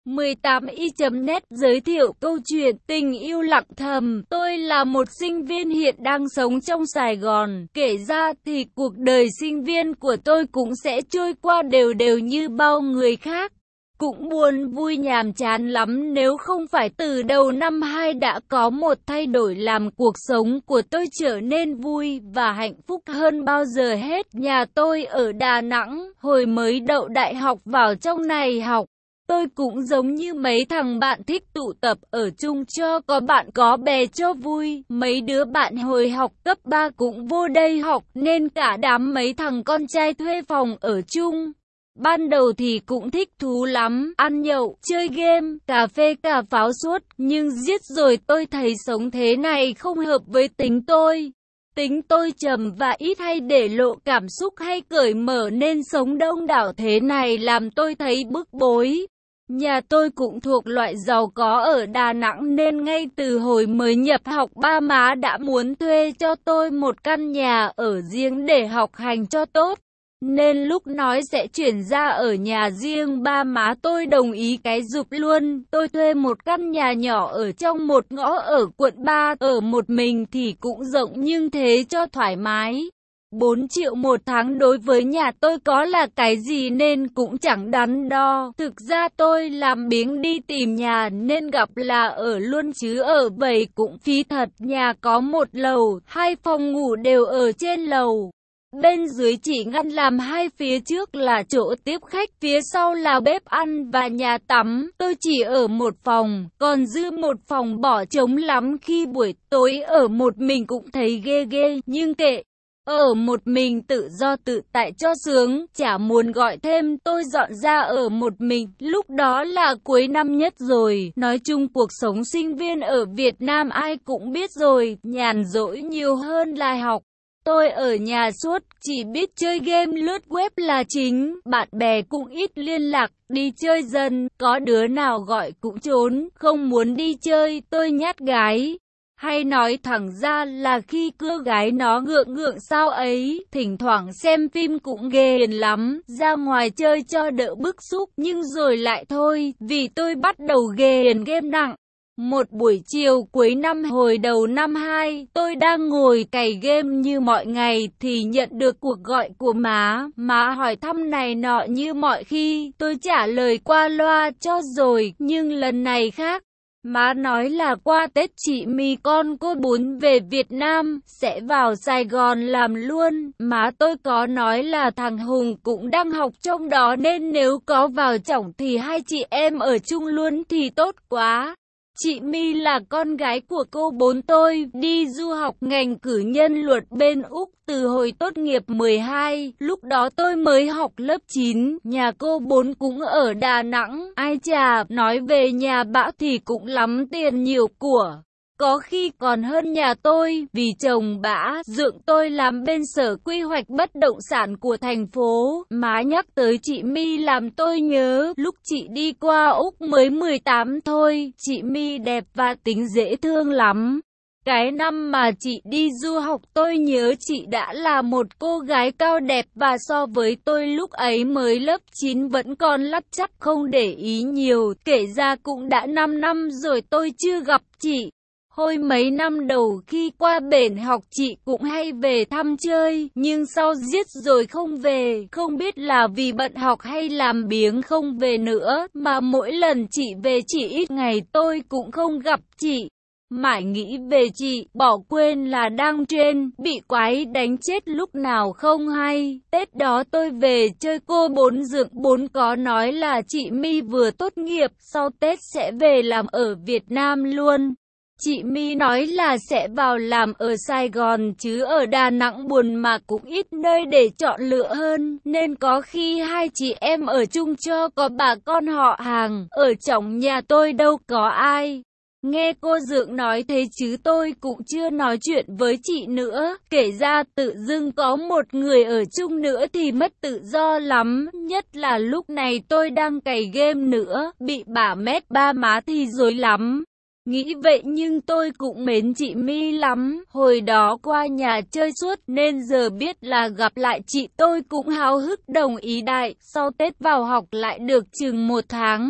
18i.net giới thiệu câu chuyện tình yêu lặng thầm. Tôi là một sinh viên hiện đang sống trong Sài Gòn. Kể ra thì cuộc đời sinh viên của tôi cũng sẽ trôi qua đều đều như bao người khác. Cũng buồn vui nhàm chán lắm nếu không phải từ đầu năm 2 đã có một thay đổi làm cuộc sống của tôi trở nên vui và hạnh phúc hơn bao giờ hết. Nhà tôi ở Đà Nẵng, hồi mới đậu đại học vào trong này học. Tôi cũng giống như mấy thằng bạn thích tụ tập ở chung cho có bạn có bè cho vui. Mấy đứa bạn hồi học cấp 3 cũng vô đây học nên cả đám mấy thằng con trai thuê phòng ở chung. Ban đầu thì cũng thích thú lắm, ăn nhậu, chơi game, cà phê cà pháo suốt. Nhưng giết rồi tôi thấy sống thế này không hợp với tính tôi. Tính tôi trầm và ít hay để lộ cảm xúc hay cởi mở nên sống đông đảo thế này làm tôi thấy bức bối. Nhà tôi cũng thuộc loại giàu có ở Đà Nẵng nên ngay từ hồi mới nhập học ba má đã muốn thuê cho tôi một căn nhà ở riêng để học hành cho tốt. Nên lúc nói sẽ chuyển ra ở nhà riêng ba má tôi đồng ý cái rụp luôn. Tôi thuê một căn nhà nhỏ ở trong một ngõ ở quận 3, ở một mình thì cũng rộng nhưng thế cho thoải mái. 4 triệu một tháng đối với nhà tôi có là cái gì nên cũng chẳng đắn đo. Thực ra tôi làm biếng đi tìm nhà nên gặp là ở luôn chứ ở vậy cũng phí thật. Nhà có một lầu, 2 phòng ngủ đều ở trên lầu. Bên dưới chỉ ngăn làm hai phía trước là chỗ tiếp khách, phía sau là bếp ăn và nhà tắm. Tôi chỉ ở một phòng, còn dư một phòng bỏ trống lắm khi buổi tối ở một mình cũng thấy ghê ghê, nhưng kệ. Ở một mình tự do tự tại cho sướng, chả muốn gọi thêm. Tôi dọn ra ở một mình, lúc đó là cuối năm nhất rồi. Nói chung cuộc sống sinh viên ở Việt Nam ai cũng biết rồi, nhàn rỗi nhiều hơn là học. Tôi ở nhà suốt, chỉ biết chơi game lướt web là chính, bạn bè cũng ít liên lạc, đi chơi dần, có đứa nào gọi cũng trốn, không muốn đi chơi, tôi nhát gái. Hay nói thẳng ra là khi cưa gái nó ngượng ngượng sao ấy, thỉnh thoảng xem phim cũng ghiền lắm, ra ngoài chơi cho đỡ bức xúc, nhưng rồi lại thôi, vì tôi bắt đầu ghiền game nặng. Một buổi chiều cuối năm hồi đầu năm 2, tôi đang ngồi cày game như mọi ngày thì nhận được cuộc gọi của má hỏi thăm này nọ như mọi khi, tôi trả lời qua loa cho rồi, nhưng lần này khác. Má nói là qua Tết chị My con cô 4 về Việt Nam, sẽ vào Sài Gòn làm luôn. Má tôi có nói là thằng Hùng cũng đang học trong đó nên nếu có vào chổng thì hai chị em ở chung luôn thì tốt quá. Chị My là con gái của cô 4 tôi, đi du học ngành cử nhân luật bên Úc từ hồi tốt nghiệp 12, lúc đó tôi mới học lớp 9, nhà cô 4 cũng ở Đà Nẵng, ai chà, nói về nhà bão thì cũng lắm tiền nhiều của. Có khi còn hơn nhà tôi, vì chồng bả dượng tôi làm bên sở quy hoạch bất động sản của thành phố. Má nhắc tới chị My làm tôi nhớ, lúc chị đi qua Úc mới 18 thôi, chị My đẹp và tính dễ thương lắm. Cái năm mà chị đi du học tôi nhớ chị đã là một cô gái cao đẹp và so với tôi lúc ấy mới lớp 9 vẫn còn lắt chắt không để ý nhiều, kể ra cũng đã 5 năm rồi tôi chưa gặp chị. Hồi mấy năm đầu khi qua bển học chị cũng hay về thăm chơi, nhưng sau giết rồi không về, không biết là vì bận học hay làm biếng không về nữa, mà mỗi lần chị về chỉ ít ngày tôi cũng không gặp chị. Mãi nghĩ về chị, bỏ quên là đang trên, bị quái đánh chết lúc nào không hay. Tết đó tôi về chơi cô 4 dượng 4 có nói là chị My vừa tốt nghiệp, sau Tết sẽ về làm ở Việt Nam luôn. Chị My nói là sẽ vào làm ở Sài Gòn chứ ở Đà Nẵng buồn mà cũng ít nơi để chọn lựa hơn, nên có khi hai chị em ở chung cho có bà con họ hàng, ở trong nhà tôi đâu có ai. Nghe cô dượng nói thế chứ tôi cũng chưa nói chuyện với chị nữa, kể ra tự dưng có một người ở chung nữa thì mất tự do lắm, nhất là lúc này tôi đang cày game nữa, bị bả mét ba má thì rối lắm. Nghĩ vậy nhưng tôi cũng mến chị My lắm, hồi đó qua nhà chơi suốt nên giờ biết là gặp lại chị tôi cũng háo hức đồng ý đại, sau Tết vào học lại được chừng 1 tháng.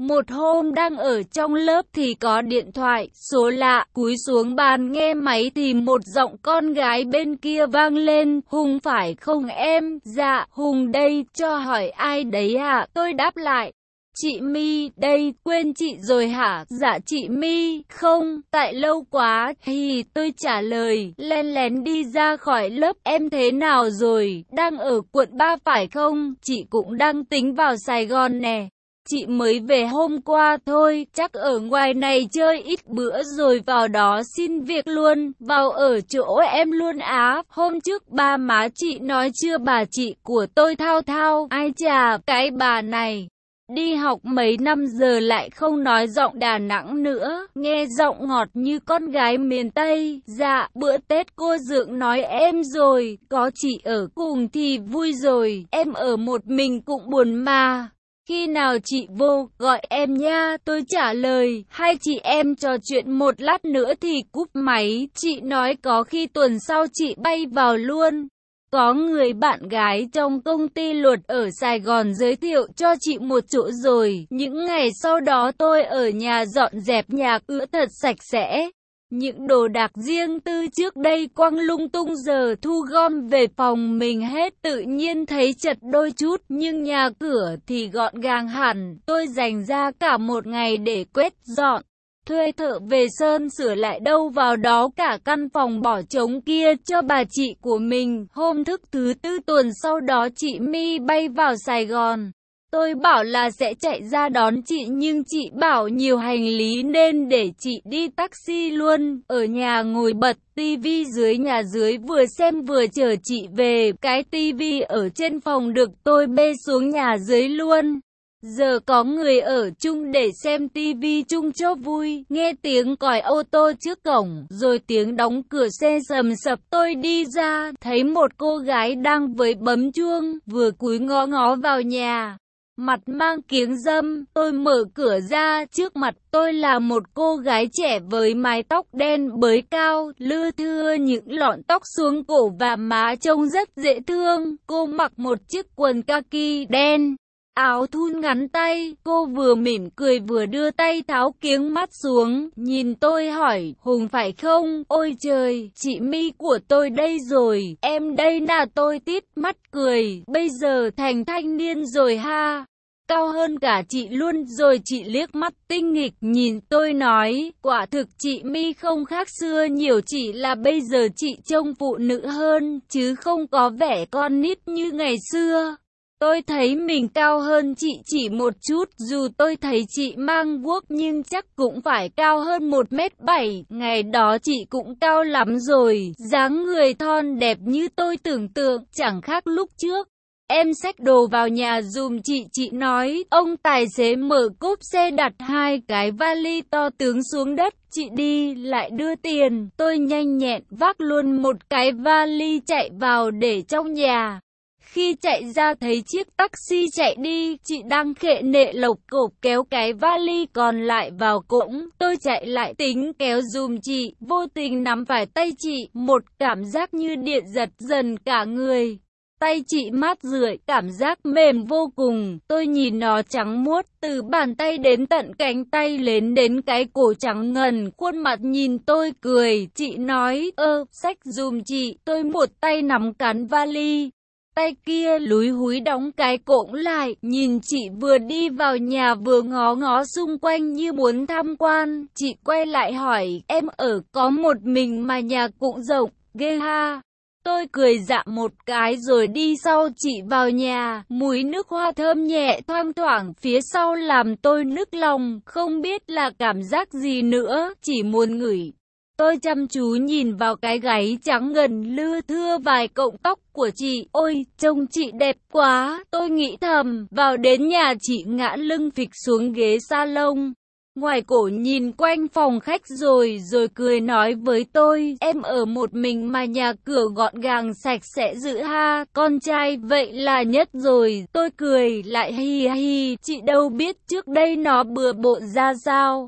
Một hôm đang ở trong lớp thì có điện thoại, số lạ, cúi xuống bàn nghe máy thì một giọng con gái bên kia vang lên, Hùng phải không em? Dạ, Hùng đây, cho hỏi ai đấy ạ? Tôi đáp lại. Chị My, đây, quên chị rồi hả? Dạ chị My, không, tại lâu quá, thì tôi trả lời, lén lén đi ra khỏi lớp, em thế nào rồi? Đang ở quận 3 phải không? Chị cũng đang tính vào Sài Gòn nè. Chị mới về hôm qua thôi, chắc ở ngoài này chơi ít bữa rồi vào đó xin việc luôn, vào ở chỗ em luôn á. Hôm trước ba má chị nói chưa bà chị của tôi Thao Thao, ai chà, cái bà này. Đi học mấy năm giờ lại không nói giọng Đà Nẵng nữa, nghe giọng ngọt như con gái miền Tây. Dạ, bữa Tết cô Dượng nói em rồi, có chị ở cùng thì vui rồi, em ở một mình cũng buồn mà. Khi nào chị vô, gọi em nha, tôi trả lời, hai chị em trò chuyện một lát nữa thì cúp máy, chị nói có khi tuần sau chị bay vào luôn. Có người bạn gái trong công ty luật ở Sài Gòn giới thiệu cho chị một chỗ rồi, những ngày sau đó tôi ở nhà dọn dẹp nhà cửa thật sạch sẽ. Những đồ đạc riêng tư trước đây quăng lung tung giờ thu gom về phòng mình hết, tự nhiên thấy chật đôi chút, nhưng nhà cửa thì gọn gàng hẳn. Tôi dành ra cả một ngày để quét dọn, thuê thợ về sơn sửa lại đâu vào đó cả căn phòng bỏ trống kia cho bà chị của mình. Hôm thứ tư tuần sau đó chị My bay vào Sài Gòn. Tôi bảo là sẽ chạy ra đón chị nhưng chị bảo nhiều hành lý nên để chị đi taxi luôn. Ở nhà ngồi bật tivi dưới nhà dưới vừa xem vừa chờ chị về. Cái tivi ở trên phòng được tôi bê xuống nhà dưới luôn. Giờ có người ở chung để xem tivi chung cho vui. Nghe tiếng còi ô tô trước cổng, rồi tiếng đóng cửa xe sầm sập. Tôi đi ra, thấy một cô gái đang với bấm chuông, vừa cúi ngó ngó vào nhà. Mặt mang kiếng râm, tôi mở cửa ra, trước mặt tôi là một cô gái trẻ với mái tóc đen bới cao, lưa thưa những lọn tóc xuống cổ và má trông rất dễ thương. Cô mặc một chiếc quần kaki đen, áo thun ngắn tay, cô vừa mỉm cười vừa đưa tay tháo kiếng mắt xuống, nhìn tôi hỏi, Hùng phải không? Ôi trời, chị My của tôi đây rồi, em đây nà. Tôi tít mắt cười, bây giờ thành thanh niên rồi ha. Cao hơn cả chị luôn rồi. Chị liếc mắt tinh nghịch nhìn tôi nói, quả thực chị My không khác xưa nhiều, chỉ là bây giờ chị trông phụ nữ hơn, chứ không có vẻ con nít như ngày xưa. Tôi thấy mình cao hơn chị chỉ một chút, dù tôi thấy chị mang guốc nhưng chắc cũng phải cao hơn 1m7, ngày đó chị cũng cao lắm rồi, dáng người thon đẹp như tôi tưởng tượng, chẳng khác lúc trước. Em xách đồ vào nhà giùm chị nói, ông tài xế mở cốp xe đặt hai cái vali to tướng xuống đất, chị đi lại đưa tiền, tôi nhanh nhẹn vác luôn một cái vali chạy vào để trong nhà. Khi chạy ra thấy chiếc taxi chạy đi, chị đang khệ nệ lộc cộp kéo cái vali còn lại vào cổng. Tôi chạy lại tính kéo dùm chị, vô tình nắm phải tay chị, một cảm giác như điện giật dần cả người. Tay chị mát rượi, cảm giác mềm vô cùng. Tôi nhìn nó trắng muốt, từ bàn tay đến tận cánh tay lên đến cái cổ trắng ngần. Khuôn mặt nhìn tôi cười, chị nói, xách dùm chị. Tôi một tay nắm cán vali, tay kia lúi húi đóng cái cổng lại, nhìn chị vừa đi vào nhà vừa ngó ngó xung quanh như muốn tham quan. Chị quay lại hỏi, em ở có một mình mà nhà cũng rộng, ghê ha. Tôi cười dạ một cái rồi đi sau chị vào nhà, mùi nước hoa thơm nhẹ thoang thoảng phía sau làm tôi nức lòng, không biết là cảm giác gì nữa, chỉ muốn ngửi. Tôi chăm chú nhìn vào cái gáy trắng ngần lưa thưa vài cọng tóc của chị, ôi, trông chị đẹp quá, tôi nghĩ thầm, vào đến nhà chị ngã lưng phịch xuống ghế salon. Ngoài cổ nhìn quanh phòng khách rồi cười nói với tôi, em ở một mình mà nhà cửa gọn gàng sạch sẽ dữ ha, con trai vậy là nhất rồi. Tôi cười lại hi hi, chị đâu biết trước đây nó bừa bộn ra sao.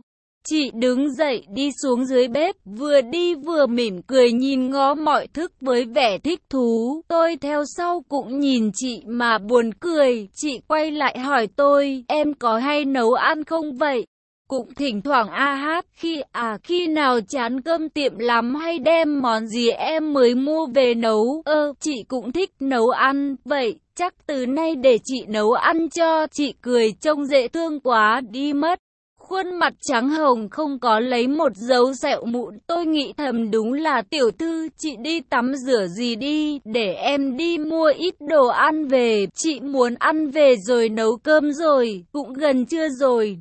Chị đứng dậy đi xuống dưới bếp, vừa đi vừa mỉm cười nhìn ngó mọi thức với vẻ thích thú. Tôi theo sau cũng nhìn chị mà buồn cười. Chị quay lại hỏi tôi, em có hay nấu ăn không vậy? Cũng thỉnh thoảng hát, khi nào chán cơm tiệm lắm hay đem món gì em mới mua về nấu. Chị cũng thích nấu ăn, vậy chắc từ nay để chị nấu ăn cho. Chị cười trông dễ thương quá đi mất. Khuôn mặt trắng hồng không có lấy một dấu sẹo mụn. Tôi nghĩ thầm đúng là tiểu thư, chị đi tắm rửa gì đi, để em đi mua ít đồ ăn về. Chị muốn ăn về rồi nấu cơm rồi, cũng gần trưa rồi.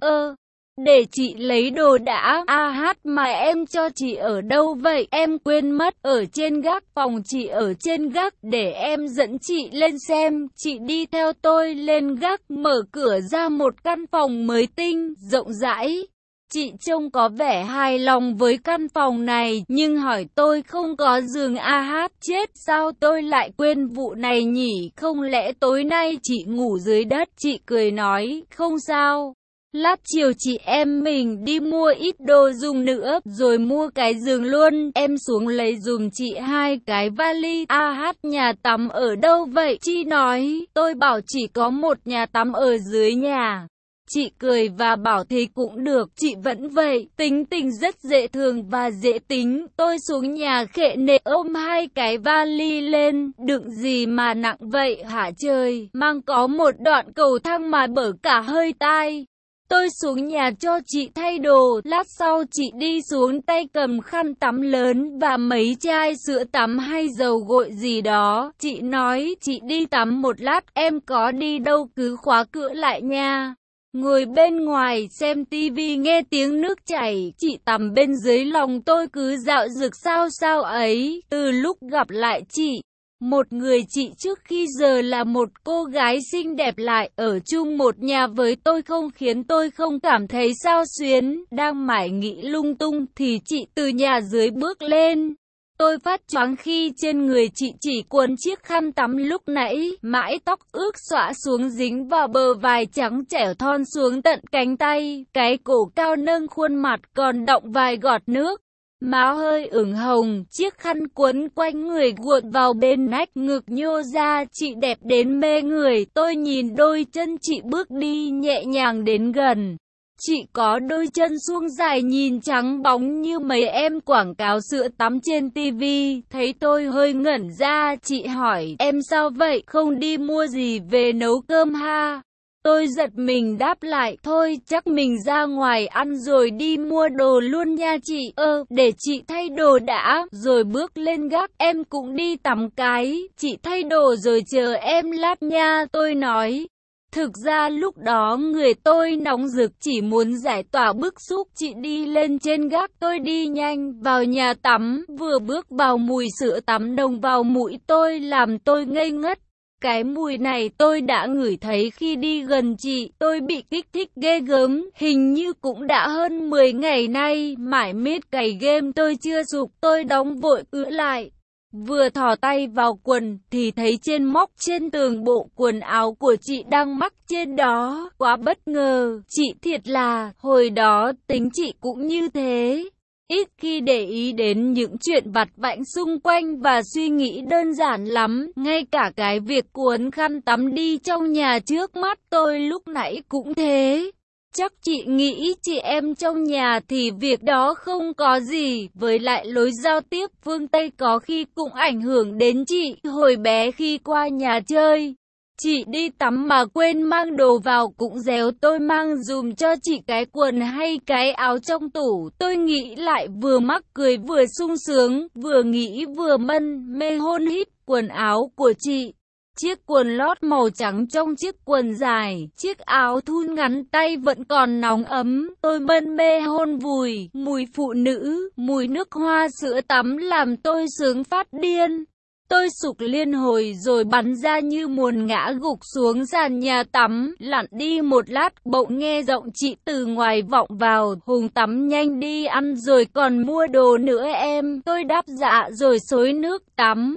Để chị lấy đồ đã. Mà em cho chị ở đâu vậy? Em quên mất, ở trên gác, phòng chị ở trên gác, để em dẫn chị lên xem. Chị đi theo tôi lên gác, mở cửa ra một căn phòng mới tinh, rộng rãi. Chị trông có vẻ hài lòng với căn phòng này, nhưng hỏi tôi không có giường. Chết, sao tôi lại quên vụ này nhỉ? Không lẽ tối nay chị ngủ dưới đất? Chị cười nói, không sao. Lát chiều chị em mình đi mua ít đồ dùng nữa, rồi mua cái giường luôn. Em xuống lấy dùm chị 2 cái vali. Nhà tắm ở đâu vậy? Chị nói, tôi bảo chỉ có một nhà tắm ở dưới nhà. Chị cười và bảo thế cũng được. Chị vẫn vậy, tính tình rất dễ thương và dễ tính. Tôi xuống nhà khệ nệ ôm 2 cái vali lên. Đựng gì mà nặng vậy hả trời? Mang có một đoạn cầu thang mà bở cả hơi tai. Tôi xuống nhà cho chị thay đồ, lát sau chị đi xuống tay cầm khăn tắm lớn và mấy chai sữa tắm hay dầu gội gì đó. Chị nói, chị đi tắm một lát, em có đi đâu cứ khóa cửa lại nha. Ngồi bên ngoài xem tivi nghe tiếng nước chảy, chị tắm bên dưới lòng tôi cứ dạo dực sao sao ấy. Từ lúc gặp lại chị, một người chị trước khi giờ là một cô gái xinh đẹp lại ở chung một nhà với tôi không khiến tôi không cảm thấy xao xuyến. Đang mải nghĩ lung tung thì chị từ nhà dưới bước lên. Tôi phát choáng khi trên người chị chỉ quấn chiếc khăn tắm lúc nãy, mái tóc ướt xõa xuống dính vào bờ vai trắng trẻo thon xuống tận cánh tay, cái cổ cao nâng khuôn mặt còn đọng vài giọt nước. Má hơi ửng hồng, chiếc khăn quấn quanh người cuộn vào bên nách, ngực nhô ra, chị đẹp đến mê người. Tôi nhìn đôi chân chị bước đi nhẹ nhàng đến gần. Chị có đôi chân suông dài nhìn trắng bóng như mấy em quảng cáo sữa tắm trên tivi. Thấy tôi hơi ngẩn ra, chị hỏi, em sao vậy, không đi mua gì về nấu cơm ha? Tôi giật mình đáp lại, thôi chắc mình ra ngoài ăn rồi đi mua đồ luôn nha chị. Để chị thay đồ đã, rồi bước lên gác, em cũng đi tắm cái. Chị thay đồ rồi chờ em lát nha, tôi nói. Thực ra lúc đó người tôi nóng rực chỉ muốn giải tỏa bức xúc. Chị đi lên trên gác, tôi đi nhanh vào nhà tắm, vừa bước vào mùi sữa tắm nồng vào mũi tôi làm tôi ngây ngất. Cái mùi này tôi đã ngửi thấy khi đi gần chị, tôi bị kích thích ghê gớm, hình như cũng đã hơn 10 ngày nay, mải miết cày game tôi chưa sụp, tôi đóng vội cửa lại. Vừa thò tay vào quần thì thấy trên móc trên tường bộ quần áo của chị đang mắc trên đó, quá bất ngờ, chị thiệt là, hồi đó tính chị cũng như thế. Ít khi để ý đến những chuyện vặt vãnh xung quanh và suy nghĩ đơn giản lắm, ngay cả cái việc cuốn khăn tắm đi trong nhà trước mắt tôi lúc nãy cũng thế. Chắc chị nghĩ chị em trong nhà thì việc đó không có gì, với lại lối giao tiếp phương Tây có khi cũng ảnh hưởng đến chị. Hồi bé khi qua nhà chơi, chị đi tắm mà quên mang đồ vào cũng réo tôi mang dùm cho chị cái quần hay cái áo trong tủ. Tôi nghĩ lại vừa mắc cười vừa sung sướng, vừa nghĩ vừa mân mê hôn hít quần áo của chị. Chiếc quần lót màu trắng trong chiếc quần dài, chiếc áo thun ngắn tay vẫn còn nóng ấm. Tôi mân mê hôn vùi, mùi phụ nữ, mùi nước hoa sữa tắm làm tôi sướng phát điên. Tôi sục liên hồi rồi bắn ra như muốn ngã gục xuống sàn nhà tắm, lặn đi một lát, bỗng nghe giọng chị từ ngoài vọng vào, Hùng tắm nhanh đi ăn rồi còn mua đồ nữa em. Tôi đáp dạ rồi xối nước tắm.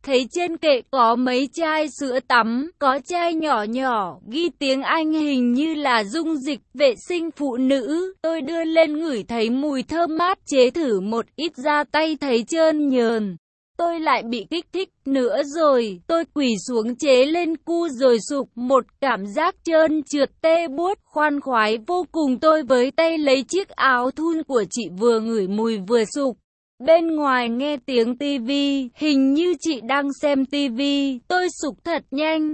thấy trên kệ có mấy chai sữa tắm, có chai nhỏ nhỏ, ghi tiếng Anh hình như là dung dịch vệ sinh phụ nữ. Tôi đưa lên ngửi thấy mùi thơm mát, chế thử một ít ra tay thấy trơn nhờn. Tôi lại bị kích thích nữa rồi, tôi quỳ xuống chế lên cu rồi sụp, một cảm giác trơn trượt tê buốt, khoan khoái vô cùng. Tôi với tay lấy chiếc áo thun của chị vừa ngửi mùi vừa sụp. Bên ngoài nghe tiếng tivi, hình như chị đang xem tivi, tôi sục thật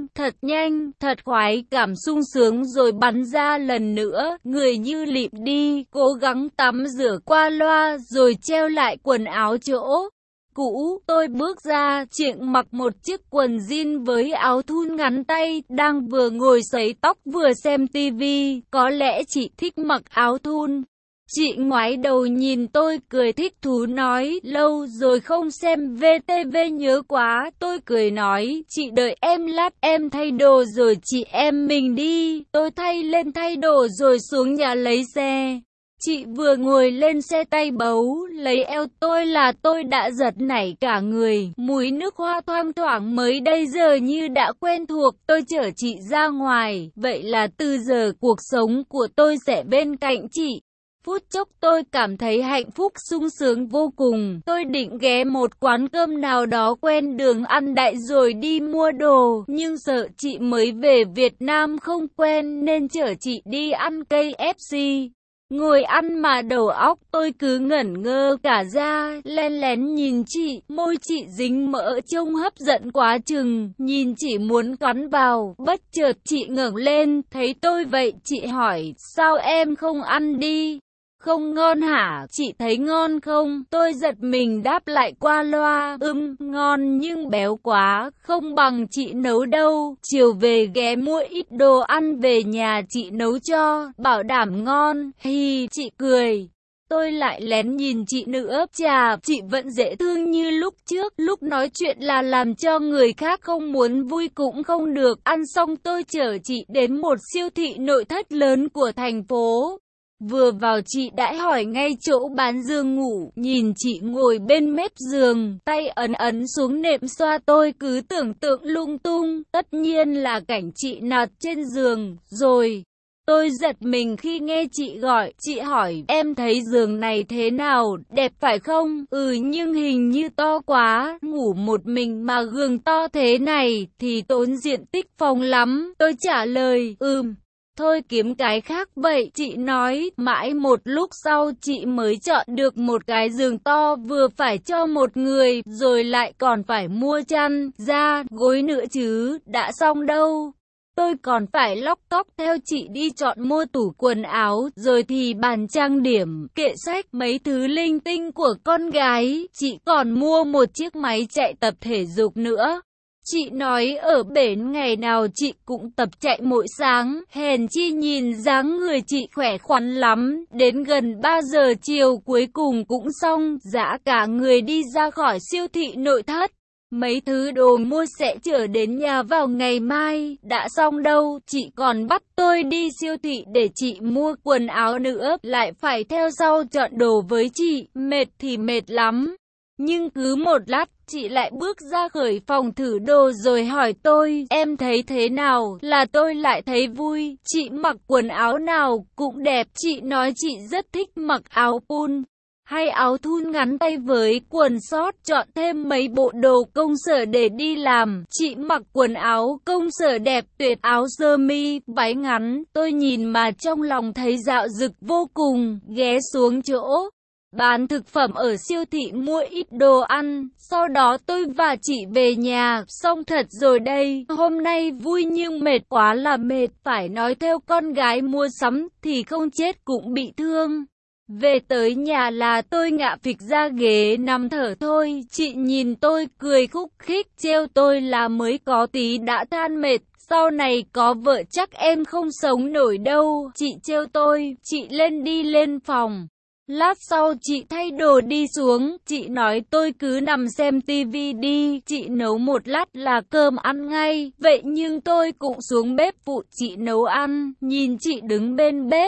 nhanh, thật khoái, cảm sung sướng rồi bắn ra lần nữa, người như lịm đi, cố gắng tắm rửa qua loa rồi treo lại quần áo chỗ cũ. Tôi bước ra, Trịnh mặc một chiếc quần jean với áo thun ngắn tay, đang vừa ngồi sấy tóc vừa xem tivi, có lẽ chị thích mặc áo thun. Chị ngoái đầu nhìn tôi cười thích thú nói, lâu rồi không xem VTV nhớ quá. Tôi cười nói, chị đợi em lát em thay đồ rồi chị em mình đi. Tôi thay đồ rồi xuống nhà lấy xe. Chị vừa ngồi lên xe tay bấu, lấy eo tôi đã giật nảy cả người. Mùi nước hoa thoang thoảng mới đây giờ như đã quen thuộc. Tôi chở chị ra ngoài, vậy là từ giờ cuộc sống của tôi sẽ bên cạnh chị. Phút chốc tôi cảm thấy hạnh phúc sung sướng vô cùng. Tôi định ghé một quán cơm nào đó quen đường ăn đại rồi đi mua đồ. Nhưng sợ chị mới về Việt Nam không quen nên chở chị đi ăn KFC. Ngồi ăn mà đầu óc tôi cứ ngẩn ngơ cả ra, lén nhìn chị, môi chị dính mỡ trông hấp dẫn quá chừng, nhìn chị muốn cắn vào, bất chợt chị ngẩng lên, thấy tôi vậy, chị hỏi, sao em không ăn đi? Không ngon hả? Chị thấy ngon không? Tôi giật mình đáp lại qua loa, ngon nhưng béo quá, không bằng chị nấu đâu. Chiều về ghé mua ít đồ ăn về nhà chị nấu cho, bảo đảm ngon. Hi, chị cười. Tôi lại lén nhìn chị nữa, chà, chị vẫn dễ thương như lúc trước, lúc nói chuyện là làm cho người khác không muốn vui cũng không được. Ăn xong tôi chở chị đến một siêu thị nội thất lớn của thành phố. Vừa vào chị đã hỏi ngay chỗ bán giường ngủ, nhìn chị ngồi bên mép giường, tay ấn xuống nệm xoa tôi cứ tưởng tượng lung tung, tất nhiên là cảnh chị nạt trên giường, rồi. Tôi giật mình khi nghe chị gọi, chị hỏi, em thấy giường này thế nào, đẹp phải không? Nhưng hình như to quá, ngủ một mình mà giường to thế này, thì tốn diện tích phòng lắm, tôi trả lời, thôi kiếm cái khác vậy, chị nói. Mãi một lúc sau chị mới chọn được một cái giường to vừa phải cho một người, rồi lại còn phải mua chăn, da, gối nữa chứ, đã xong đâu. Tôi còn phải lóc cóc theo chị đi chọn mua tủ quần áo, rồi thì bàn trang điểm, kệ sách, mấy thứ linh tinh của con gái. Chị còn mua một chiếc máy chạy tập thể dục nữa. Chị nói ở bển ngày nào chị cũng tập chạy mỗi sáng, hèn chi nhìn dáng người chị khỏe khoắn lắm, đến gần 3 giờ chiều cuối cùng cũng xong, dã cả người đi ra khỏi siêu thị nội thất. Mấy thứ đồ mua sẽ chở đến nhà vào ngày mai, đã xong đâu, chị còn bắt tôi đi siêu thị để chị mua quần áo nữa, lại phải theo sau chọn đồ với chị, mệt thì mệt lắm. Nhưng cứ một lát, chị lại bước ra khỏi phòng thử đồ rồi hỏi tôi, em thấy thế nào, là tôi lại thấy vui, chị mặc quần áo nào cũng đẹp, chị nói chị rất thích mặc áo pun hay áo thun ngắn tay với quần short, chọn thêm mấy bộ đồ công sở để đi làm. Chị mặc quần áo công sở đẹp tuyệt, áo sơ mi, váy ngắn, tôi nhìn mà trong lòng thấy dạo dực vô cùng, ghé xuống chỗ bán thực phẩm ở siêu thị mua ít đồ ăn, sau đó tôi và chị về nhà, xong thật rồi đây, hôm nay vui nhưng mệt quá là mệt, phải nói theo con gái mua sắm thì không chết cũng bị thương. Về tới nhà là tôi ngã phịch ra ghế nằm thở thôi, chị nhìn tôi cười khúc khích trêu tôi là mới có tí đã than mệt, sau này có vợ chắc em không sống nổi đâu, chị trêu tôi, chị lên phòng. Lát sau chị thay đồ đi xuống, chị nói tôi cứ nằm xem tivi đi, chị nấu một lát là cơm ăn ngay, vậy nhưng tôi cũng xuống bếp phụ chị nấu ăn, nhìn chị đứng bên bếp.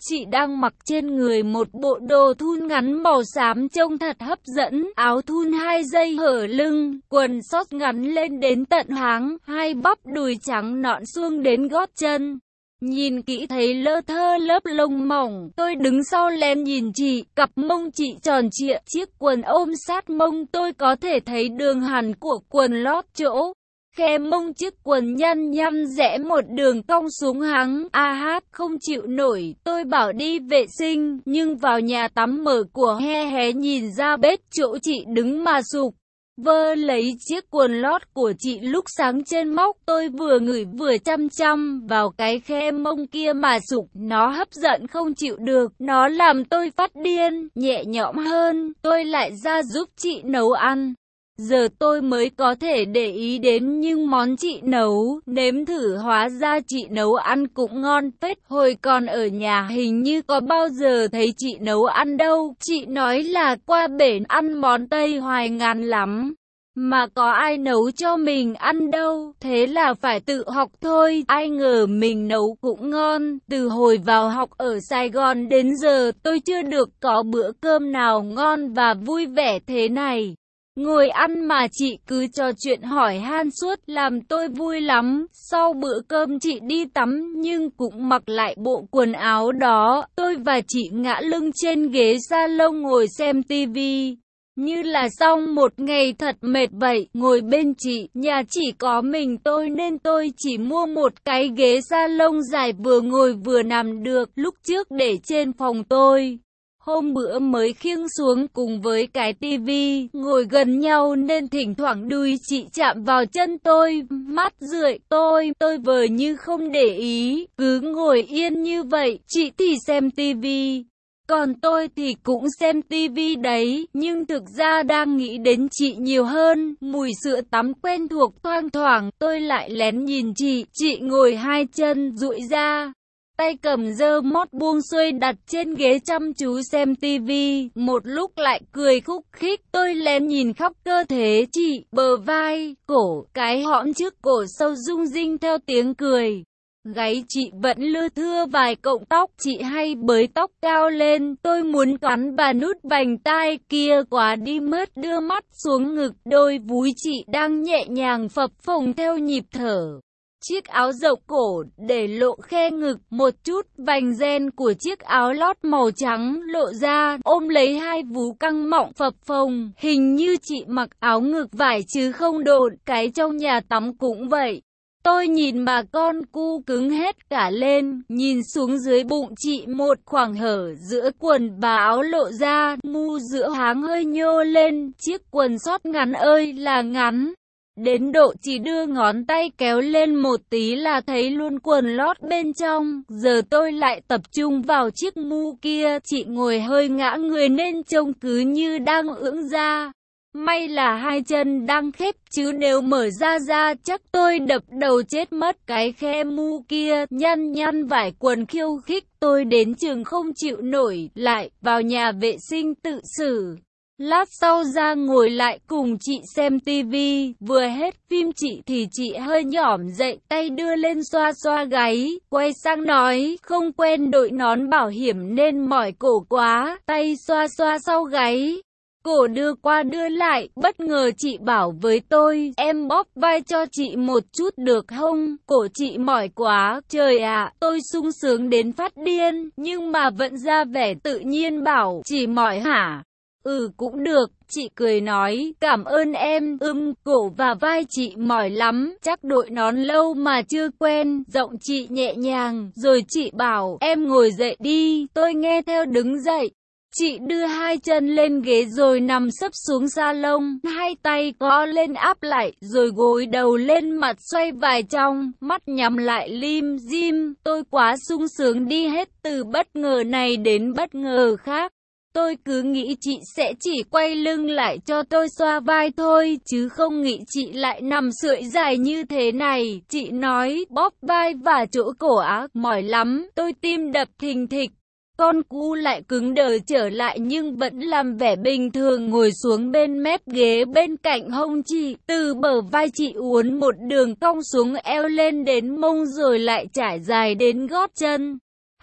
Chị đang mặc trên người một bộ đồ thun ngắn màu xám trông thật hấp dẫn, áo thun 2 dây hở lưng, quần short ngắn lên đến tận háng, hai bắp đùi trắng nõn xuông đến gót chân. Nhìn kỹ thấy lơ thơ lớp lông mỏng, tôi đứng sau lén nhìn chị, cặp mông chị tròn trịa, chiếc quần ôm sát mông tôi có thể thấy đường hằn của quần lót chỗ. Khe mông chiếc quần nhăn nhăn rẽ một đường cong xuống háng, không chịu nổi, tôi bảo đi vệ sinh, nhưng vào nhà tắm mở của hé nhìn ra bếp chỗ chị đứng mà sục. Vơ lấy chiếc quần lót của chị lúc sáng trên móc, tôi vừa ngửi vừa chăm chăm vào cái khe mông kia mà sục, nó hấp dẫn không chịu được, nó làm tôi phát điên, nhẹ nhõm hơn, tôi lại ra giúp chị nấu ăn. Giờ tôi mới có thể để ý đến những món chị nấu, nếm thử hóa ra chị nấu ăn cũng ngon phết. Hồi còn ở nhà hình như có bao giờ thấy chị nấu ăn đâu, chị nói là qua bển ăn món Tây hoài ngán lắm. Mà có ai nấu cho mình ăn đâu, thế là phải tự học thôi, ai ngờ mình nấu cũng ngon. Từ hồi vào học ở Sài Gòn đến giờ tôi chưa được có bữa cơm nào ngon và vui vẻ thế này. Ngồi ăn mà chị cứ trò chuyện hỏi han suốt làm tôi vui lắm. Sau bữa cơm chị đi tắm nhưng cũng mặc lại bộ quần áo đó. Tôi và chị ngã lưng trên ghế salon ngồi xem tivi. Như là xong một ngày thật mệt vậy. Ngồi bên chị, nhà chỉ có mình tôi nên tôi chỉ mua một cái ghế salon dài vừa ngồi vừa nằm được. Lúc trước để trên phòng tôi. Hôm bữa mới khiêng xuống cùng với cái tivi, ngồi gần nhau nên thỉnh thoảng đùi chị chạm vào chân tôi, mát rượi, tôi vờ như không để ý, cứ ngồi yên như vậy, chị thì xem tivi. Còn tôi thì cũng xem tivi đấy, nhưng thực ra đang nghĩ đến chị nhiều hơn, mùi sữa tắm quen thuộc thoang thoảng, tôi lại lén nhìn chị ngồi hai chân duỗi ra. Tay cầm dơ mót buông xuôi đặt trên ghế chăm chú xem tivi, một lúc lại cười khúc khích, tôi lén nhìn khắp cơ thể chị, bờ vai, cổ, cái hõm trước cổ sâu rung rinh theo tiếng cười. Gáy chị vẫn lưa thưa vài cọng tóc, chị hay bới tóc cao lên, tôi muốn cắn và nút vành tai kia quá đi mất, đưa mắt xuống ngực, đôi vú chị đang nhẹ nhàng phập phồng theo nhịp thở. Chiếc áo rộng cổ để lộ khe ngực, một chút vành ren của chiếc áo lót màu trắng lộ ra, ôm lấy hai vú căng mọng phập phồng, hình như chị mặc áo ngực vải chứ không độn, cái trong nhà tắm cũng vậy. Tôi nhìn mà con cu cứng hết cả lên, nhìn xuống dưới bụng chị một khoảng hở giữa quần và áo lộ ra, mu giữa háng hơi nhô lên, chiếc quần short ngắn ơi là ngắn. Đến độ chỉ đưa ngón tay kéo lên một tí là thấy luôn quần lót bên trong. Giờ tôi lại tập trung vào chiếc mu kia. Chị ngồi hơi ngã người nên trông cứ như đang ưỡn ra. May là hai chân đang khép chứ nếu mở ra chắc tôi đập đầu chết mất. Cái khe mu kia nhăn nhăn vải quần khiêu khích tôi đến trường không chịu nổi. Lại vào nhà vệ sinh tự xử. Lát sau ra ngồi lại cùng chị xem tivi, vừa hết phim chị thì chị hơi nhỏm dậy, tay đưa lên xoa xoa gáy, quay sang nói, không quen đội nón bảo hiểm nên mỏi cổ quá, tay xoa xoa sau gáy. Cổ đưa qua đưa lại, bất ngờ chị bảo với tôi, em bóp vai cho chị một chút được không, cổ chị mỏi quá, trời ạ, tôi sung sướng đến phát điên, nhưng mà vẫn ra vẻ tự nhiên bảo, chỉ mỏi hả? Cũng được, chị cười nói, cảm ơn em, cổ và vai chị mỏi lắm, chắc đội nón lâu mà chưa quen, giọng chị nhẹ nhàng, rồi chị bảo, em ngồi dậy đi, tôi nghe theo đứng dậy. Chị đưa hai chân lên ghế rồi nằm sấp xuống salon, hai tay gõ lên áp lại, rồi gối đầu lên mặt xoay vài trong, mắt nhắm lại lim dim, tôi quá sung sướng đi hết từ bất ngờ này đến bất ngờ khác. Tôi cứ nghĩ chị sẽ chỉ quay lưng lại cho tôi xoa vai thôi, chứ không nghĩ chị lại nằm sưởi dài như thế này. Chị nói, bóp vai và chỗ cổ mỏi lắm, tôi tim đập thình thịch. Con cu lại cứng đờ trở lại nhưng vẫn làm vẻ bình thường ngồi xuống bên mép ghế bên cạnh hông chị. Từ bờ vai chị uốn một đường cong xuống eo lên đến mông rồi lại trải dài đến gót chân.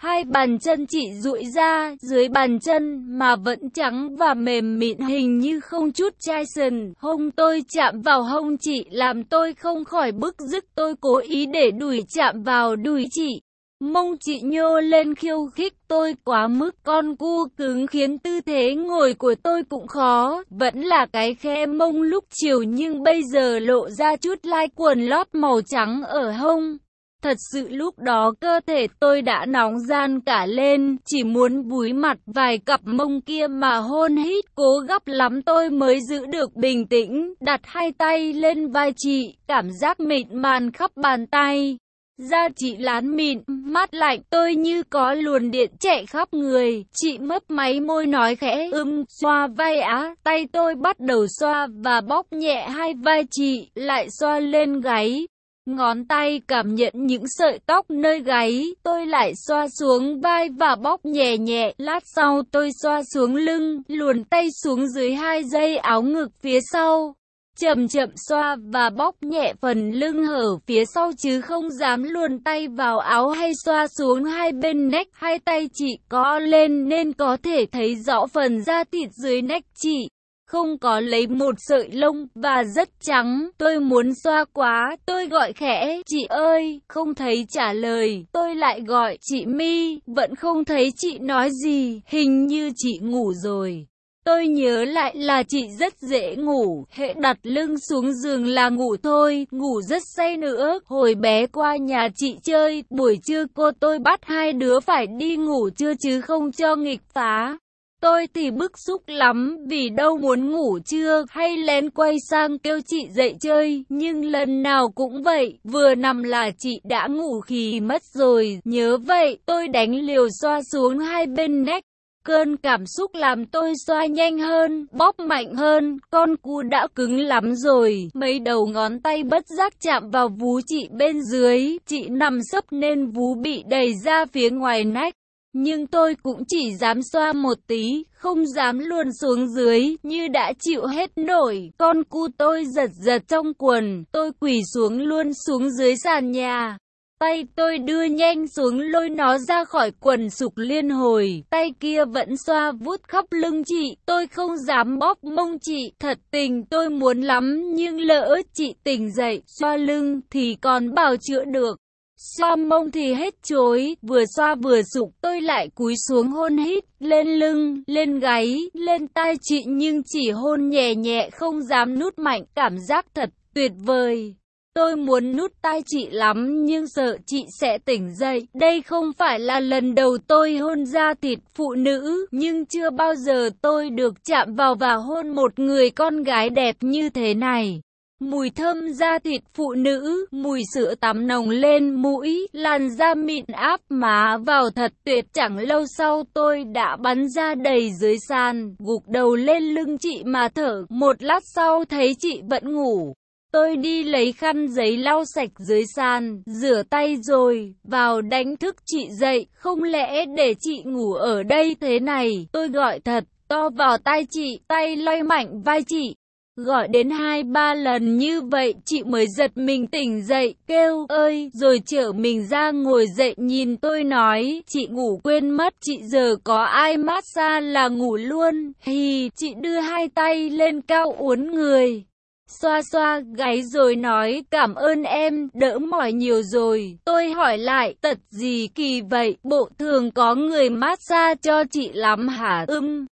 Hai bàn chân chị duỗi ra, dưới bàn chân mà vẫn trắng và mềm mịn hình như không chút chai sần. Hông tôi chạm vào hông chị làm tôi không khỏi bức rứt. Tôi cố ý để đùi chạm vào đùi chị. Mông chị nhô lên khiêu khích tôi quá mức, con cu cứng khiến tư thế ngồi của tôi cũng khó. Vẫn là cái khe mông lúc chiều nhưng bây giờ lộ ra chút lai quần lót màu trắng ở hông. Thật sự lúc đó cơ thể tôi đã nóng ran cả lên, chỉ muốn búi mặt vài cặp mông kia mà hôn hít. Cố gắng lắm tôi mới giữ được bình tĩnh, đặt hai tay lên vai chị, cảm giác mịn màn khắp bàn tay. Da chị lán mịn, mát lạnh, tôi như có luồng điện chạy khắp người. Chị mấp máy môi nói khẽ, xoa vai á. Tay tôi bắt đầu xoa và bóp nhẹ hai vai chị, lại xoa lên gáy. Ngón tay cảm nhận những sợi tóc nơi gáy, tôi lại xoa xuống vai và bóp nhẹ nhẹ. Lát sau tôi xoa xuống lưng, luồn tay xuống dưới hai dây áo ngực phía sau. Chậm chậm xoa và bóp nhẹ phần lưng hở phía sau chứ không dám luồn tay vào áo hay xoa xuống hai bên nách. Hai tay chị co lên nên có thể thấy rõ phần da thịt dưới nách chị. Không có lấy một sợi lông và rất trắng. Tôi muốn xoa quá, tôi gọi khẽ, chị ơi, không thấy trả lời. Tôi lại gọi, chị My, vẫn không thấy chị nói gì, hình như chị ngủ rồi. Tôi nhớ lại là chị rất dễ ngủ, hễ đặt lưng xuống giường là ngủ thôi, ngủ rất say nữa. Hồi bé qua nhà chị chơi, buổi trưa cô tôi bắt hai đứa phải đi ngủ trưa chứ không cho nghịch phá. Tôi thì bức xúc lắm vì đâu muốn ngủ trưa, hay lén quay sang kêu chị dậy chơi, nhưng lần nào cũng vậy, vừa nằm là chị đã ngủ khì mất rồi. Nhớ vậy, tôi đánh liều xoa xuống hai bên nách. Cơn cảm xúc làm tôi xoa nhanh hơn, bóp mạnh hơn, con cu đã cứng lắm rồi. Mấy đầu ngón tay bất giác chạm vào vú chị bên dưới, chị nằm sấp nên vú bị đẩy ra phía ngoài nách. Nhưng tôi cũng chỉ dám xoa một tí, không dám luồn xuống dưới, như đã chịu hết nổi. Con cu tôi giật giật trong quần, tôi quỳ xuống luôn xuống dưới sàn nhà. Tay tôi đưa nhanh xuống lôi nó ra khỏi quần sục liên hồi. Tay kia vẫn xoa vuốt khắp lưng chị. Tôi không dám bóp mông chị. Thật tình tôi muốn lắm. Nhưng lỡ chị tỉnh dậy xoa lưng thì còn bảo chữa được. Xoa mông thì hết chối. Vừa xoa vừa sục. Tôi lại cúi xuống hôn hít. Lên lưng, lên gáy, lên tai chị. Nhưng chỉ hôn nhẹ nhẹ không dám nút mạnh. Cảm giác thật tuyệt vời. Tôi muốn nút tai chị lắm nhưng sợ chị sẽ tỉnh dậy. Đây không phải là lần đầu tôi hôn da thịt phụ nữ, nhưng chưa bao giờ tôi được chạm vào và hôn một người con gái đẹp như thế này. Mùi thơm da thịt phụ nữ, mùi sữa tắm nồng lên mũi, làn da mịn áp má vào thật tuyệt. Chẳng lâu sau tôi đã bắn ra đầy dưới sàn, gục đầu lên lưng chị mà thở. Một lát sau thấy chị vẫn ngủ. Tôi đi lấy khăn giấy lau sạch dưới sàn, rửa tay rồi, vào đánh thức chị dậy, không lẽ để chị ngủ ở đây thế này. Tôi gọi thật to vào tai chị, tay lay mạnh vai chị. Gọi đến 2-3 lần như vậy chị mới giật mình tỉnh dậy, kêu ơi, rồi chở mình ra ngồi dậy nhìn tôi nói, chị ngủ quên mất, chị giờ có ai massage là ngủ luôn. Hì, chị đưa hai tay lên cao uốn người. Xoa xoa gáy rồi nói cảm ơn em, đỡ mỏi nhiều rồi. Tôi hỏi lại, tật gì kỳ vậy, bộ thường có người massage cho chị lắm hả?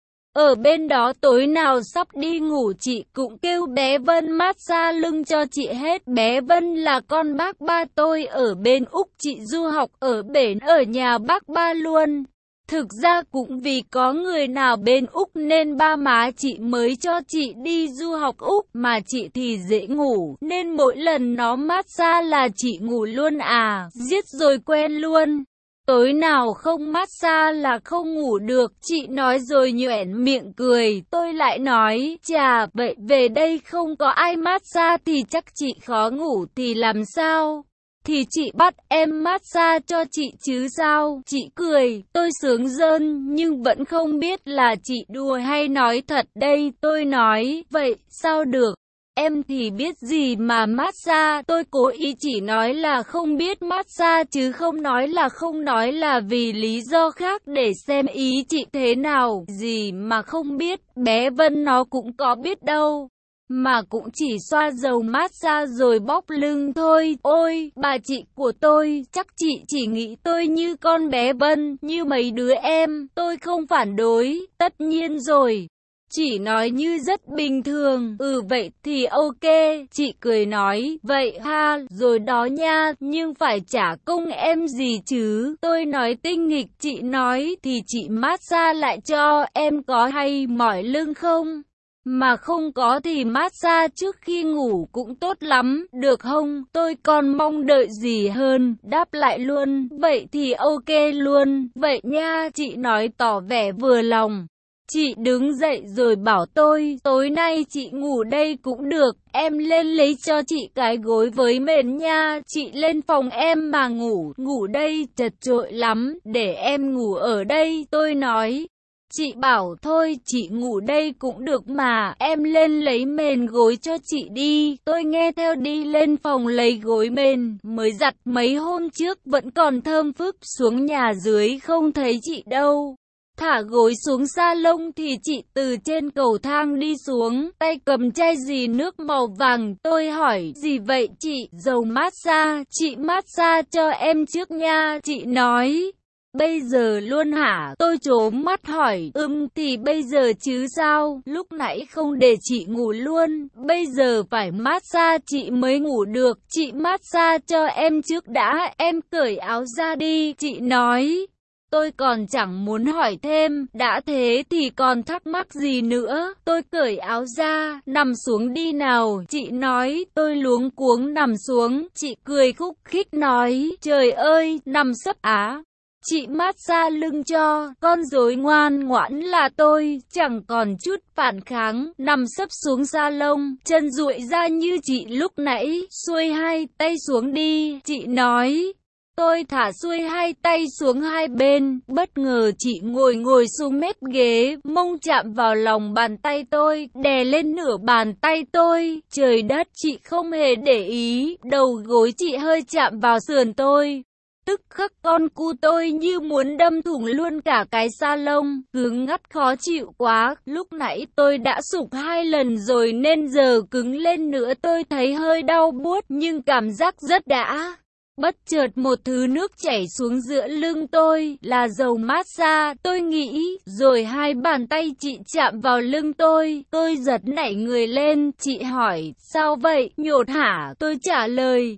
Ở bên đó tối nào sắp đi ngủ chị cũng kêu bé Vân massage lưng cho chị hết. Bé Vân là con bác ba tôi ở bên Úc, chị du học ở bển ở nhà bác ba luôn. Thực ra cũng vì có người nào bên Úc nên ba má chị mới cho chị đi du học Úc, mà chị thì dễ ngủ, nên mỗi lần nó massage là chị ngủ luôn à, giết rồi quen luôn. Tối nào không massage là không ngủ được, chị nói rồi nhoẻn miệng cười. Tôi lại nói, chà, vậy về đây không có ai massage thì chắc chị khó ngủ thì làm sao? Thì chị bắt em massage cho chị chứ sao? Chị cười, tôi sướng rơn, nhưng vẫn không biết là chị đùa hay nói thật đây. Tôi nói, vậy sao được? Em thì biết gì mà massage, tôi cố ý chỉ nói là không biết massage chứ không nói là vì lý do khác để xem ý chị thế nào, gì mà không biết, bé Vân nó cũng có biết đâu. Mà cũng chỉ xoa dầu massage rồi bóp lưng thôi. Ôi, bà chị của tôi, chắc chị chỉ nghĩ tôi như con bé Vân, như mấy đứa em, tôi không phản đối, tất nhiên rồi. Chỉ nói như rất bình thường. Vậy thì ok, chị cười nói, vậy ha, rồi đó nha, nhưng phải trả công em gì chứ? Tôi nói tinh nghịch, chị nói thì chị massage lại cho, em có hay mỏi lưng không? Mà không có thì massage trước khi ngủ cũng tốt lắm, được không? Tôi còn mong đợi gì hơn, đáp lại luôn, vậy thì ok luôn, vậy nha, chị nói tỏ vẻ vừa lòng. Chị đứng dậy rồi bảo tôi, tối nay chị ngủ đây cũng được, em lên lấy cho chị cái gối với mền nha, chị lên phòng em mà ngủ đây chật chội lắm, để em ngủ ở đây, tôi nói. Chị bảo thôi chị ngủ đây cũng được mà, em lên lấy mền gối cho chị đi, tôi nghe theo đi lên phòng lấy gối mền, mới giặt mấy hôm trước vẫn còn thơm phức, xuống nhà dưới không thấy chị đâu. Thả gối xuống salon thì chị từ trên cầu thang đi xuống, tay cầm chai gì nước màu vàng, tôi hỏi, gì vậy chị, dầu massage, chị massage cho em trước nha, chị nói. Bây giờ luôn hả? Tôi trố mắt hỏi, thì bây giờ chứ sao, lúc nãy không để chị ngủ luôn, bây giờ phải massage chị mới ngủ được, chị massage cho em trước đã, em cởi áo ra đi, chị nói. Tôi còn chẳng muốn hỏi thêm, đã thế thì còn thắc mắc gì nữa, tôi cởi áo ra, nằm xuống đi nào, chị nói, tôi luống cuống nằm xuống, chị cười khúc khích nói, trời ơi, nằm sấp á. Chị massage lưng cho, con rối ngoan ngoãn là tôi, chẳng còn chút phản kháng, nằm sấp xuống salon, chân duỗi ra như chị lúc nãy, xuôi hai tay xuống đi, chị nói. Tôi thả xuôi hai tay xuống hai bên, bất ngờ chị ngồi xuống mép ghế, mông chạm vào lòng bàn tay tôi, đè lên nửa bàn tay tôi, trời đất chị không hề để ý, đầu gối chị hơi chạm vào sườn tôi. Tức khắc con cu tôi như muốn đâm thủng luôn cả cái salon, cứng ngắt khó chịu quá, lúc nãy tôi đã sụp 2 lần rồi nên giờ cứng lên nữa tôi thấy hơi đau buốt nhưng cảm giác rất đã. Bất chợt một thứ nước chảy xuống giữa lưng tôi, là dầu massage, tôi nghĩ, rồi hai bàn tay chị chạm vào lưng tôi giật nảy người lên, chị hỏi, sao vậy, nhột hả, tôi trả lời,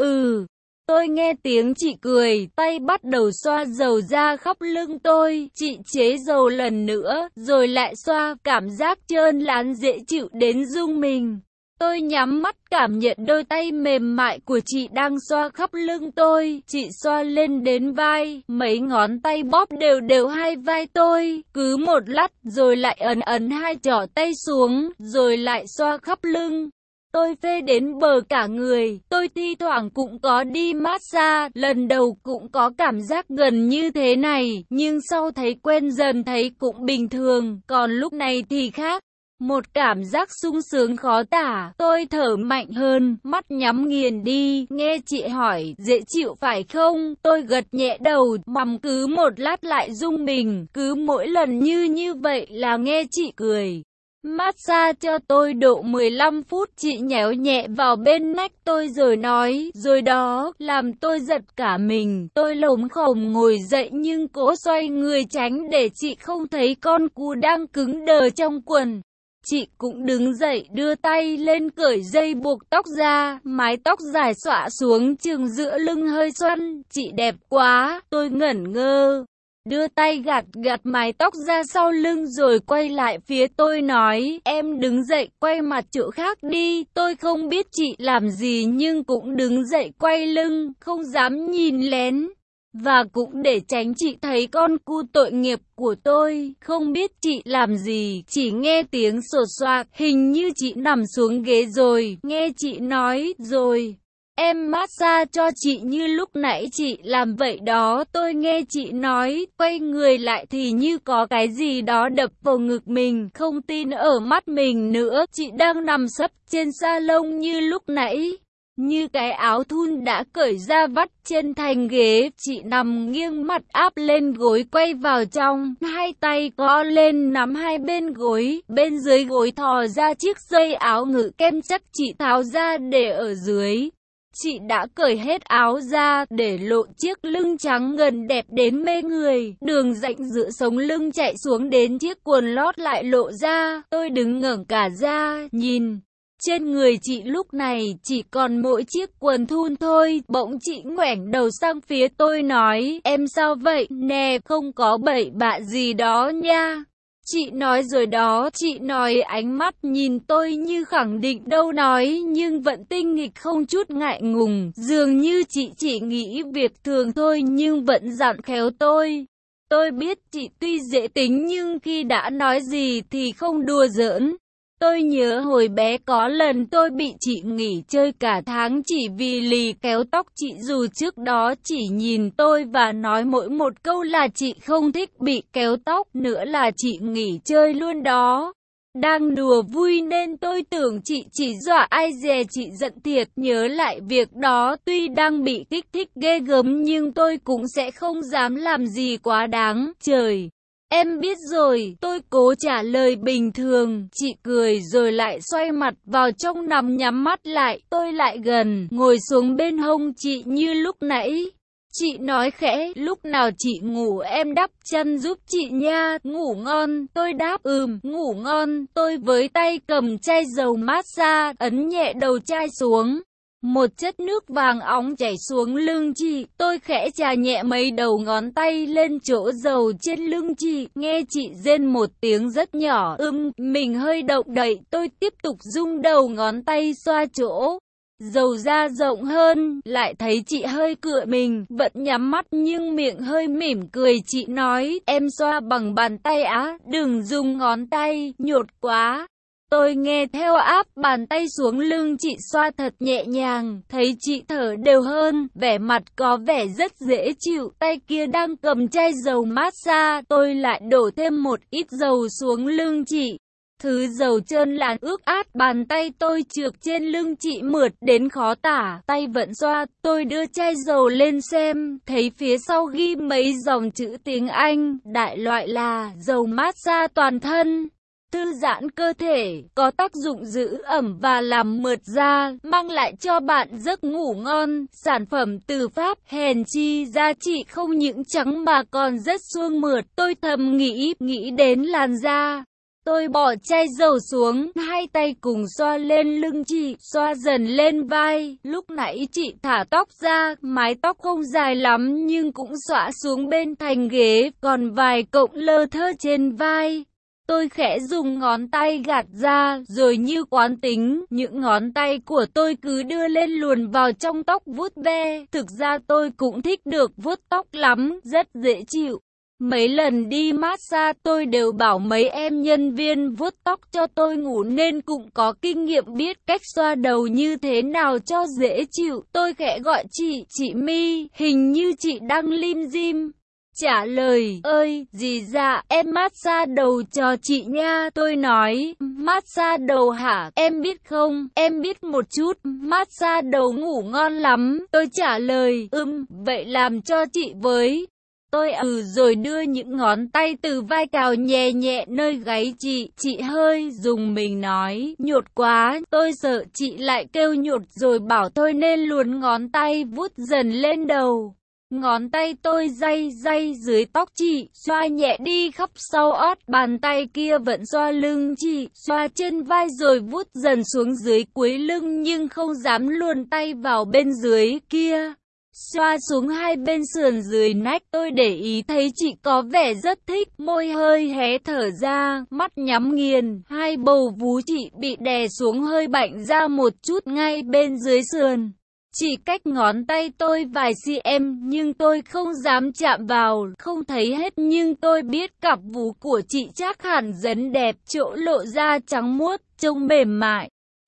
Tôi nghe tiếng chị cười, tay bắt đầu xoa dầu ra khắp lưng tôi, chị chế dầu lần nữa, rồi lại xoa, cảm giác trơn láng dễ chịu đến rung mình. Tôi nhắm mắt cảm nhận đôi tay mềm mại của chị đang xoa khắp lưng tôi, chị xoa lên đến vai, mấy ngón tay bóp đều đều hai vai tôi, cứ một lát rồi lại ấn hai trỏ tay xuống, rồi lại xoa khắp lưng. Tôi phê đến bờ cả người, tôi thi thoảng cũng có đi massage, lần đầu cũng có cảm giác gần như thế này, nhưng sau thấy quen dần thấy cũng bình thường, còn lúc này thì khác. Một cảm giác sung sướng khó tả, tôi thở mạnh hơn, mắt nhắm nghiền đi, nghe chị hỏi, dễ chịu phải không? Tôi gật nhẹ đầu, mằm cứ một lát lại rung mình, cứ mỗi lần như vậy là nghe chị cười. Massage cho tôi độ 15 phút, chị nhéo nhẹ vào bên nách tôi rồi nói, rồi đó, làm tôi giật cả mình, tôi lồm khồm ngồi dậy nhưng cố xoay người tránh để chị không thấy con cú đang cứng đờ trong quần. Chị cũng đứng dậy đưa tay lên cởi dây buộc tóc ra, mái tóc dài xõa xuống chừng giữa lưng hơi xoăn, chị đẹp quá, tôi ngẩn ngơ. Đưa tay gạt mái tóc ra sau lưng rồi quay lại phía tôi nói, em đứng dậy quay mặt chỗ khác đi, tôi không biết chị làm gì nhưng cũng đứng dậy quay lưng, không dám nhìn lén. Và cũng để tránh chị thấy con cu tội nghiệp của tôi, không biết chị làm gì, chỉ nghe tiếng sột soạc, hình như chị nằm xuống ghế rồi, nghe chị nói, rồi. em massage cho chị như lúc nãy chị làm vậy đó. Tôi nghe chị nói, quay người lại thì như có cái gì đó đập vào ngực mình, không tin ở mắt mình nữa. Chị đang nằm sấp trên salon như lúc nãy, như cái áo thun đã cởi ra vắt trên thành ghế. Chị nằm nghiêng mặt áp lên gối quay vào trong, hai tay co lên nắm hai bên gối, bên dưới gối thò ra chiếc dây áo ngực kem chắc chị tháo ra để ở dưới. Chị đã cởi hết áo ra, để lộ chiếc lưng trắng ngần đẹp đến mê người. Đường rãnh giữa sống lưng chạy xuống đến chiếc quần lót lại lộ ra. Tôi đứng ngẩng cả ra, nhìn. Trên người chị lúc này chỉ còn mỗi chiếc quần thun thôi. Bỗng chị ngoảnh đầu sang phía tôi nói, em sao vậy nè, không có bậy bạ gì đó nha. Chị nói rồi đó, chị nói. Ánh mắt nhìn tôi như khẳng định đâu nói, nhưng vẫn tinh nghịch không chút ngại ngùng. Dường như chị chỉ nghĩ việc thường thôi nhưng vẫn dặn khéo tôi. Tôi biết chị tuy dễ tính nhưng khi đã nói gì thì không đùa giỡn. Tôi nhớ hồi bé có lần tôi bị chị nghỉ chơi cả tháng chỉ vì lì kéo tóc chị, dù trước đó chỉ nhìn tôi và nói mỗi một câu là chị không thích bị kéo tóc, nữa là chị nghỉ chơi luôn đó. Đang đùa vui nên tôi tưởng chị chỉ dọa, ai dè chị giận thiệt. Nhớ lại việc đó, tuy đang bị kích thích ghê gớm nhưng tôi cũng sẽ không dám làm gì quá đáng. Trời! Em biết rồi, tôi cố trả lời bình thường. Chị cười rồi lại xoay mặt vào trong nằm nhắm mắt lại. Tôi lại gần, ngồi xuống bên hông chị như lúc nãy. Chị nói khẽ, lúc nào chị ngủ em đắp chăn giúp chị nha. Ngủ ngon, tôi đáp ngủ ngon. Tôi với tay cầm chai dầu massage, ấn nhẹ đầu chai xuống. Một chất nước vàng óng chảy xuống lưng chị. Tôi khẽ chà nhẹ mấy đầu ngón tay lên chỗ dầu trên lưng chị. Nghe chị rên một tiếng rất nhỏ. Mình hơi động đậy. Tôi tiếp tục rung đầu ngón tay xoa chỗ dầu ra rộng hơn. Lại thấy chị hơi cựa mình, vẫn nhắm mắt nhưng miệng hơi mỉm cười. Chị nói, em xoa bằng bàn tay á, đừng dùng ngón tay, nhột quá. Tôi nghe theo, áp bàn tay xuống lưng chị xoa thật nhẹ nhàng, thấy chị thở đều hơn, vẻ mặt có vẻ rất dễ chịu. Tay kia đang cầm chai dầu massage, tôi lại đổ thêm một ít dầu xuống lưng chị. Thứ dầu trơn làn ướt át, bàn tay tôi trượt trên lưng chị mượt đến khó tả. Tay vẫn xoa, tôi đưa chai dầu lên xem, thấy phía sau ghi mấy dòng chữ tiếng Anh, đại loại là dầu massage toàn thân, thư giãn cơ thể, có tác dụng giữ ẩm và làm mượt da, mang lại cho bạn giấc ngủ ngon. Sản phẩm từ Pháp, hèn chi da chị không những trắng mà còn rất suông mượt. Tôi thầm nghĩ đến làn da. Tôi bỏ chai dầu xuống, hai tay cùng xoa lên lưng chị, xoa dần lên vai. Lúc nãy chị thả tóc ra, mái tóc không dài lắm nhưng cũng xõa xuống bên thành ghế, còn vài cọng lơ thơ trên vai. Tôi khẽ dùng ngón tay gạt ra, rồi như quán tính, những ngón tay của tôi cứ đưa lên luồn vào trong tóc vuốt ve. Thực ra tôi cũng thích được vuốt tóc lắm, rất dễ chịu. Mấy lần đi massage tôi đều bảo mấy em nhân viên vuốt tóc cho tôi ngủ nên cũng có kinh nghiệm biết cách xoa đầu như thế nào cho dễ chịu. Tôi khẽ gọi chị My, hình như chị đang lim dim. Trả lời, ơi, dì dạ, em massage đầu cho chị nha. Tôi nói, massage đầu hả, em biết không, em biết một chút, massage đầu ngủ ngon lắm. Tôi trả lời, vậy làm cho chị với. Tôi rồi đưa những ngón tay từ vai cào nhẹ nhẹ nơi gáy chị hơi dùng mình nói, nhột quá. Tôi sợ chị lại kêu nhột rồi bảo tôi nên luồn ngón tay vuốt dần lên đầu. Ngón tay tôi day dưới tóc chị, xoa nhẹ đi khắp sau ót, bàn tay kia vẫn xoa lưng chị, xoa trên vai rồi vuốt dần xuống dưới cuối lưng nhưng không dám luồn tay vào bên dưới kia. Xoa xuống hai bên sườn dưới nách, tôi để ý thấy chị có vẻ rất thích, môi hơi hé thở ra, mắt nhắm nghiền, hai bầu vú chị bị đè xuống hơi bạnh ra một chút ngay bên dưới sườn. Chỉ cách ngón tay tôi vài cm nhưng tôi không dám chạm vào, không thấy hết nhưng tôi biết cặp vú của chị chắc hẳn rất đẹp, chỗ lộ ra trắng muốt, trông mềm mại.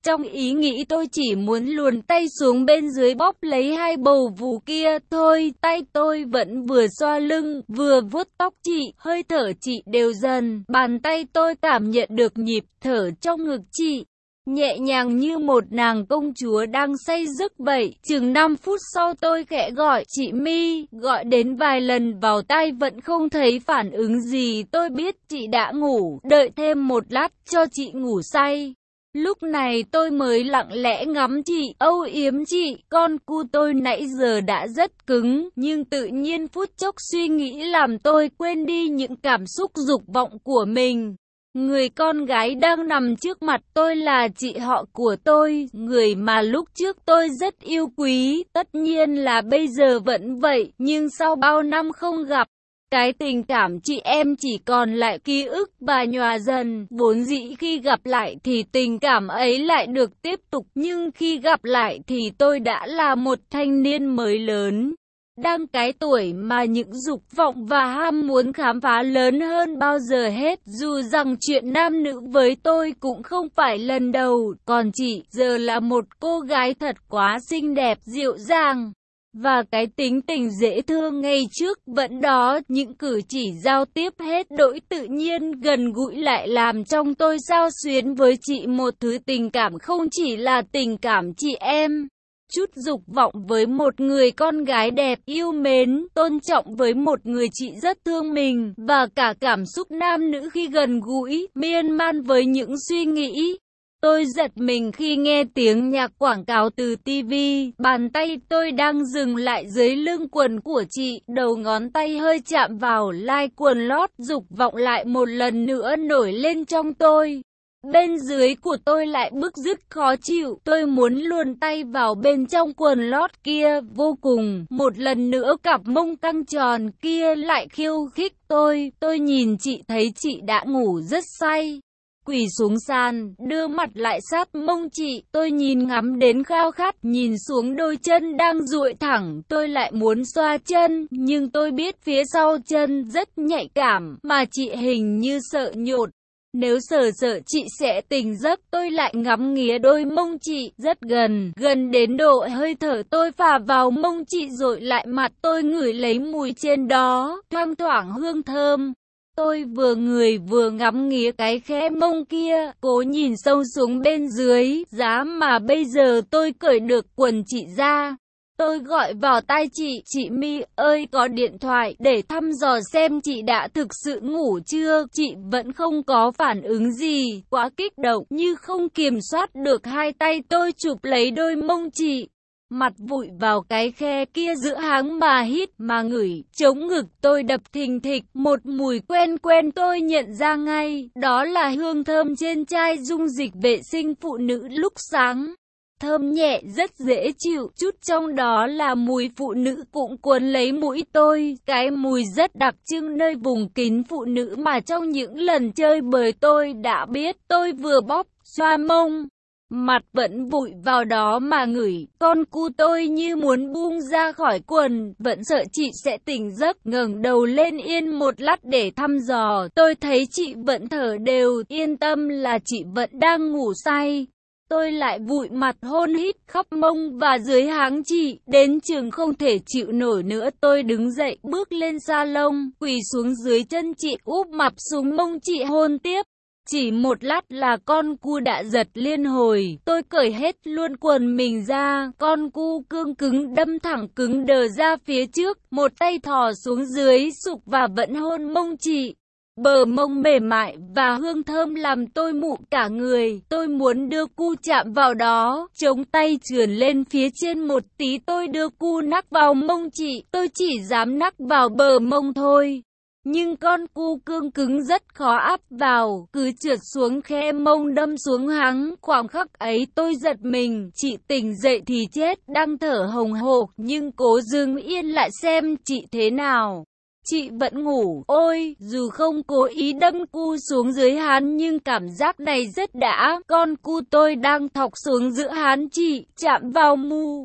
Trong ý nghĩ tôi chỉ muốn luồn tay xuống bên dưới bóp lấy hai bầu vú kia thôi. Tay tôi vẫn vừa xoa lưng, vừa vuốt tóc chị, hơi thở chị đều dần. Bàn tay tôi cảm nhận được nhịp thở trong ngực chị, nhẹ nhàng như một nàng công chúa đang say giấc vậy. Chừng 5 phút sau tôi khẽ gọi chị My, gọi đến vài lần vào tai vẫn không thấy phản ứng gì. Tôi biết chị đã ngủ, đợi thêm một lát cho chị ngủ say. Lúc này tôi mới lặng lẽ ngắm chị, âu yếm chị. Con cu tôi nãy giờ đã rất cứng, nhưng tự nhiên phút chốc suy nghĩ làm tôi quên đi những cảm xúc dục vọng của mình. Người con gái đang nằm trước mặt tôi là chị họ của tôi, người mà lúc trước tôi rất yêu quý, tất nhiên là bây giờ vẫn vậy, nhưng sau bao năm không gặp, cái tình cảm chị em chỉ còn lại ký ức và nhòa dần. Vốn dĩ khi gặp lại thì tình cảm ấy lại được tiếp tục, nhưng khi gặp lại thì tôi đã là một thanh niên mới lớn, đang cái tuổi mà những dục vọng và ham muốn khám phá lớn hơn bao giờ hết. Dù rằng chuyện nam nữ với tôi cũng không phải lần đầu, còn chị giờ là một cô gái thật quá xinh đẹp, dịu dàng. Và cái tính tình dễ thương ngày trước vẫn đó, những cử chỉ giao tiếp hết đỗi tự nhiên gần gũi lại làm trong tôi xao xuyến với chị một thứ tình cảm không chỉ là tình cảm chị em. Chút dục vọng với một người con gái đẹp, yêu mến, tôn trọng với một người chị rất thương mình, và cả cảm xúc nam nữ khi gần gũi, miên man với những suy nghĩ. Tôi giật mình khi nghe tiếng nhạc quảng cáo từ TV, bàn tay tôi đang dừng lại dưới lưng quần của chị, đầu ngón tay hơi chạm vào lai quần lót, dục vọng lại một lần nữa nổi lên trong tôi. Bên dưới của tôi lại bứt rứt khó chịu, tôi muốn luồn tay vào bên trong quần lót kia vô cùng. Một lần nữa cặp mông căng tròn kia lại khiêu khích tôi nhìn chị thấy chị đã ngủ rất say. Quỳ xuống sàn, đưa mặt lại sát mông chị, tôi nhìn ngắm đến khao khát, nhìn xuống đôi chân đang duỗi thẳng, tôi lại muốn xoa chân, nhưng tôi biết phía sau chân rất nhạy cảm, mà chị hình như sợ nhột. Nếu sợ chị sẽ tỉnh giấc, tôi lại ngắm nghía đôi mông chị, rất gần đến độ hơi thở tôi phả vào mông chị rồi lại mặt tôi ngửi lấy mùi trên đó, thoang thoảng hương thơm. Tôi vừa ngửi vừa ngắm nghía cái khe mông kia, cố nhìn sâu xuống bên dưới, giá mà bây giờ tôi cởi được quần chị ra. Tôi gọi vào tai chị My ơi, có điện thoại để thăm dò xem chị đã thực sự ngủ chưa. Chị vẫn không có phản ứng gì, quá kích động, như không kiểm soát được hai tay tôi chụp lấy đôi mông chị. Mặt vụi vào cái khe kia giữa háng mà hít mà ngửi, chống ngực tôi đập thình thịch, một mùi quen tôi nhận ra ngay, đó là hương thơm trên chai dung dịch vệ sinh phụ nữ lúc sáng. Thơm nhẹ rất dễ chịu, chút trong đó là mùi phụ nữ cũng cuốn lấy mũi tôi, cái mùi rất đặc trưng nơi vùng kín phụ nữ mà trong những lần chơi bời tôi đã biết. Tôi vừa bóp, xoa mông, mặt vẫn vụi vào đó mà ngửi, con cu tôi như muốn buông ra khỏi quần, vẫn sợ chị sẽ tỉnh giấc, ngẩng đầu lên yên một lát để thăm dò, tôi thấy chị vẫn thở đều, yên tâm là chị vẫn đang ngủ say. Tôi lại vụi mặt hôn hít khắp mông và dưới háng chị, đến chừng không thể chịu nổi nữa tôi đứng dậy bước lên salon, quỳ xuống dưới chân chị úp mặt xuống mông chị hôn tiếp. Chỉ một lát là con cu đã giật liên hồi, tôi cởi hết luôn quần mình ra, con cu cương cứng đâm thẳng cứng đờ ra phía trước, một tay thò xuống dưới sụp và vẫn hôn mông chị. Bờ mông mềm mại và hương thơm làm tôi mụ cả người, tôi muốn đưa cu chạm vào đó, chống tay trườn lên phía trên một tí tôi đưa cu nắc vào mông chị, tôi chỉ dám nắc vào bờ mông thôi. Nhưng con cu cương cứng rất khó áp vào, cứ trượt xuống khe mông đâm xuống háng, khoảng khắc ấy tôi giật mình, chị tỉnh dậy thì chết, đang thở hồng hộc nhưng cố dừng yên lại xem chị thế nào. Chị vẫn ngủ, ôi, dù không cố ý đâm cu xuống dưới hán nhưng cảm giác này rất đã, con cu tôi đang thọc xuống giữa hán chị, chạm vào mu.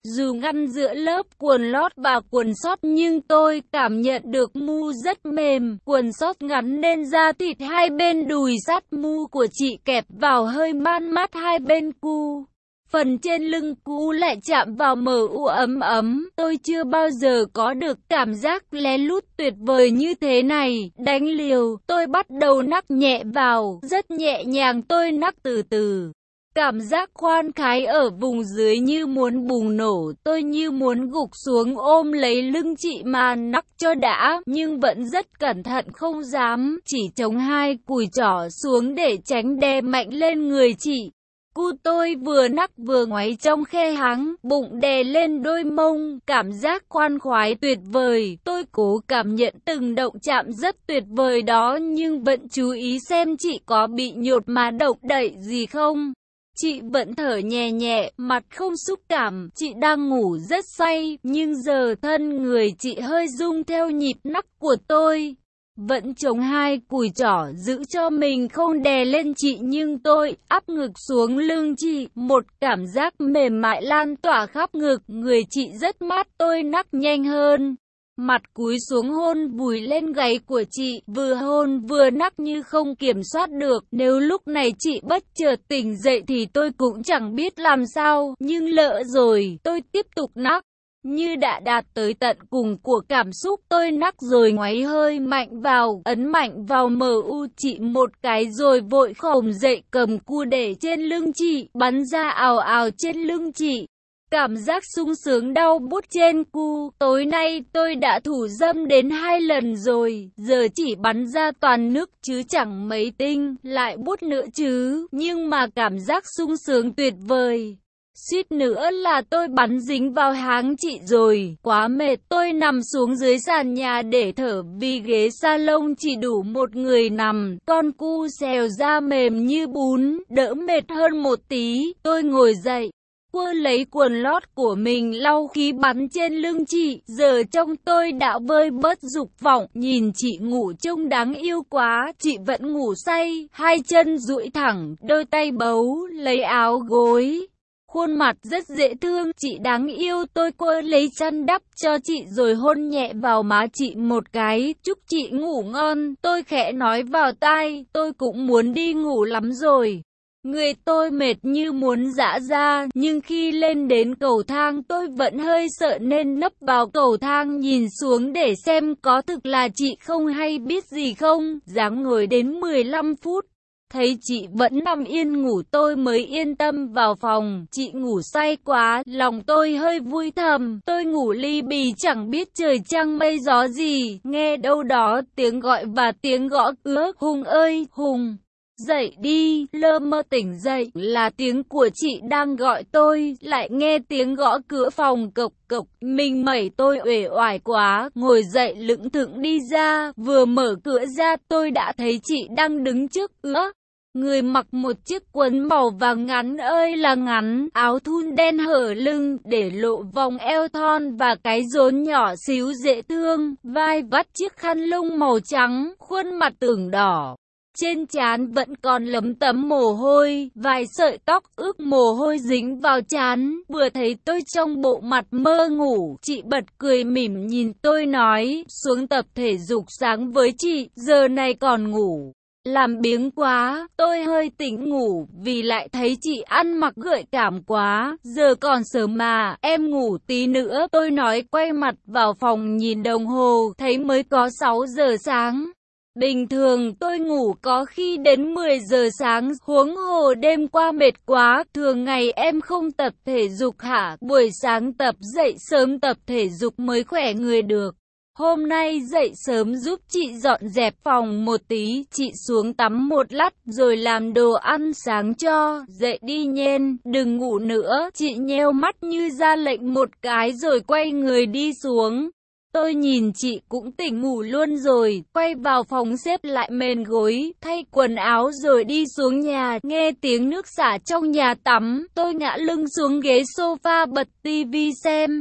Dù ngăn giữa lớp quần lót và quần sót nhưng tôi cảm nhận được mu rất mềm. Quần sót ngắn nên da thịt hai bên đùi sát mu của chị kẹp vào hơi man mát hai bên cu. Phần trên lưng cu lại chạm vào mờ u ấm ấm. Tôi chưa bao giờ có được cảm giác lén lút tuyệt vời như thế này. Đánh liều, tôi bắt đầu nắc nhẹ vào, rất nhẹ nhàng tôi nắc từ từ. Cảm giác khoan khoái ở vùng dưới như muốn bùng nổ, tôi như muốn gục xuống ôm lấy lưng chị mà nắc cho đã, nhưng vẫn rất cẩn thận không dám, chỉ chống hai cùi trỏ xuống để tránh đè mạnh lên người chị. Cu tôi vừa nắc vừa ngoáy trong khe háng, bụng đè lên đôi mông, cảm giác khoan khoái tuyệt vời. Tôi cố cảm nhận từng động chạm rất tuyệt vời đó nhưng vẫn chú ý xem chị có bị nhột mà động đậy gì không. Chị vẫn thở nhẹ nhẹ, mặt không xúc cảm, chị đang ngủ rất say, nhưng giờ thân người chị hơi rung theo nhịp nắc của tôi. Vẫn chống hai cùi trỏ giữ cho mình không đè lên chị nhưng tôi áp ngực xuống lưng chị, một cảm giác mềm mại lan tỏa khắp ngực, người chị rất mát tôi nắc nhanh hơn. Mặt cúi xuống hôn vùi lên gáy của chị, vừa hôn vừa nắc như không kiểm soát được. Nếu lúc này chị bất chợt tỉnh dậy thì tôi cũng chẳng biết làm sao, nhưng lỡ rồi, tôi tiếp tục nắc. Như đã đạt tới tận cùng của cảm xúc, tôi nắc rồi ngoáy hơi mạnh vào, ấn mạnh vào MU chị một cái rồi vội khom dậy cầm cu để trên lưng chị, bắn ra ào ào trên lưng chị. Cảm giác sung sướng đau buốt trên cu, tối nay tôi đã thủ dâm đến 2 lần rồi, giờ chỉ bắn ra toàn nước chứ chẳng mấy tinh, lại buốt nữa chứ, nhưng mà cảm giác sung sướng tuyệt vời. Suýt nữa là tôi bắn dính vào háng chị rồi, quá mệt tôi nằm xuống dưới sàn nhà để thở vì ghế salon chỉ đủ một người nằm, con cu xèo da mềm như bún, đỡ mệt hơn một tí, tôi ngồi dậy. Quơ lấy quần lót của mình lau khí bắn trên lưng chị, giờ trông tôi đã vơi bớt dục vọng, nhìn chị ngủ trông đáng yêu quá, chị vẫn ngủ say, hai chân duỗi thẳng, đôi tay bấu lấy áo gối. Khuôn mặt rất dễ thương, chị đáng yêu, tôi quơ lấy chăn đắp cho chị rồi hôn nhẹ vào má chị một cái, chúc chị ngủ ngon, tôi khẽ nói vào tai, tôi cũng muốn đi ngủ lắm rồi. Người tôi mệt như muốn giã ra, nhưng khi lên đến cầu thang tôi vẫn hơi sợ nên nấp vào cầu thang nhìn xuống để xem có thực là chị không hay biết gì không, dáng ngồi đến 15 phút. Thấy chị vẫn nằm yên ngủ tôi mới yên tâm vào phòng, chị ngủ say quá, lòng tôi hơi vui thầm, tôi ngủ li bì chẳng biết trời trăng mây gió gì, nghe đâu đó tiếng gọi và tiếng gõ cửa, Hùng ơi, Hùng. Dậy đi, lơ mơ tỉnh dậy, là tiếng của chị đang gọi tôi, lại nghe tiếng gõ cửa phòng cộc cộc, mình mẩy tôi uể oải quá, ngồi dậy lững thững đi ra, vừa mở cửa ra tôi đã thấy chị đang đứng trước cửa. Người mặc một chiếc quần màu vàng ngắn ơi là ngắn, áo thun đen hở lưng, để lộ vòng eo thon và cái rốn nhỏ xíu dễ thương, vai vắt chiếc khăn lông màu trắng, khuôn mặt ửng đỏ. Trên trán vẫn còn lấm tấm mồ hôi, vài sợi tóc ướt mồ hôi dính vào trán. Vừa thấy tôi trong bộ mặt mơ ngủ, chị bật cười mỉm nhìn tôi nói, xuống tập thể dục sáng với chị, giờ này còn ngủ. Làm biếng quá, tôi hơi tỉnh ngủ, vì lại thấy chị ăn mặc gợi cảm quá, giờ còn sớm mà, em ngủ tí nữa, tôi nói quay mặt vào phòng nhìn đồng hồ, thấy mới có 6 giờ sáng. Bình thường tôi ngủ có khi đến 10 giờ sáng, huống hồ đêm qua mệt quá, thường ngày em không tập thể dục hả, buổi sáng tập dậy sớm tập thể dục mới khỏe người được. Hôm nay dậy sớm giúp chị dọn dẹp phòng một tí, chị xuống tắm một lát rồi làm đồ ăn sáng cho, dậy đi nhen, đừng ngủ nữa, chị nheo mắt như ra lệnh một cái rồi quay người đi xuống. Tôi nhìn chị cũng tỉnh ngủ luôn rồi, quay vào phòng xếp lại mền gối, thay quần áo rồi đi xuống nhà, nghe tiếng nước xả trong nhà tắm, tôi ngã lưng xuống ghế sofa bật tivi xem.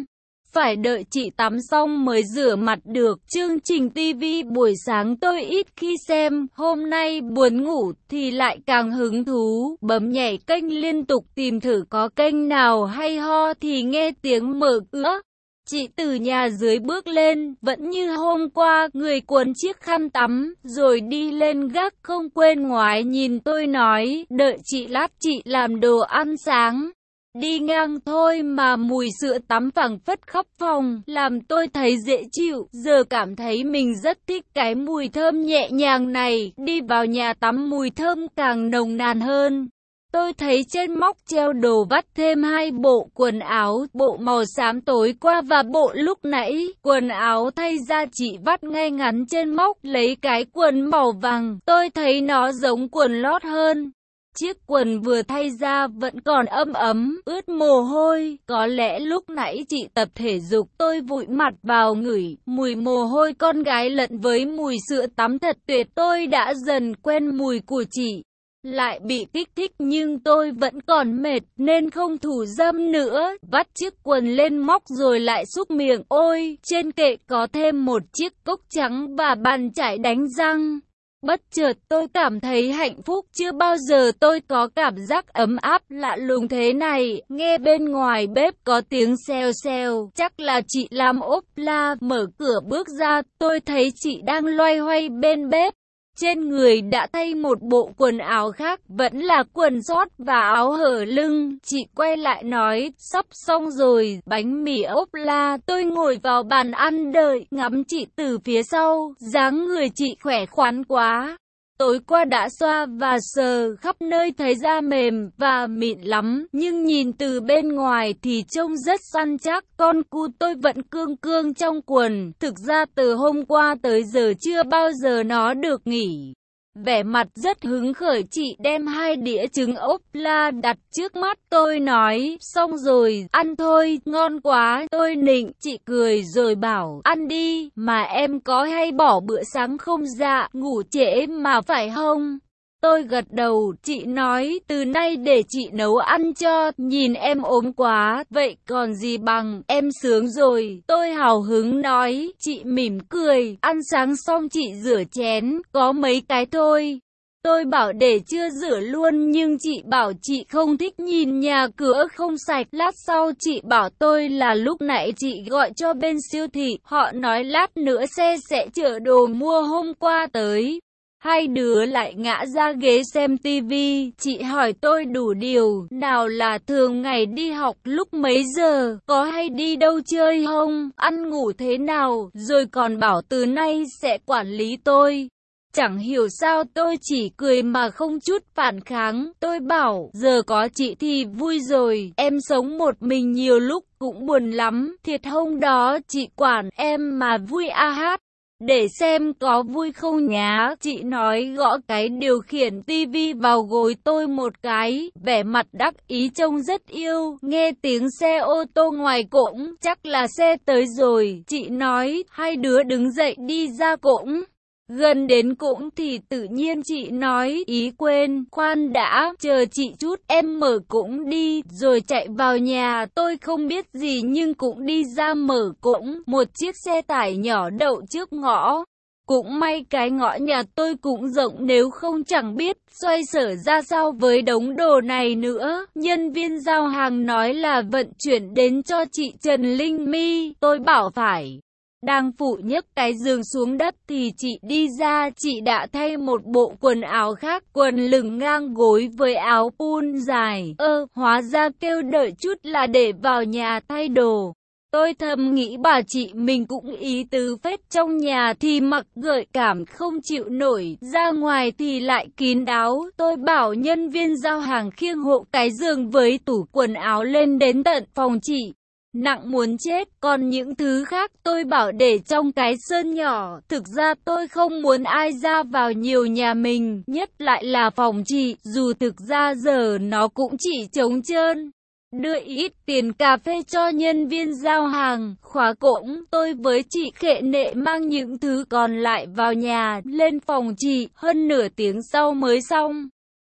phải đợi chị tắm xong mới rửa mặt được. Chương trình TV buổi sáng tôi ít khi xem, hôm nay buồn ngủ thì lại càng hứng thú, bấm nhảy kênh liên tục tìm thử có kênh nào hay ho thì nghe tiếng mở cửa. Chị từ nhà dưới bước lên, vẫn như hôm qua, người quấn chiếc khăn tắm, rồi đi lên gác không quên ngoái nhìn tôi nói, đợi chị lát chị làm đồ ăn sáng. Đi ngang thôi mà mùi sữa tắm phảng phất khắp phòng, làm tôi thấy dễ chịu, giờ cảm thấy mình rất thích cái mùi thơm nhẹ nhàng này, đi vào nhà tắm mùi thơm càng nồng nàn hơn. Tôi thấy trên móc treo đồ vắt thêm 2 bộ quần áo, bộ màu xám tối qua và bộ lúc nãy. Quần áo thay ra chị vắt ngay ngắn trên móc, lấy cái quần màu vàng, tôi thấy nó giống quần lót hơn. Chiếc quần vừa thay ra vẫn còn ấm ấm, ướt mồ hôi, có lẽ lúc nãy chị tập thể dục. Tôi vụi mặt vào ngửi, mùi mồ hôi con gái lẫn với mùi sữa tắm thật tuyệt. Tôi đã dần quen mùi của chị. Lại bị kích thích nhưng tôi vẫn còn mệt nên không thủ dâm nữa. Vắt chiếc quần lên móc rồi lại súc miệng. Ôi, trên kệ có thêm một chiếc cốc trắng và bàn chải đánh răng. Bất chợt tôi cảm thấy hạnh phúc, chưa bao giờ tôi có cảm giác ấm áp lạ lùng thế này. Nghe bên ngoài bếp có tiếng xèo xèo, chắc là chị làm ốp la. Mở cửa bước ra, tôi thấy chị đang loay hoay bên bếp. Trên người đã thay một bộ quần áo khác, vẫn là quần sót và áo hở lưng. Chị quay lại nói, sắp xong rồi, bánh mì ốp la. Tôi ngồi vào bàn ăn đợi, ngắm chị từ phía sau, dáng người chị khỏe khoắn quá. Tối qua đã xoa và sờ khắp nơi thấy da mềm và mịn lắm, nhưng nhìn từ bên ngoài thì trông rất săn chắc. Con cu tôi vẫn cương cương trong quần, thực ra từ hôm qua tới giờ chưa bao giờ nó được nghỉ. Vẻ mặt rất hứng khởi, chị đem 2 đĩa trứng ốp la đặt trước mắt tôi nói, xong rồi, ăn thôi, ngon quá. Tôi nịnh, chị cười rồi bảo, ăn đi, mà em có hay bỏ bữa sáng không? Dạ, ngủ trễ mà phải không? Tôi gật đầu, chị nói, từ nay để chị nấu ăn cho, nhìn em ốm quá, vậy còn gì bằng, em sướng rồi. Tôi hào hứng nói, chị mỉm cười, ăn sáng xong chị rửa chén, có mấy cái thôi. Tôi bảo để chưa rửa luôn nhưng chị bảo chị không thích nhìn nhà cửa không sạch. Lát sau chị bảo tôi là lúc nãy chị gọi cho bên siêu thị, họ nói lát nữa xe sẽ chở đồ mua hôm qua tới. Hai đứa lại ngã ra ghế xem tivi, chị hỏi tôi đủ điều, nào là thường ngày đi học lúc mấy giờ, có hay đi đâu chơi không, ăn ngủ thế nào, rồi còn bảo từ nay sẽ quản lý tôi. Chẳng hiểu sao tôi chỉ cười mà không chút phản kháng. Tôi bảo, giờ có chị thì vui rồi, em sống một mình nhiều lúc cũng buồn lắm, thiệt hôm đó chị quản em mà vui a hát. Để xem có vui không nhá, chị nói gõ cái điều khiển tivi vào gối tôi một cái, vẻ mặt đắc ý trông rất yêu. Nghe tiếng xe ô tô ngoài cổng, chắc là xe tới rồi, chị nói, hai đứa đứng dậy đi ra cổng. Gần đến cổng thì tự nhiên chị nói, ý quên, khoan đã, chờ chị chút, em mở cổng đi, rồi chạy vào nhà. Tôi không biết gì nhưng cũng đi ra mở cổng, một chiếc xe tải nhỏ đậu trước ngõ. Cũng may cái ngõ nhà tôi cũng rộng, nếu không chẳng biết xoay sở ra sao với đống đồ này nữa. Nhân viên giao hàng nói là vận chuyển đến cho chị Trần Linh My, tôi bảo phải. Đang phụ nhấc cái giường xuống đất thì chị đi ra, chị đã thay một bộ quần áo khác, quần lửng ngang gối với áo pun dài. Hóa ra kêu đợi chút là để vào nhà thay đồ. Tôi thầm nghĩ bà chị mình cũng ý tứ phết, trong nhà thì mặc gợi cảm không chịu nổi, ra ngoài thì lại kín đáo. Tôi bảo nhân viên giao hàng khiêng hộ cái giường với tủ quần áo lên đến tận phòng chị. Nặng muốn chết, còn những thứ khác tôi bảo để trong cái sân nhỏ. Thực ra tôi không muốn ai ra vào nhiều nhà mình, nhất lại là phòng chị, dù thực ra giờ nó cũng chỉ trống trơn. Đưa ít tiền cà phê cho nhân viên giao hàng, khóa cổng, tôi với chị khệ nệ mang những thứ còn lại vào nhà, lên phòng chị, hơn nửa tiếng sau mới xong.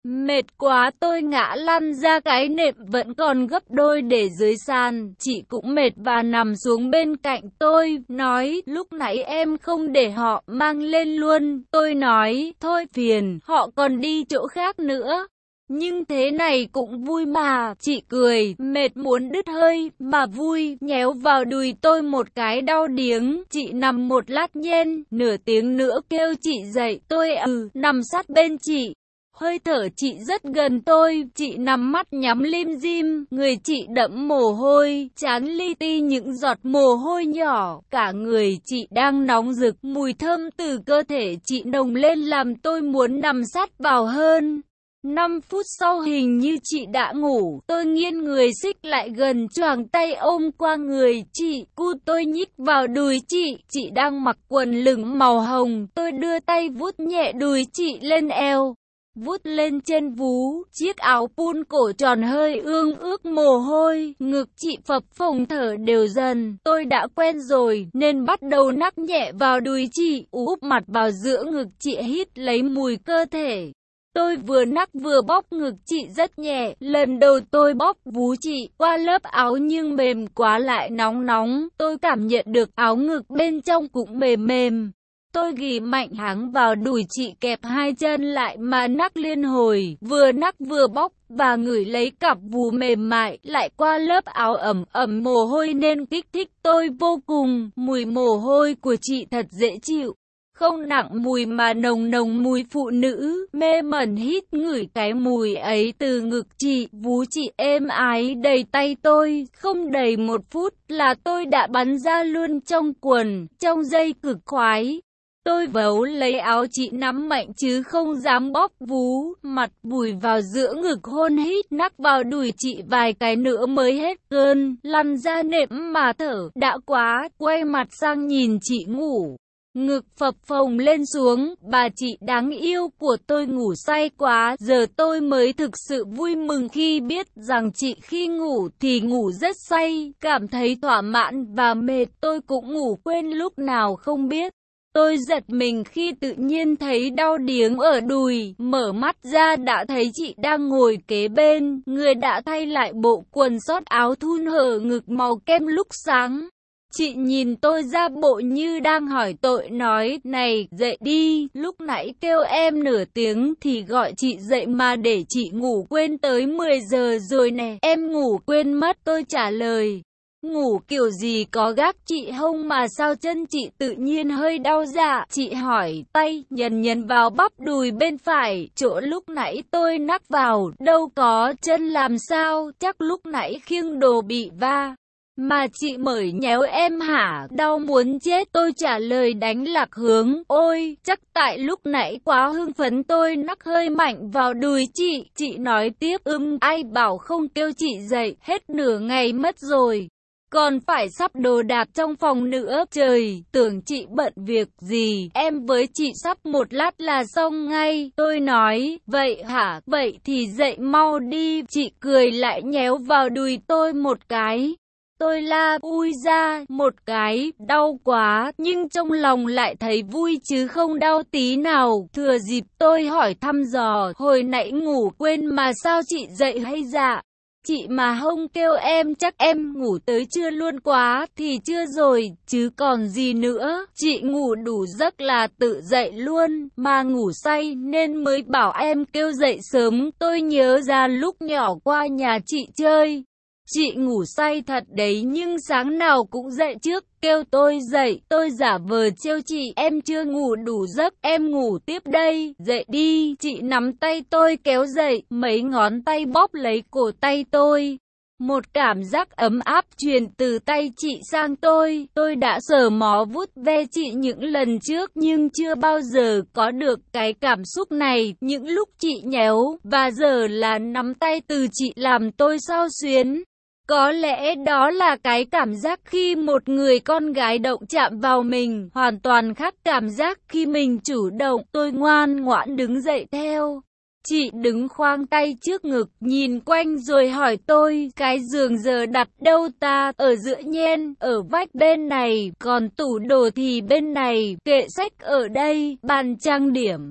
Mệt quá tôi ngã lăn ra, cái nệm vẫn còn gấp đôi để dưới sàn. Chị cũng mệt và nằm xuống bên cạnh tôi, nói lúc nãy em không để họ mang lên luôn. Tôi nói thôi phiền, họ còn đi chỗ khác nữa. Nhưng thế này cũng vui mà, chị cười, mệt muốn đứt hơi, mà vui, nhéo vào đùi tôi một cái đau điếng. Chị nằm một lát nhen, nửa tiếng nữa kêu chị dậy, tôi nằm sát bên chị. Hơi thở chị rất gần tôi, chị nằm mắt nhắm lim dim, người chị đẫm mồ hôi, trán li ti những giọt mồ hôi nhỏ, cả người chị đang nóng rực, mùi thơm từ cơ thể chị nồng lên làm tôi muốn nằm sát vào hơn. 5 phút sau hình như chị đã ngủ, tôi nghiêng người xích lại gần choàng tay ôm qua người chị, cu tôi nhích vào đùi chị đang mặc quần lửng màu hồng, tôi đưa tay vuốt nhẹ đùi chị lên eo. Vuốt lên trên vú, chiếc áo pun cổ tròn hơi ương ước mồ hôi, ngực chị phập phồng thở đều dần, tôi đã quen rồi, nên bắt đầu nắc nhẹ vào đùi chị, úp mặt vào giữa ngực chị hít lấy mùi cơ thể. Tôi vừa nắc vừa bóp ngực chị rất nhẹ, lần đầu tôi bóp vú chị, qua lớp áo nhưng mềm quá lại nóng nóng, tôi cảm nhận được áo ngực bên trong cũng mềm mềm. Tôi ghì mạnh háng vào đùi chị kẹp hai chân lại mà nắc liên hồi, vừa nắc vừa bóp và ngửi lấy cặp vú mềm mại, lại qua lớp áo ẩm ẩm mồ hôi nên kích thích tôi vô cùng, mùi mồ hôi của chị thật dễ chịu. Không nặng mùi mà nồng nồng mùi phụ nữ, mê mẩn hít ngửi cái mùi ấy từ ngực chị, vú chị êm ái đầy tay tôi, không đầy 1 phút là tôi đã bắn ra luôn trong quần, trong giây cực khoái. Tôi vấu lấy áo chị nắm mạnh chứ không dám bóp vú, mặt vùi vào giữa ngực hôn hít nắc vào đùi chị vài cái nữa mới hết cơn, lăn ra nệm mà thở, đã quá, quay mặt sang nhìn chị ngủ. Ngực phập phồng lên xuống, bà chị đáng yêu của tôi ngủ say quá, giờ tôi mới thực sự vui mừng khi biết rằng chị khi ngủ thì ngủ rất say, cảm thấy thỏa mãn và mệt, tôi cũng ngủ quên lúc nào không biết. Tôi giật mình khi tự nhiên thấy đau điếng ở đùi, mở mắt ra đã thấy chị đang ngồi kế bên, người đã thay lại bộ quần sót áo thun hở ngực màu kem lúc sáng. Chị nhìn tôi ra bộ như đang hỏi tội, nói, này, dậy đi, lúc nãy kêu em nửa tiếng thì gọi chị dậy mà để chị ngủ quên tới 10 giờ rồi nè, em ngủ quên mất, tôi trả lời. Ngủ kiểu gì có gác chị hông mà sao chân chị tự nhiên hơi đau dạ, chị hỏi, tay nhấn vào bắp đùi bên phải, chỗ lúc nãy tôi nắc vào, đâu có, chân làm sao, chắc lúc nãy khiêng đồ bị va. Mà chị mới nhéo em hả, đau muốn chết, tôi trả lời đánh lạc hướng, ôi, chắc tại lúc nãy quá hưng phấn tôi nắc hơi mạnh vào đùi chị nói tiếp, ai bảo không kêu chị dậy, hết nửa ngày mất rồi. Còn phải sắp đồ đạc trong phòng nữa, trời, tưởng chị bận việc gì, em với chị sắp một lát là xong ngay, tôi nói, vậy hả, vậy thì dậy mau đi, chị cười lại nhéo vào đùi tôi một cái. Tôi la, ui ra, một cái, đau quá, nhưng trong lòng lại thấy vui chứ không đau tí nào. Thừa dịp tôi hỏi thăm dò, hồi nãy ngủ quên mà sao chị dậy hay dạ? Chị mà không kêu em chắc em ngủ tới trưa luôn quá, thì chưa rồi, chứ còn gì nữa. Chị ngủ đủ giấc là tự dậy luôn, mà ngủ say nên mới bảo em kêu dậy sớm. Tôi nhớ ra lúc nhỏ qua nhà chị chơi. Chị ngủ say thật đấy nhưng sáng nào cũng dậy trước, kêu tôi dậy, tôi giả vờ trêu chị, em chưa ngủ đủ giấc, em ngủ tiếp đây, dậy đi, chị nắm tay tôi kéo dậy, mấy ngón tay bóp lấy cổ tay tôi. Một cảm giác ấm áp truyền từ tay chị sang tôi đã sờ mó vuốt ve chị những lần trước nhưng chưa bao giờ có được cái cảm xúc này, những lúc chị nhéo, và giờ là nắm tay từ chị làm tôi xao xuyến. Có lẽ đó là cái cảm giác khi một người con gái động chạm vào mình, hoàn toàn khác cảm giác khi mình chủ động. Tôi ngoan ngoãn đứng dậy theo. Chị đứng khoang tay trước ngực, nhìn quanh rồi hỏi tôi, cái giường giờ đặt đâu ta? Ở giữa nhen, ở vách bên này, còn tủ đồ thì bên này, kệ sách ở đây, bàn trang điểm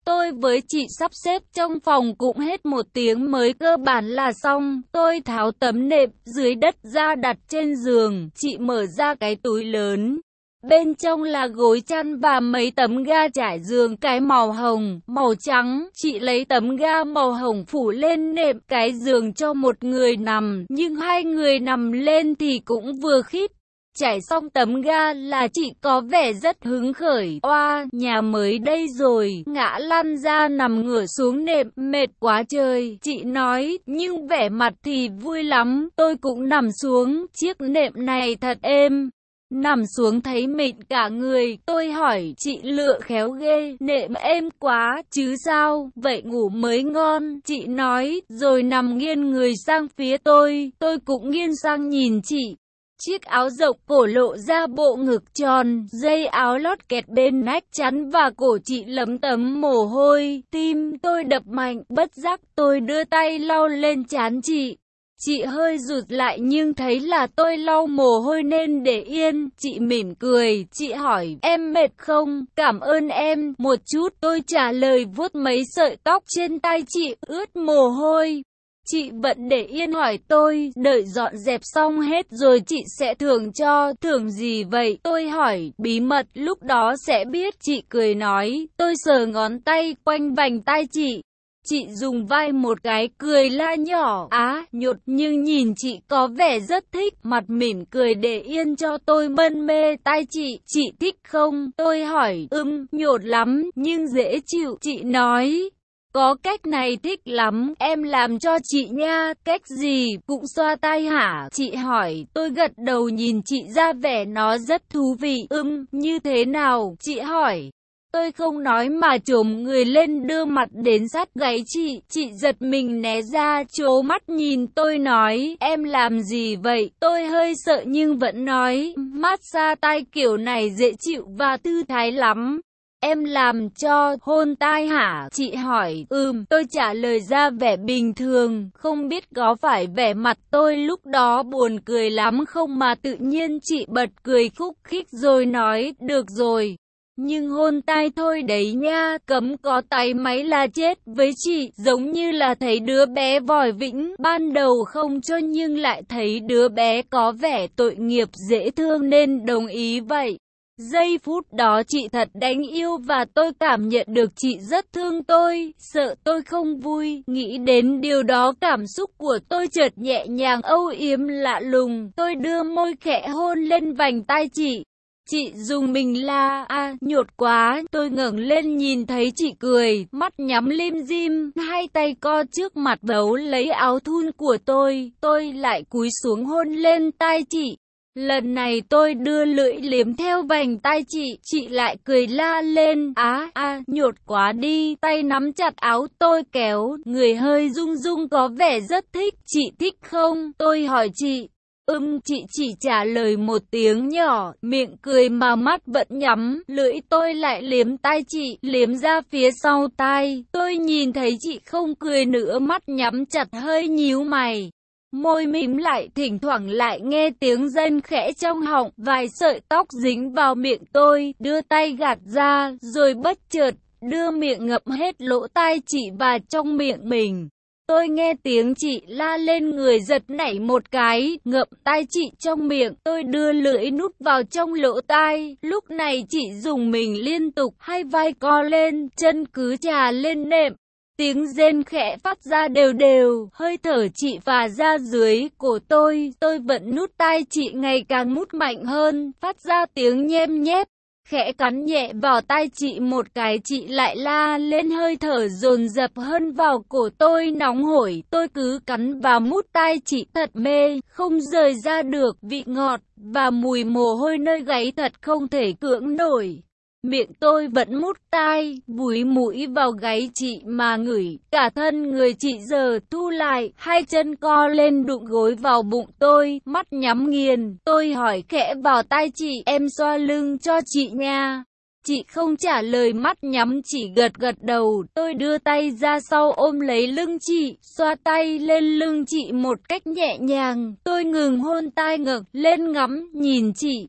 Tôi với chị sắp xếp trong phòng cũng hết 1 tiếng mới cơ bản là xong. Tôi tháo tấm nệm dưới đất ra đặt trên giường. Chị mở ra cái túi lớn. Bên trong là gối chăn và mấy tấm ga trải giường cái màu hồng, màu trắng. Chị lấy tấm ga màu hồng phủ lên nệm cái giường cho một người nằm. Nhưng 2 người nằm lên thì cũng vừa khít. Trải xong tấm ga là chị có vẻ rất hứng khởi. Oa, nhà mới đây rồi. Ngã lăn ra nằm ngửa xuống nệm, mệt quá trời. Chị nói, nhưng vẻ mặt thì vui lắm. Tôi cũng nằm xuống, chiếc nệm này thật êm. Nằm xuống thấy mịn cả người. Tôi hỏi, chị lựa khéo ghê. Nệm êm quá, chứ sao? Vậy ngủ mới ngon. Chị nói, rồi nằm nghiêng người sang phía tôi. Tôi cũng nghiêng sang nhìn chị. Chiếc áo rộng cổ lộ ra bộ ngực tròn, dây áo lót kẹt bên nách chắn và cổ chị lấm tấm mồ hôi. Tim tôi đập mạnh, bất giác tôi đưa tay lau lên trán chị. Chị hơi rụt lại nhưng thấy là tôi lau mồ hôi nên để yên. Chị mỉm cười, chị hỏi, em mệt không? Cảm ơn em, một chút. Tôi trả lời vuốt mấy sợi tóc trên tay chị, ướt mồ hôi. Chị vẫn để yên hỏi tôi, đợi dọn dẹp xong hết rồi chị sẽ thưởng cho. Thưởng gì vậy? Tôi hỏi, bí mật, lúc đó sẽ biết. Chị cười nói, tôi sờ ngón tay quanh vành tai chị. Chị dùng vai một cái cười la nhỏ, nhột, nhưng nhìn chị có vẻ rất thích. Mặt mỉm cười để yên cho tôi mân mê tai chị thích không? Tôi hỏi, nhột lắm, nhưng dễ chịu. Chị nói, có cách này thích lắm, em làm cho chị nha. Cách gì? Cũng xoa tay hả? Chị hỏi. Tôi gật đầu nhìn chị ra vẻ nó rất thú vị. Như thế nào? Chị hỏi. Tôi không nói mà chồm người lên đưa mặt đến sát gáy chị. Chị giật mình né ra, trố mắt nhìn tôi nói, em làm gì vậy? Tôi hơi sợ nhưng vẫn nói, massage tay kiểu này dễ chịu và thư thái lắm. Em làm cho hôn tai hả? Chị hỏi. Tôi trả lời ra vẻ bình thường. Không biết có phải vẻ mặt tôi lúc đó buồn cười lắm không mà tự nhiên chị bật cười khúc khích rồi nói, được rồi. Nhưng hôn tai thôi đấy nha, cấm có tay máy là chết với chị. Giống như là thấy đứa bé vòi vĩnh, ban đầu không cho nhưng lại thấy đứa bé có vẻ tội nghiệp dễ thương nên đồng ý vậy. Giây phút đó chị thật đáng yêu và tôi cảm nhận được chị rất thương tôi, sợ tôi không vui. Nghĩ đến điều đó cảm xúc của tôi chợt nhẹ nhàng âu yếm lạ lùng. Tôi đưa môi khẽ hôn lên vành tai chị. Chị dùng mình la, nhột quá. Tôi ngẩng lên nhìn thấy chị cười, mắt nhắm lim dim, hai tay co trước mặt bấu lấy áo thun của tôi. Tôi lại cúi xuống hôn lên tai chị. Lần này tôi đưa lưỡi liếm theo vành tai chị lại cười la lên, nhột quá đi. Tay nắm chặt áo tôi kéo, người hơi rung rung có vẻ rất thích. Chị thích không? Tôi hỏi chị. Chị chỉ trả lời một tiếng nhỏ, miệng cười mà mắt vẫn nhắm. Lưỡi tôi lại liếm tai chị, liếm ra phía sau tai. Tôi nhìn thấy chị không cười nữa, mắt nhắm chặt hơi nhíu mày. Môi mím lại, thỉnh thoảng lại nghe tiếng rên khẽ trong họng, vài sợi tóc dính vào miệng tôi, đưa tay gạt ra, rồi bất chợt, đưa miệng ngậm hết lỗ tai chị vào trong miệng mình. Tôi nghe tiếng chị la lên, người giật nảy một cái, ngậm tai chị trong miệng. Tôi đưa lưỡi nút vào trong lỗ tai, lúc này chị dùng mình liên tục, hai vai co lên, chân cứ chà lên nệm. Tiếng rên khẽ phát ra đều đều, hơi thở chị phả ra dưới cổ tôi vẫn nút tai chị ngày càng mút mạnh hơn, phát ra tiếng nhem nhép. Khẽ cắn nhẹ vào tai chị một cái, chị lại la lên, hơi thở dồn dập hơn vào cổ tôi nóng hổi. Tôi cứ cắn và mút tai chị thật mê, không rời ra được, vị ngọt và mùi mồ hôi nơi gáy thật không thể cưỡng nổi. Miệng tôi vẫn mút tai, búi mũi vào gáy chị mà ngửi. Cả thân người chị giờ thu lại, hai chân co lên đụng gối vào bụng tôi, mắt nhắm nghiền. Tôi hỏi khẽ vào tai chị, em xoa lưng cho chị nha. Chị không trả lời, mắt nhắm chỉ gật gật đầu. Tôi đưa tay ra sau ôm lấy lưng chị, xoa tay lên lưng chị một cách nhẹ nhàng. Tôi ngừng hôn tai, ngẩng lên ngắm nhìn chị.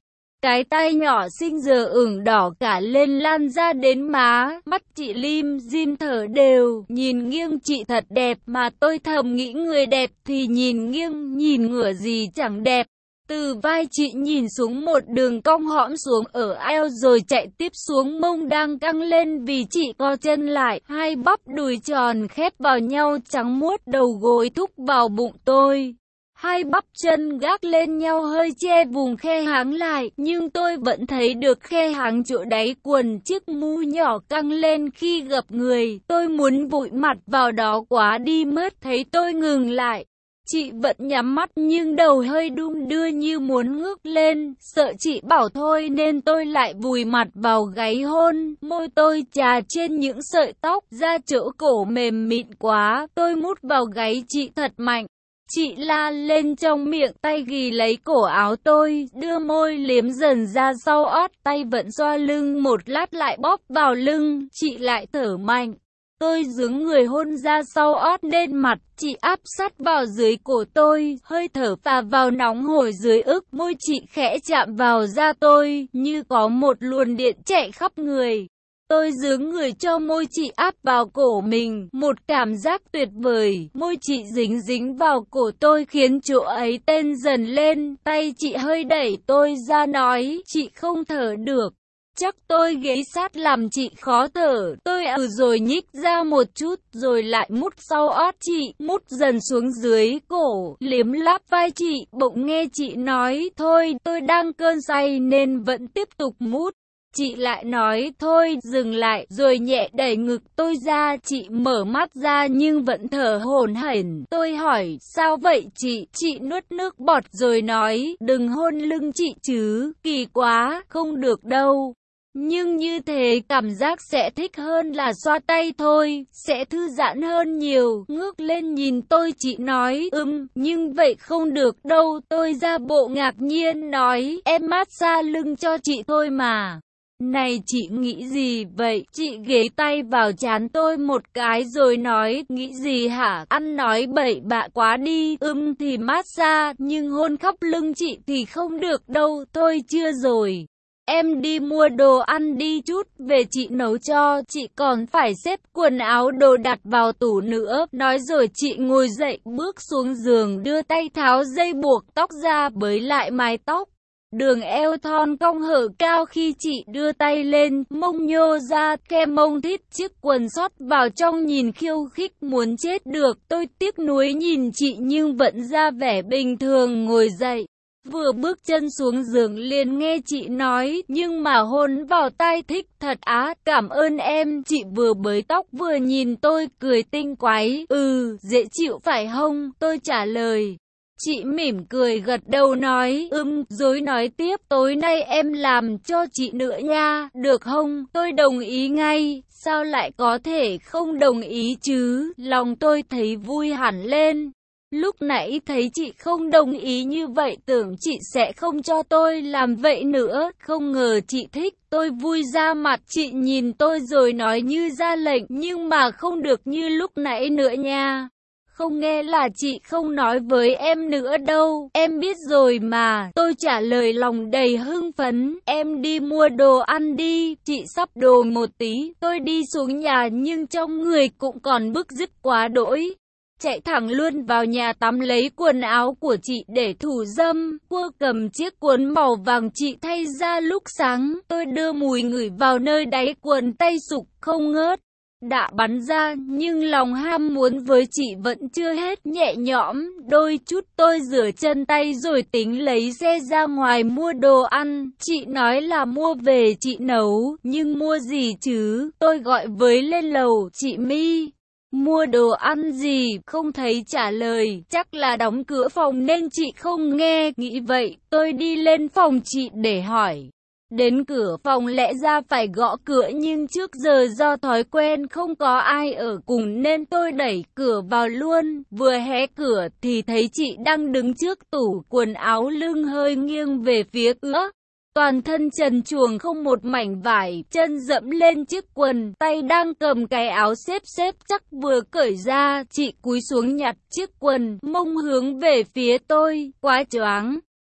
cái tay nhỏ xinh giờ ửng đỏ cả lên lan ra đến má, mắt chị lim dim thở đều, nhìn nghiêng chị thật đẹp mà tôi thầm nghĩ người đẹp thì nhìn nghiêng, nhìn ngửa gì chẳng đẹp. Từ vai chị nhìn xuống một đường cong hõm xuống ở eo rồi chạy tiếp xuống mông đang căng lên vì chị co chân lại, hai bắp đùi tròn khép vào nhau trắng muốt đầu gối thúc vào bụng tôi. Hai bắp chân gác lên nhau hơi che vùng khe háng lại, nhưng tôi vẫn thấy được khe háng chỗ đáy quần chiếc mu nhỏ căng lên khi gặp người. Tôi muốn vụi mặt vào đó quá đi mất, thấy tôi ngừng lại. Chị vẫn nhắm mắt nhưng đầu hơi đung đưa như muốn ngước lên, sợ chị bảo thôi nên tôi lại vùi mặt vào gáy hôn, môi tôi chà trên những sợi tóc, da chỗ cổ mềm mịn quá, tôi mút vào gáy chị thật mạnh. Chị la lên trong miệng, tay ghì lấy cổ áo tôi, đưa môi liếm dần ra sau ót, tay vẫn xoa lưng một lát lại bóp vào lưng, chị lại thở mạnh. Tôi giương người hôn ra sau ót lên mặt, chị áp sát vào dưới cổ tôi, hơi thở phà vào nóng hổi dưới ức, môi chị khẽ chạm vào da tôi, như có một luồng điện chạy khắp người. Tôi giương người cho môi chị áp vào cổ mình, một cảm giác tuyệt vời, môi chị dính dính vào cổ tôi khiến chỗ ấy tê dần lên, tay chị hơi đẩy tôi ra nói, chị không thở được. Chắc tôi ghé sát làm chị khó thở, tôi rồi nhích ra một chút, rồi lại mút sau ót chị, mút dần xuống dưới cổ, liếm láp vai chị, bỗng nghe chị nói, thôi, tôi đang cơn say nên vẫn tiếp tục mút. Chị lại nói, thôi, dừng lại, rồi nhẹ đẩy ngực tôi ra, chị mở mắt ra nhưng vẫn thở hổn hển. Tôi hỏi, sao vậy chị nuốt nước bọt rồi nói, đừng hôn lưng chị chứ, kỳ quá, không được đâu. Nhưng như thế cảm giác sẽ thích hơn là xoa tay thôi, sẽ thư giãn hơn nhiều. Ngước lên nhìn tôi chị nói, nhưng vậy không được đâu. Tôi ra bộ ngạc nhiên nói, em massage lưng cho chị thôi mà. Này chị nghĩ gì vậy? Chị ghé tay vào trán tôi một cái rồi nói, nghĩ gì hả? Ăn nói bậy bạ quá đi. Thì massage, nhưng hôn khắp lưng chị thì không được đâu. Thôi chưa rồi. Em đi mua đồ ăn đi chút, về chị nấu cho, chị còn phải xếp quần áo đồ đặt vào tủ nữa. Nói rồi chị ngồi dậy, bước xuống giường, đưa tay tháo dây buộc tóc ra, bới lại mái tóc. Đường eo thon cong hở cao khi chị đưa tay lên, mông nhô ra, khe mông thít chiếc quần xót vào trong nhìn khiêu khích muốn chết được. Tôi tiếc nuối nhìn chị nhưng vẫn ra vẻ bình thường ngồi dậy. Vừa bước chân xuống giường liền nghe chị nói, nhưng mà hôn vào tai thích thật á, cảm ơn em. Chị vừa bới tóc vừa nhìn tôi cười tinh quái, dễ chịu phải không? Tôi trả lời. Chị mỉm cười gật đầu nói, rồi nói tiếp, tối nay em làm cho chị nữa nha, được không? Tôi đồng ý ngay, sao lại có thể không đồng ý chứ? Lòng tôi thấy vui hẳn lên. Lúc nãy thấy chị không đồng ý như vậy tưởng chị sẽ không cho tôi làm vậy nữa, không ngờ chị thích. Tôi vui ra mặt, chị nhìn tôi rồi nói như ra lệnh, nhưng mà không được như lúc nãy nữa nha. Không nghe là chị không nói với em nữa đâu, em biết rồi mà. Tôi trả lời lòng đầy hưng phấn, em đi mua đồ ăn đi, chị sắp đồ một tí. Tôi đi xuống nhà nhưng trong người cũng còn bứt rứt quá đỗi. Chạy thẳng luôn vào nhà tắm lấy quần áo của chị để thủ dâm, cua cầm chiếc quần màu vàng chị thay ra lúc sáng. Tôi đưa mùi ngửi vào nơi đáy quần, tay sục không ngớt. Đã bắn ra, nhưng lòng ham muốn với chị vẫn chưa hết nhẹ nhõm. Đôi chút tôi rửa chân tay rồi tính lấy xe ra ngoài mua đồ ăn. Chị nói là mua về chị nấu, nhưng mua gì chứ? Tôi gọi với lên lầu, chị My, mua đồ ăn gì? Không thấy trả lời, chắc là đóng cửa phòng nên chị không nghe. Nghĩ vậy, tôi đi lên phòng chị để hỏi. Đến cửa phòng lẽ ra phải gõ cửa nhưng trước giờ do thói quen không có ai ở cùng nên tôi đẩy cửa vào luôn. Vừa hé cửa thì thấy chị đang đứng trước tủ quần áo, lưng hơi nghiêng về phía cửa. Toàn thân trần truồng không một mảnh vải, chân dẫm lên chiếc quần, tay đang cầm cái áo xếp chắc vừa cởi ra. Chị cúi xuống nhặt chiếc quần, mông hướng về phía tôi, quá choáng.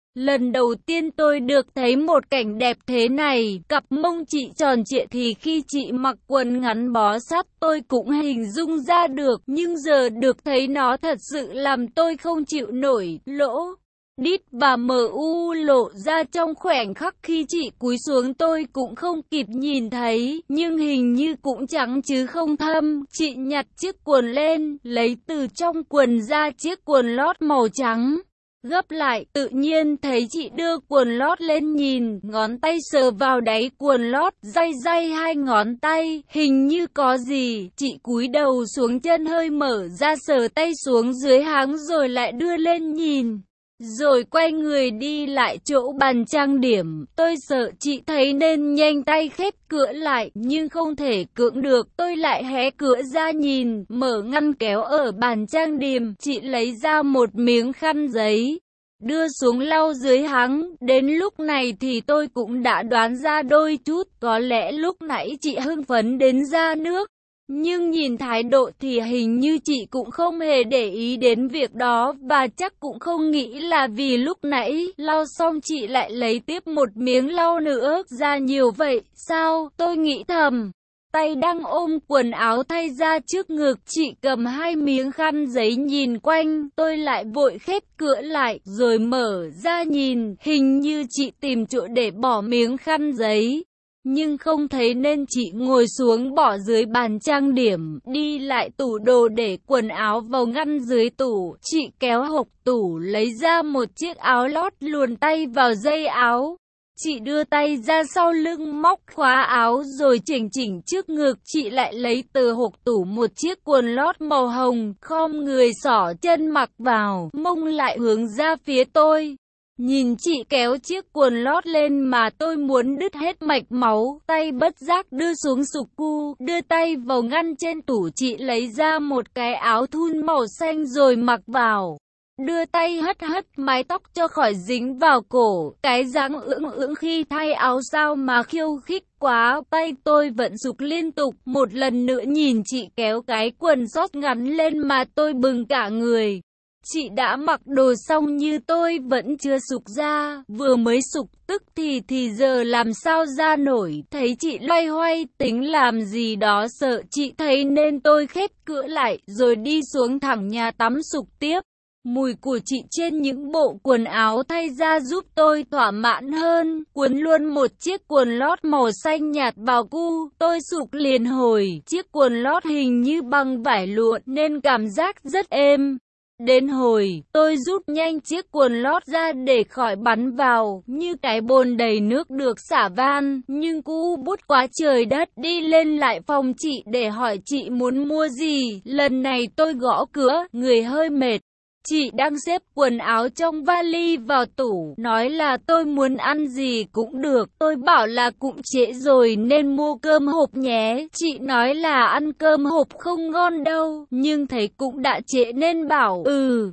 Lần đầu tiên tôi được thấy một cảnh đẹp thế này, cặp mông chị tròn trịa thì khi chị mặc quần ngắn bó sát tôi cũng hình dung ra được, nhưng giờ được thấy nó thật sự làm tôi không chịu nổi, lỗ đít và mờ u lộ ra trong khoảnh khắc khi chị cúi xuống tôi cũng không kịp nhìn thấy, nhưng hình như cũng trắng chứ không thâm. Chị nhặt chiếc quần lên, lấy từ trong quần ra chiếc quần lót màu trắng. Gấp lại, tự nhiên thấy chị đưa quần lót lên nhìn, ngón tay sờ vào đáy quần lót, day day hai ngón tay, hình như có gì. Chị cúi đầu xuống chân hơi mở ra sờ tay xuống dưới háng rồi lại đưa lên nhìn. Rồi quay người đi lại chỗ bàn trang điểm, tôi sợ chị thấy nên nhanh tay khép cửa lại, nhưng không thể cưỡng được, tôi lại hé cửa ra nhìn, mở ngăn kéo ở bàn trang điểm, chị lấy ra một miếng khăn giấy, đưa xuống lau dưới háng, đến lúc này thì tôi cũng đã đoán ra đôi chút, có lẽ lúc nãy chị hưng phấn đến ra nước. Nhưng nhìn thái độ thì hình như chị cũng không hề để ý đến việc đó và chắc cũng không nghĩ là vì lúc nãy lau xong chị lại lấy tiếp một miếng lau nữa ra nhiều vậy, sao? Tôi nghĩ thầm. Tay đang ôm quần áo thay ra trước ngực, chị cầm hai miếng khăn giấy nhìn quanh, tôi lại vội khép cửa lại rồi mở ra nhìn, hình như chị tìm chỗ để bỏ miếng khăn giấy. Nhưng không thấy nên chị ngồi xuống bỏ dưới bàn trang điểm, đi lại tủ đồ để quần áo vào ngăn dưới tủ. Chị kéo hộc tủ lấy ra một chiếc áo lót luồn tay vào dây áo. Chị đưa tay ra sau lưng móc khóa áo rồi chỉnh trước ngực. Chị lại lấy từ hộc tủ một chiếc quần lót màu hồng, khom người xỏ chân mặc vào, mông lại hướng ra phía tôi. Nhìn chị kéo chiếc quần lót lên mà tôi muốn đứt hết mạch máu, tay bất giác đưa xuống sục cu, đưa tay vào ngăn trên tủ chị lấy ra một cái áo thun màu xanh rồi mặc vào. Đưa tay hất mái tóc cho khỏi dính vào cổ, cái dáng ưỡng khi thay áo sao mà khiêu khích quá, tay tôi vẫn sục liên tục, một lần nữa nhìn chị kéo cái quần sót ngắn lên mà tôi bừng cả người. Chị đã mặc đồ xong như tôi vẫn chưa sục ra, vừa mới sục tức thì giờ làm sao ra nổi, thấy chị loay hoay tính làm gì đó sợ chị thấy nên tôi khép cửa lại rồi đi xuống thẳng nhà tắm sục tiếp. Mùi của chị trên những bộ quần áo thay ra giúp tôi thỏa mãn hơn, cuốn luôn một chiếc quần lót màu xanh nhạt vào cu, tôi sục liền hồi, chiếc quần lót hình như bằng vải lụa nên cảm giác rất êm. Đến hồi, tôi rút nhanh chiếc quần lót ra để khỏi bắn vào, như cái bồn đầy nước được xả van, nhưng cu bút quá trời đất, đi lên lại phòng chị để hỏi chị muốn mua gì. Lần này tôi gõ cửa, người hơi mệt. Chị đang xếp quần áo trong vali vào tủ, nói là tôi muốn ăn gì cũng được. Tôi bảo là cũng trễ rồi nên mua cơm hộp nhé. Chị nói là ăn cơm hộp không ngon đâu, nhưng thấy cũng đã trễ nên bảo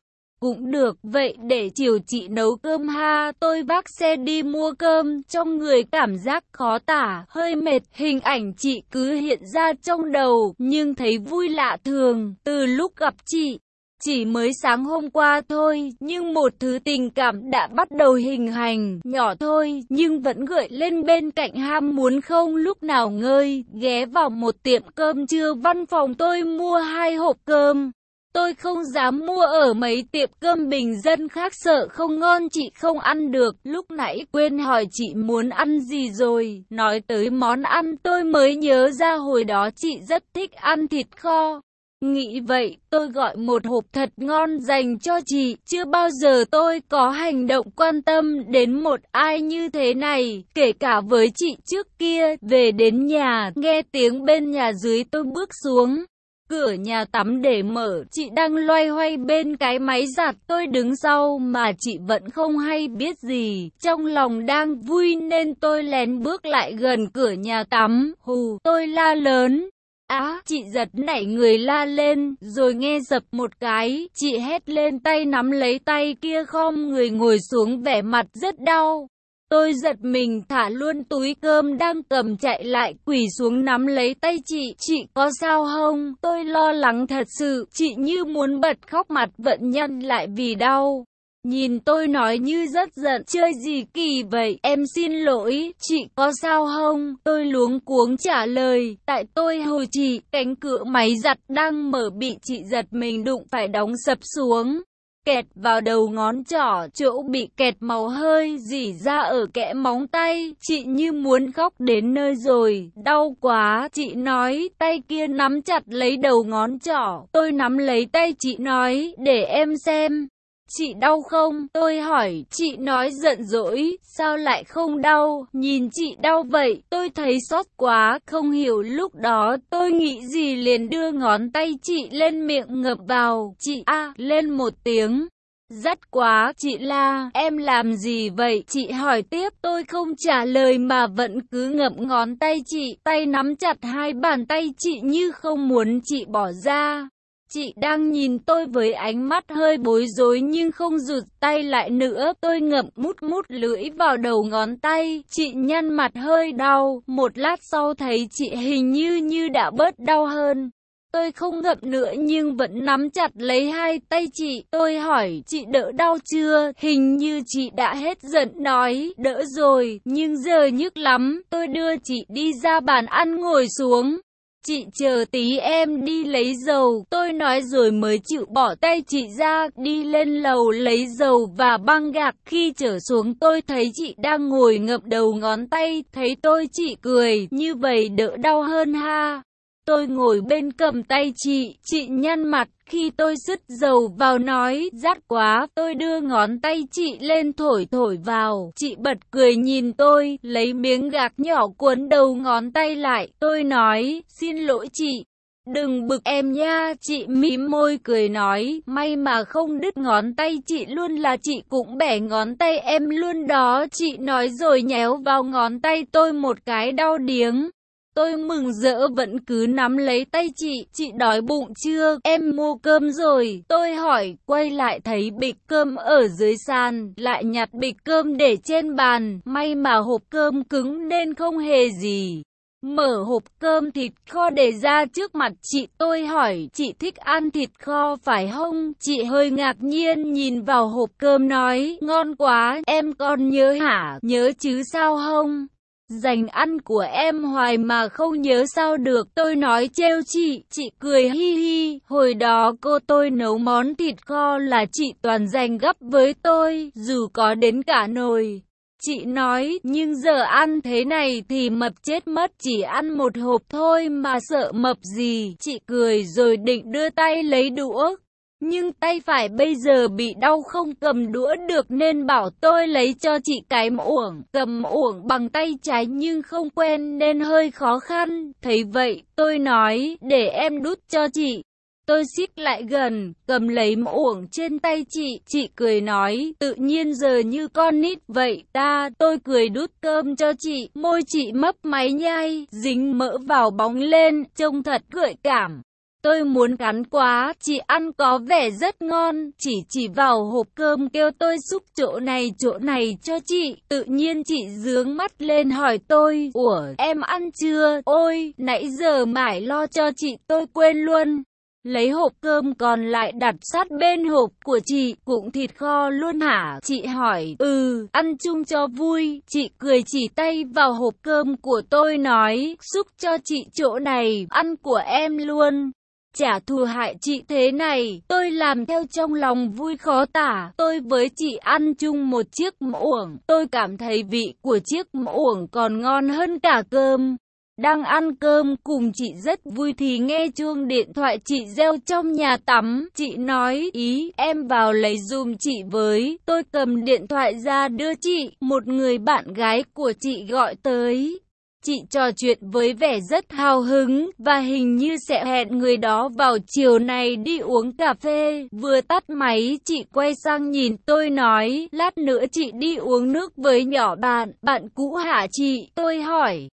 cũng được, vậy để chiều chị nấu cơm ha. Tôi vác xe đi mua cơm, trong người cảm giác khó tả, hơi mệt, hình ảnh chị cứ hiện ra trong đầu, nhưng thấy vui lạ thường, từ lúc gặp chị. Chỉ mới sáng hôm qua thôi, nhưng một thứ tình cảm đã bắt đầu hình thành, nhỏ thôi, nhưng vẫn gợi lên bên cạnh ham muốn không lúc nào ngơi, ghé vào một tiệm cơm trưa văn phòng tôi mua 2 hộp cơm. Tôi không dám mua ở mấy tiệm cơm bình dân khác sợ không ngon chị không ăn được, lúc nãy quên hỏi chị muốn ăn gì rồi, nói tới món ăn tôi mới nhớ ra hồi đó chị rất thích ăn thịt kho. Nghĩ vậy, tôi gọi một hộp thật ngon dành cho chị, chưa bao giờ tôi có hành động quan tâm đến một ai như thế này, kể cả với chị trước kia. Về đến nhà, nghe tiếng bên nhà dưới tôi bước xuống. Cửa nhà tắm để mở, chị đang loay hoay bên cái máy giặt, tôi đứng sau mà chị vẫn không hay biết gì, trong lòng đang vui nên tôi lén bước lại gần cửa nhà tắm, hù, tôi la lớn. Chị giật nảy người la lên, rồi nghe dập một cái, chị hét lên tay nắm lấy tay kia khom người ngồi xuống vẻ mặt rất đau. Tôi giật mình thả luôn túi cơm đang cầm chạy lại quỳ xuống nắm lấy tay chị có sao không? Tôi lo lắng thật sự, chị như muốn bật khóc mặt vẫn nhăn lại vì đau. Nhìn tôi nói như rất giận, chơi gì kỳ vậy, em xin lỗi, chị có sao không? Tôi luống cuống trả lời, tại tôi hồi chị, cánh cửa máy giặt đang mở bị chị giật mình đụng phải đóng sập xuống. Kẹt vào đầu ngón trỏ, chỗ bị kẹt máu hơi rỉ ra ở kẽ móng tay, chị như muốn khóc đến nơi rồi, đau quá, chị nói, tay kia nắm chặt lấy đầu ngón trỏ, tôi nắm lấy tay chị nói, để em xem. Chị đau không? Tôi hỏi, chị nói giận dỗi, sao lại không đau? Nhìn chị đau vậy, tôi thấy xót quá, không hiểu lúc đó tôi nghĩ gì liền đưa ngón tay chị lên miệng ngập vào, chị a lên một tiếng. Rắt quá, chị la, em làm gì vậy? Chị hỏi tiếp, tôi không trả lời mà vẫn cứ ngậm ngón tay chị, tay nắm chặt hai bàn tay chị như không muốn chị bỏ ra. Chị đang nhìn tôi với ánh mắt hơi bối rối nhưng không rụt tay lại nữa. Tôi ngậm mút lưỡi vào đầu ngón tay. Chị nhăn mặt hơi đau. Một lát sau thấy chị hình như đã bớt đau hơn. Tôi không ngậm nữa nhưng vẫn nắm chặt lấy hai tay chị. Tôi hỏi chị đỡ đau chưa? Hình như chị đã hết giận nói đỡ rồi nhưng giờ nhức lắm. Tôi đưa chị đi ra bàn ăn ngồi xuống. Chị chờ tí em đi lấy dầu, tôi nói rồi mới chịu bỏ tay chị ra, đi lên lầu lấy dầu và băng gạc. Khi trở xuống tôi thấy chị đang ngồi ngậm đầu ngón tay, thấy tôi chị cười, như vậy đỡ đau hơn ha. Tôi ngồi bên cầm tay chị nhăn mặt, khi tôi sứt dầu vào nói, rát quá, tôi đưa ngón tay chị lên thổi vào, chị bật cười nhìn tôi, lấy miếng gạc nhỏ cuốn đầu ngón tay lại, tôi nói, xin lỗi chị. Đừng bực em nha, chị mím môi cười nói, may mà không đứt ngón tay chị luôn là chị cũng bẻ ngón tay em luôn đó, chị nói rồi nhéo vào ngón tay tôi một cái đau điếng. Tôi mừng rỡ vẫn cứ nắm lấy tay chị đói bụng chưa, em mua cơm rồi, tôi hỏi, quay lại thấy bịch cơm ở dưới sàn, lại nhặt bịch cơm để trên bàn, may mà hộp cơm cứng nên không hề gì. Mở hộp cơm thịt kho để ra trước mặt chị, tôi hỏi, chị thích ăn thịt kho phải không? Chị hơi ngạc nhiên nhìn vào hộp cơm nói, ngon quá, em còn nhớ hả? Nhớ chứ sao không? Dành ăn của em hoài mà không nhớ sao được, tôi nói trêu chị cười hi hi, hồi đó cô tôi nấu món thịt kho là chị toàn dành gấp với tôi, dù có đến cả nồi. Chị nói, nhưng giờ ăn thế này thì mập chết mất, chỉ ăn một hộp thôi mà sợ mập gì, chị cười rồi định đưa tay lấy đũa. Nhưng tay phải bây giờ bị đau không cầm đũa được nên bảo tôi lấy cho chị cái muỗng. Cầm muỗng bằng tay trái nhưng không quen nên hơi khó khăn. Thấy vậy, tôi nói, để em đút cho chị. Tôi xích lại gần, cầm lấy muỗng trên tay chị cười nói, tự nhiên giờ như con nít vậy ta. Tôi cười đút cơm cho chị, môi chị mấp máy nhai, dính mỡ vào bóng lên, trông thật gợi cảm. Tôi muốn cắn quá, chị ăn có vẻ rất ngon, chỉ vào hộp cơm kêu tôi xúc chỗ này cho chị. Tự nhiên chị giương mắt lên hỏi tôi, ủa, em ăn chưa? Ôi, nãy giờ mải lo cho chị tôi quên luôn. Lấy hộp cơm còn lại đặt sát bên hộp của chị, cũng thịt kho luôn hả? Chị hỏi, ăn chung cho vui. Chị cười chỉ tay vào hộp cơm của tôi nói, xúc cho chị chỗ này, ăn của em luôn. Trả thù hại chị thế này, tôi làm theo trong lòng vui khó tả. Tôi với chị ăn chung một chiếc muỗng, tôi cảm thấy vị của chiếc muỗng còn ngon hơn cả cơm. Đang ăn cơm cùng chị rất vui thì nghe chuông điện thoại chị reo trong nhà tắm. Chị nói, ý, em vào lấy dùm chị với. Tôi cầm điện thoại ra đưa chị, một người bạn gái của chị gọi tới. Chị trò chuyện với vẻ rất hào hứng và hình như sẽ hẹn người đó vào chiều này đi uống cà phê. Vừa tắt máy chị quay sang nhìn tôi nói, lát nữa chị đi uống nước với nhỏ bạn cũ hả chị? Tôi hỏi,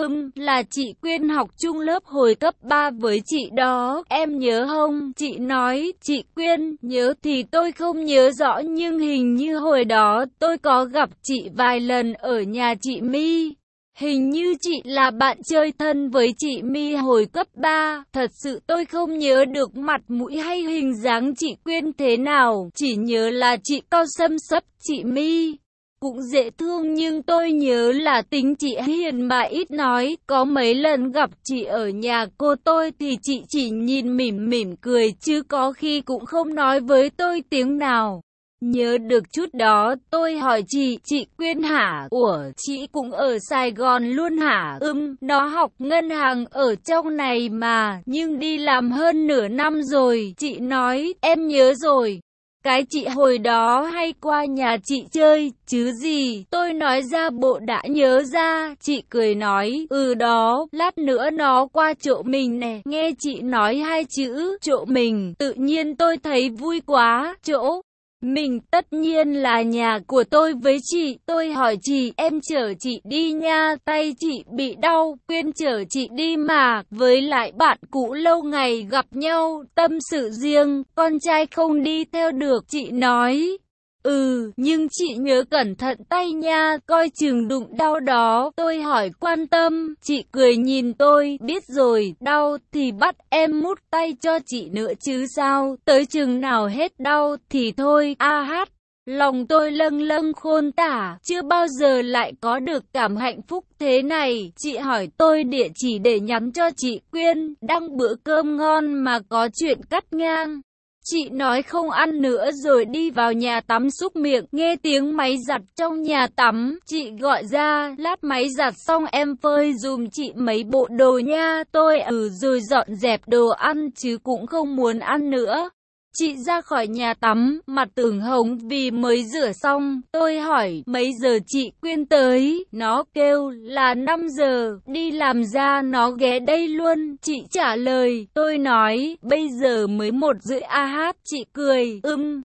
là chị Quyên học chung lớp hồi cấp 3 với chị đó, em nhớ không? Chị nói, chị Quyên, nhớ thì tôi không nhớ rõ nhưng hình như hồi đó tôi có gặp chị vài lần ở nhà chị My. Hình như chị là bạn chơi thân với chị My hồi cấp 3, thật sự tôi không nhớ được mặt mũi hay hình dáng chị Quyên thế nào, chỉ nhớ là chị cao xăm xấp, chị My cũng dễ thương nhưng tôi nhớ là tính chị hiền mà ít nói, có mấy lần gặp chị ở nhà cô tôi thì chị chỉ nhìn mỉm mỉm cười chứ có khi cũng không nói với tôi tiếng nào. Nhớ được chút đó, tôi hỏi chị Quyên hả? Ủa, chị cũng ở Sài Gòn luôn hả? Nó học ngân hàng ở trong này mà, nhưng đi làm hơn nửa năm rồi. Chị nói, em nhớ rồi. Cái chị hồi đó hay qua nhà chị chơi, chứ gì, tôi nói ra bộ đã nhớ ra, chị cười nói, đó, lát nữa nó qua chỗ mình nè, nghe chị nói hai chữ, chỗ mình, tự nhiên tôi thấy vui quá, chỗ mình tất nhiên là nhà của tôi với chị, tôi hỏi chị, em chở chị đi nha, tay chị bị đau, Quyên chở chị đi mà, với lại bạn cũ lâu ngày gặp nhau, tâm sự riêng, con trai không đi theo được, chị nói. Nhưng chị nhớ cẩn thận tay nha, coi chừng đụng đau đó, tôi hỏi quan tâm, chị cười nhìn tôi, biết rồi, đau thì bắt em mút tay cho chị nữa chứ sao, tới chừng nào hết đau thì thôi, lòng tôi lâng lâng khôn tả, chưa bao giờ lại có được cảm hạnh phúc thế này, chị hỏi tôi địa chỉ để nhắn cho chị Quyên, đăng bữa cơm ngon mà có chuyện cắt ngang. Chị nói không ăn nữa rồi đi vào nhà tắm súc miệng, nghe tiếng máy giặt trong nhà tắm, chị gọi ra, lát máy giặt xong em phơi dùm chị mấy bộ đồ nha, tôi rồi dọn dẹp đồ ăn chứ cũng không muốn ăn nữa. Chị ra khỏi nhà tắm, mặt ửng hồng vì mới rửa xong, tôi hỏi, mấy giờ chị Quyên tới, nó kêu là 5 giờ, đi làm ra nó ghé đây luôn, chị trả lời, tôi nói, bây giờ mới 1:30 chị cười,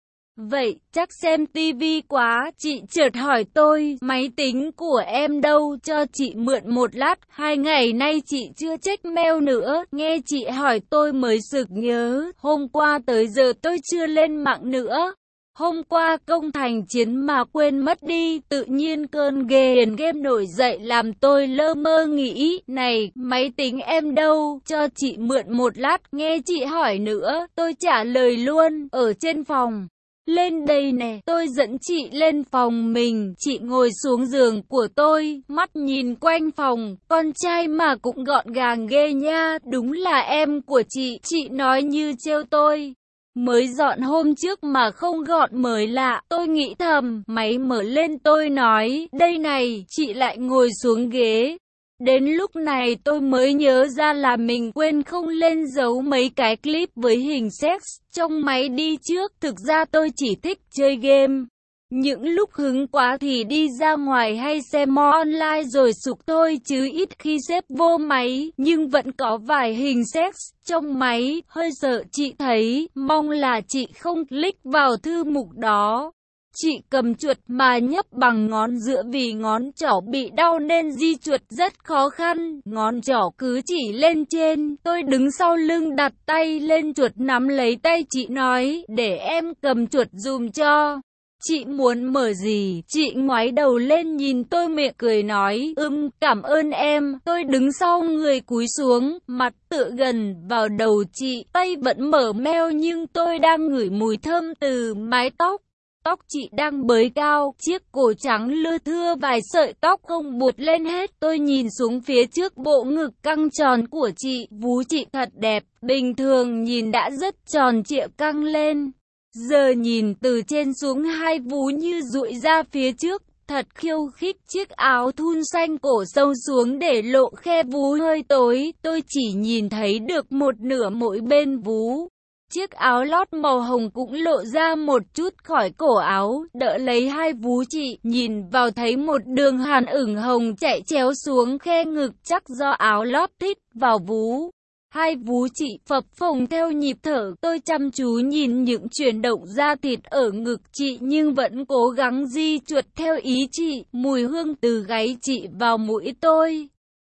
vậy chắc xem tivi quá, chị chợt hỏi tôi, máy tính của em đâu, cho chị mượn một lát, 2 ngày nay chị chưa check mail nữa, nghe chị hỏi tôi mới sực nhớ, hôm qua tới giờ tôi chưa lên mạng nữa. Hôm qua công thành chiến mà quên mất đi, tự nhiên cơn ghiền game nổi dậy làm tôi lơ mơ nghĩ, này, máy tính em đâu, cho chị mượn một lát, nghe chị hỏi nữa, tôi trả lời luôn, ở trên phòng. Lên đây nè, tôi dẫn chị lên phòng mình, chị ngồi xuống giường của tôi, mắt nhìn quanh phòng, con trai mà cũng gọn gàng ghê nha, đúng là em của chị nói như trêu tôi. Mới dọn hôm trước mà không gọn mới lạ, tôi nghĩ thầm, máy mở lên tôi nói, đây này, chị lại ngồi xuống ghế. Đến lúc này tôi mới nhớ ra là mình quên không lên giấu mấy cái clip với hình sex trong máy đi trước, thực ra tôi chỉ thích chơi game. Những lúc hứng quá thì đi ra ngoài hay xem online rồi sục thôi chứ ít khi xếp vô máy, nhưng vẫn có vài hình sex trong máy, hơi sợ chị thấy, mong là chị không click vào thư mục đó. Chị cầm chuột mà nhấp bằng ngón giữa vì ngón trỏ bị đau nên di chuột rất khó khăn, ngón trỏ cứ chỉ lên trên, tôi đứng sau lưng đặt tay lên chuột nắm lấy tay chị nói, để em cầm chuột dùm cho. Chị muốn mở gì? Chị ngoái đầu lên nhìn tôi miệng cười nói, cảm ơn em. Tôi đứng sau người cúi xuống, mặt tựa gần vào đầu chị, tay vẫn mở meo nhưng tôi đang ngửi mùi thơm từ mái tóc. Tóc chị đang bới cao, chiếc cổ trắng lưa thưa vài sợi tóc không buột lên hết. Tôi nhìn xuống phía trước bộ ngực căng tròn của chị, vú chị thật đẹp, bình thường nhìn đã rất tròn trịa căng lên. Giờ nhìn từ trên xuống hai vú như dụi ra phía trước, thật khiêu khích. Chiếc áo thun xanh cổ sâu xuống để lộ khe vú hơi tối, tôi chỉ nhìn thấy được một nửa mỗi bên vú. Chiếc áo lót màu hồng cũng lộ ra một chút khỏi cổ áo, đỡ lấy hai vú chị, nhìn vào thấy một đường hàn ửng hồng chạy chéo xuống khe ngực, chắc do áo lót thích vào vú. Hai vú chị phập phồng theo nhịp thở, tôi chăm chú nhìn những chuyển động da thịt ở ngực chị nhưng vẫn cố gắng di chuột theo ý chị, mùi hương từ gáy chị vào mũi tôi.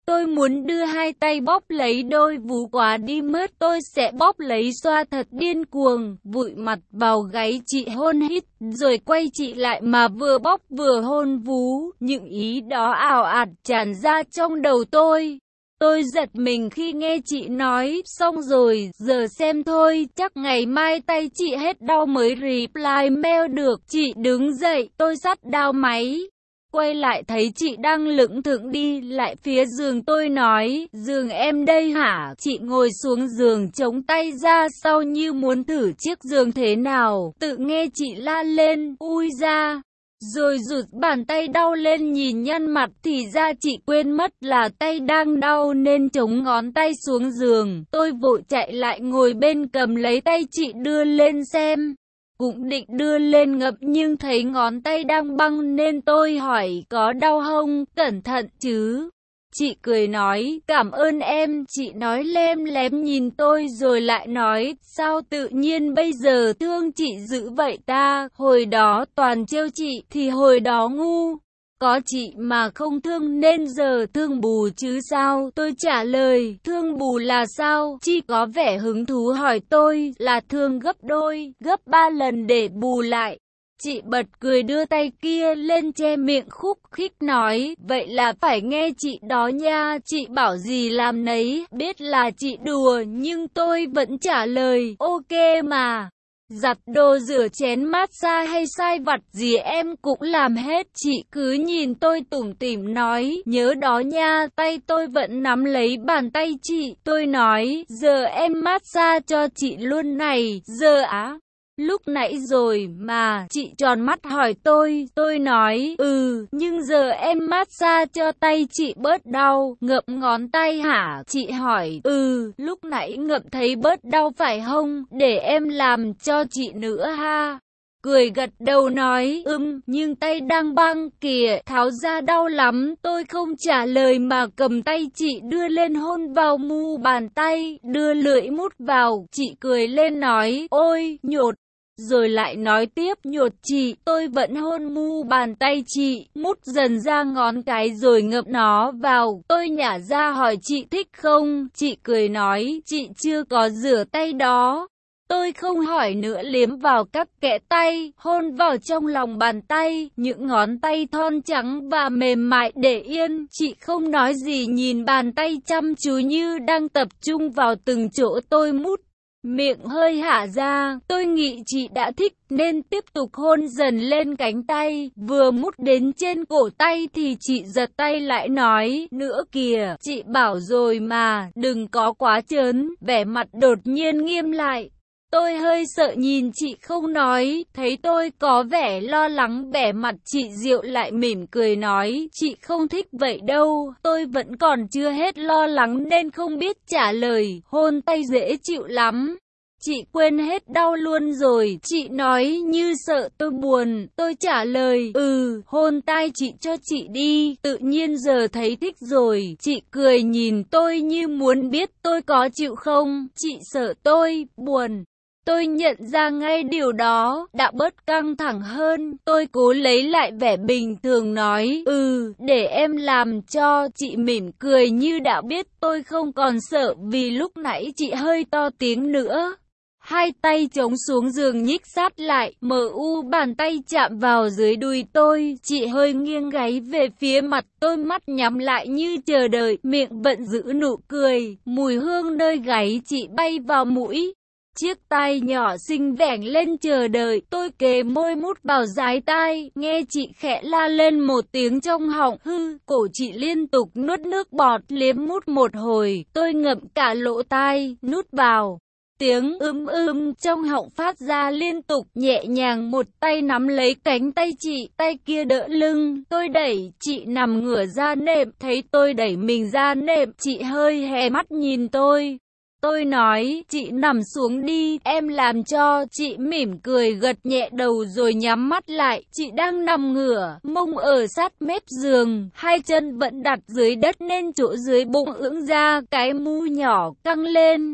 Tôi muốn đưa hai tay bóp lấy đôi vú quá đi mất. Tôi sẽ bóp lấy xoa thật điên cuồng, vụi mặt vào gáy chị hôn hít, rồi quay chị lại mà vừa bóp vừa hôn vú. Những ý đó ào ạt tràn ra trong đầu tôi. Tôi giật mình khi nghe chị nói, xong rồi, giờ xem thôi, chắc ngày mai tay chị hết đau mới reply mail được. Chị đứng dậy, tôi xắt đao máy. Quay lại thấy chị đang lững thững đi lại phía giường, tôi nói, giường em đây hả? Chị ngồi xuống giường chống tay ra sau như muốn thử chiếc giường thế nào, tự nghe chị la lên, ui ra. Rồi rụt bàn tay đau lên nhìn nhăn mặt thì ra chị quên mất là tay đang đau nên chống ngón tay xuống giường. Tôi vội chạy lại ngồi bên cầm lấy tay chị đưa lên xem. Cũng định đưa lên ngậm nhưng thấy ngón tay đang băng nên tôi hỏi có đau không, cẩn thận chứ. Chị cười nói, cảm ơn em. Chị nói lem lém nhìn tôi rồi lại nói, sao tự nhiên bây giờ thương chị dữ vậy ta, hồi đó toàn trêu chị thì hồi đó ngu. Có chị mà không thương nên giờ thương bù chứ sao? Tôi trả lời, thương bù là sao? Chị có vẻ hứng thú hỏi tôi, là thương gấp đôi, gấp 3 lần để bù lại. Chị bật cười đưa tay kia lên che miệng khúc khích nói, vậy là phải nghe chị đó nha, chị bảo gì làm nấy, biết là chị đùa nhưng tôi vẫn trả lời, ok mà. Giặt đồ rửa chén massage hay sai vặt gì em cũng làm hết. Chị cứ nhìn tôi tủm tỉm nói, nhớ đó nha. Tay tôi vẫn nắm lấy bàn tay chị. Tôi nói, giờ em massage cho chị luôn này. Giờ á? Lúc nãy rồi mà. Chị tròn mắt hỏi tôi nói, nhưng giờ em massage cho tay chị bớt đau, ngậm ngón tay hả? Chị hỏi, lúc nãy ngậm thấy bớt đau phải không? Để em làm cho chị nữa ha. Cười gật đầu nói, nhưng tay đang băng kìa, tháo ra đau lắm. Tôi không trả lời mà cầm tay chị đưa lên hôn vào mu bàn tay, đưa lưỡi mút vào. Chị cười lên nói, ôi, nhột. Rồi lại nói tiếp, nhột chị. Tôi vẫn hôn mu bàn tay chị, mút dần ra ngón cái rồi ngậm nó vào. Tôi nhả ra hỏi chị thích không? Chị cười nói, chị chưa có rửa tay đó. Tôi không hỏi nữa, liếm vào các kẽ tay, hôn vào trong lòng bàn tay, những ngón tay thon trắng và mềm mại để yên. Chị không nói gì nhìn bàn tay chăm chú như đang tập trung vào từng chỗ tôi mút. Miệng hơi hả ra, tôi nghĩ chị đã thích nên tiếp tục hôn dần lên cánh tay. Vừa mút đến trên cổ tay thì chị giật tay lại nói, nữa kìa, chị bảo rồi mà, đừng có quá trớn. Vẻ mặt đột nhiên nghiêm lại. Tôi hơi sợ nhìn chị không nói, thấy tôi có vẻ lo lắng, vẻ mặt chị dịu lại mỉm cười nói, chị không thích vậy đâu. Tôi vẫn còn chưa hết lo lắng nên không biết trả lời, hôn tay dễ chịu lắm. Chị quên hết đau luôn rồi. Chị nói như sợ tôi buồn. Tôi trả lời, hôn tai chị cho chị đi. Tự nhiên giờ thấy thích rồi. Chị cười nhìn tôi như muốn biết tôi có chịu không. Chị sợ tôi buồn. Tôi nhận ra ngay điều đó, đã bớt căng thẳng hơn. Tôi cố lấy lại vẻ bình thường nói, để em làm cho. Chị mỉm cười như đã biết tôi không còn sợ vì lúc nãy chị hơi to tiếng nữa. Hai tay chống xuống giường nhích sát lại, bàn tay chạm vào dưới đùi tôi. Chị hơi nghiêng gáy về phía mặt tôi, mắt nhắm lại như chờ đợi, miệng vẫn giữ nụ cười. Mùi hương nơi gáy chị bay vào mũi. Chiếc tai nhỏ xinh vểnh lên chờ đợi. Tôi kề môi mút vào dái tai, nghe chị khẽ la lên một tiếng trong họng. Cổ chị liên tục nuốt nước bọt, liếm mút một hồi. Tôi ngậm cả lỗ tai, nút vào. Tiếng trong họng phát ra liên tục, nhẹ nhàng một tay nắm lấy cánh tay chị, tay kia đỡ lưng. Tôi đẩy chị nằm ngửa ra nệm, thấy tôi đẩy mình ra nệm, chị hơi hé mắt nhìn tôi. Tôi nói, chị nằm xuống đi, em làm cho. Chị mỉm cười gật nhẹ đầu rồi nhắm mắt lại. Chị đang nằm ngửa, mông ở sát mép giường, hai chân vẫn đặt dưới đất nên chỗ dưới bụng ưỡn ra, cái mu nhỏ căng lên.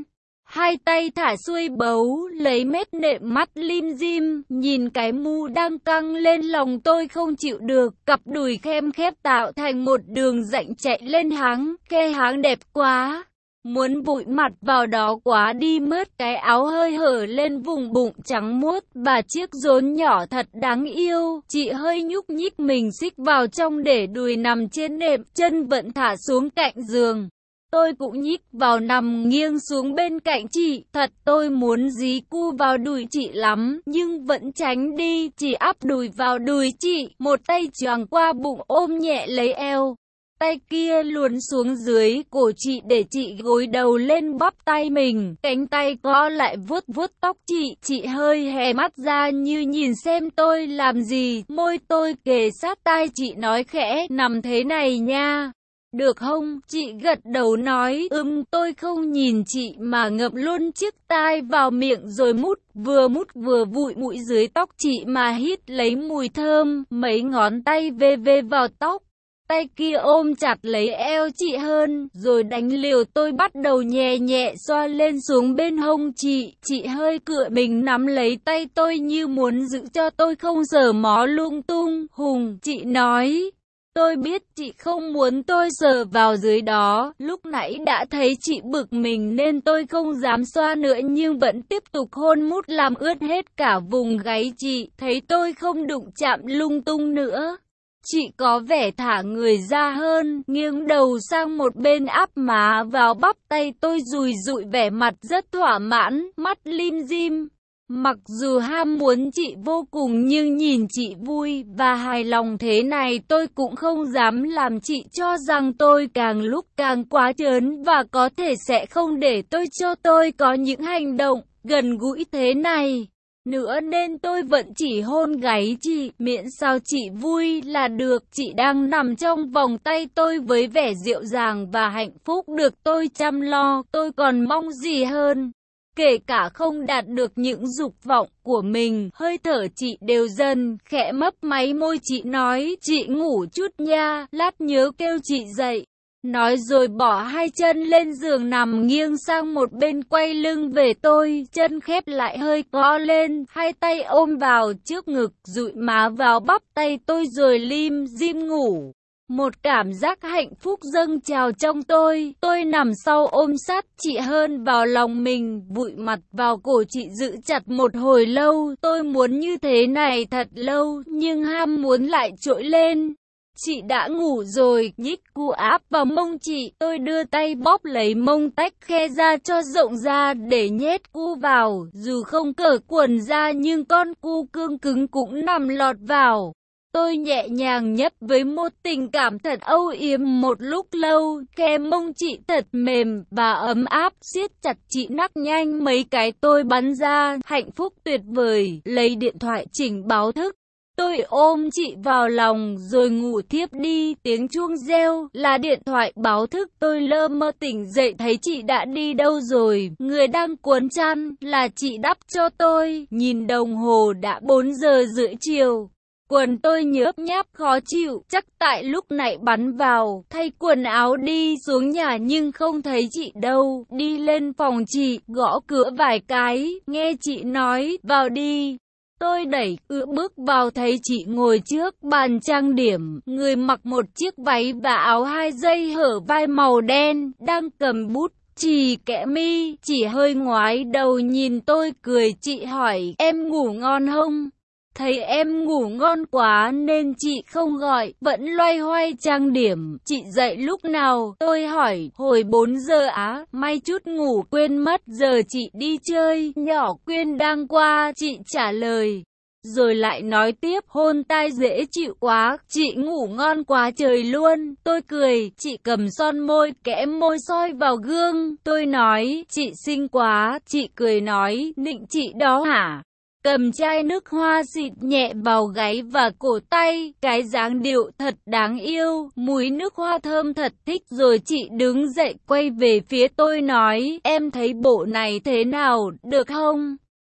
hai tay thả xuôi bấu, lấy mép nệm mắt lim dim, nhìn cái mu đang căng lên lòng tôi không chịu được, cặp đùi khem khép tạo thành một đường rãnh chạy lên háng, ke háng đẹp quá. Muốn vụi mặt vào đó quá đi mất, cái áo hơi hở lên vùng bụng trắng muốt và chiếc rốn nhỏ thật đáng yêu. Chị hơi nhúc nhích mình xích vào trong để đùi nằm trên nệm, chân vẫn thả xuống cạnh giường. Tôi cũng nhích vào nằm nghiêng xuống bên cạnh chị, thật tôi muốn dí cu vào đùi chị lắm, nhưng vẫn tránh đi, chỉ áp đùi vào đùi chị, một tay choàng qua bụng ôm nhẹ lấy eo. Tay kia luồn xuống dưới cổ chị để chị gối đầu lên bắp tay mình, cánh tay co lại vuốt vuốt tóc chị hơi hé mắt ra như nhìn xem tôi làm gì, môi tôi kề sát tai chị nói khẽ, nằm thế này nha. Được không? Chị gật đầu nói, tôi không nhìn chị mà ngậm luôn chiếc tai vào miệng rồi mút vừa vụi mũi dưới tóc chị mà hít lấy mùi thơm, mấy ngón tay vê vào tóc. Tay kia ôm chặt lấy eo chị hơn, rồi đánh liều tôi bắt đầu nhẹ nhẹ xoa lên xuống bên hông chị hơi cựa mình nắm lấy tay tôi như muốn giữ cho tôi không sờ mó lung tung. Hùng, chị nói. Tôi biết chị không muốn tôi sờ vào dưới đó, lúc nãy đã thấy chị bực mình nên tôi không dám xoa nữa nhưng vẫn tiếp tục hôn mút làm ướt hết cả vùng gáy chị, thấy tôi không đụng chạm lung tung nữa. Chị có vẻ thả người ra hơn, nghiêng đầu sang một bên áp má vào bắp tay tôi rùi rụi vẻ mặt rất thỏa mãn, mắt lim dim. Mặc dù ham muốn chị vô cùng nhưng nhìn chị vui và hài lòng thế này tôi cũng không dám làm chị cho rằng tôi càng lúc càng quá trớn và có thể sẽ không để tôi có những hành động gần gũi thế này nữa nên tôi vẫn chỉ hôn gáy chị, miễn sao chị vui là được. Chị đang nằm trong vòng tay tôi với vẻ dịu dàng và hạnh phúc được tôi chăm lo, tôi còn mong gì hơn. Kể cả không đạt được những dục vọng của mình, hơi thở chị đều dần, khẽ mấp máy môi chị nói, chị ngủ chút nha, lát nhớ kêu chị dậy. Nói rồi bỏ hai chân lên giường nằm nghiêng sang một bên quay lưng về tôi, chân khép lại hơi co lên, hai tay ôm vào trước ngực, dụi má vào bắp tay tôi rồi lim dim ngủ. Một cảm giác hạnh phúc dâng trào trong tôi nằm sau ôm sát chị hơn vào lòng mình, vụi mặt vào cổ chị giữ chặt một hồi lâu, tôi muốn như thế này thật lâu, nhưng ham muốn lại trỗi lên. Chị đã ngủ rồi, nhích cu áp vào mông chị, tôi đưa tay bóp lấy mông tách khe ra cho rộng ra để nhét cu vào, dù không cởi quần ra nhưng con cu cương cứng cũng nằm lọt vào. Tôi nhẹ nhàng nhấp với một tình cảm thật âu yếm một lúc lâu, khe mông chị thật mềm và ấm áp, siết chặt chị nắc nhanh mấy cái tôi bắn ra, hạnh phúc tuyệt vời, lấy điện thoại chỉnh báo thức. Tôi ôm chị vào lòng rồi ngủ thiếp đi, tiếng chuông reo là điện thoại báo thức, tôi lơ mơ tỉnh dậy thấy chị đã đi đâu rồi, người đang cuốn chăn là chị đắp cho tôi, nhìn đồng hồ đã 4 giờ rưỡi chiều. Quần tôi nhớp nháp khó chịu, chắc tại lúc nãy bắn vào, thay quần áo đi xuống nhà nhưng không thấy chị đâu, đi lên phòng chị, gõ cửa vài cái, nghe chị nói, vào đi. Tôi đẩy cửa bước vào thấy chị ngồi trước bàn trang điểm, người mặc một chiếc váy và áo 2 dây hở vai màu đen, đang cầm bút chì kẻ mi, chỉ hơi ngoái đầu nhìn tôi cười, chị hỏi, em ngủ ngon không? Thấy em ngủ ngon quá nên chị không gọi, vẫn loay hoay trang điểm. Chị dậy lúc nào? Tôi hỏi, hồi 4 giờ á, may chút ngủ quên mất, giờ chị đi chơi, nhỏ Quyên đang qua, chị trả lời. Rồi lại nói tiếp, hôn tai dễ chịu quá, chị ngủ ngon quá trời luôn. Tôi cười, chị cầm son môi, kẽ môi soi vào gương. Tôi nói, chị xinh quá, chị cười nói, nịnh chị đó hả? Cầm chai nước hoa xịt nhẹ vào gáy và cổ tay, cái dáng điệu thật đáng yêu, mùi nước hoa thơm thật thích. Rồi chị đứng dậy quay về phía tôi nói, em thấy bộ này thế nào, được không?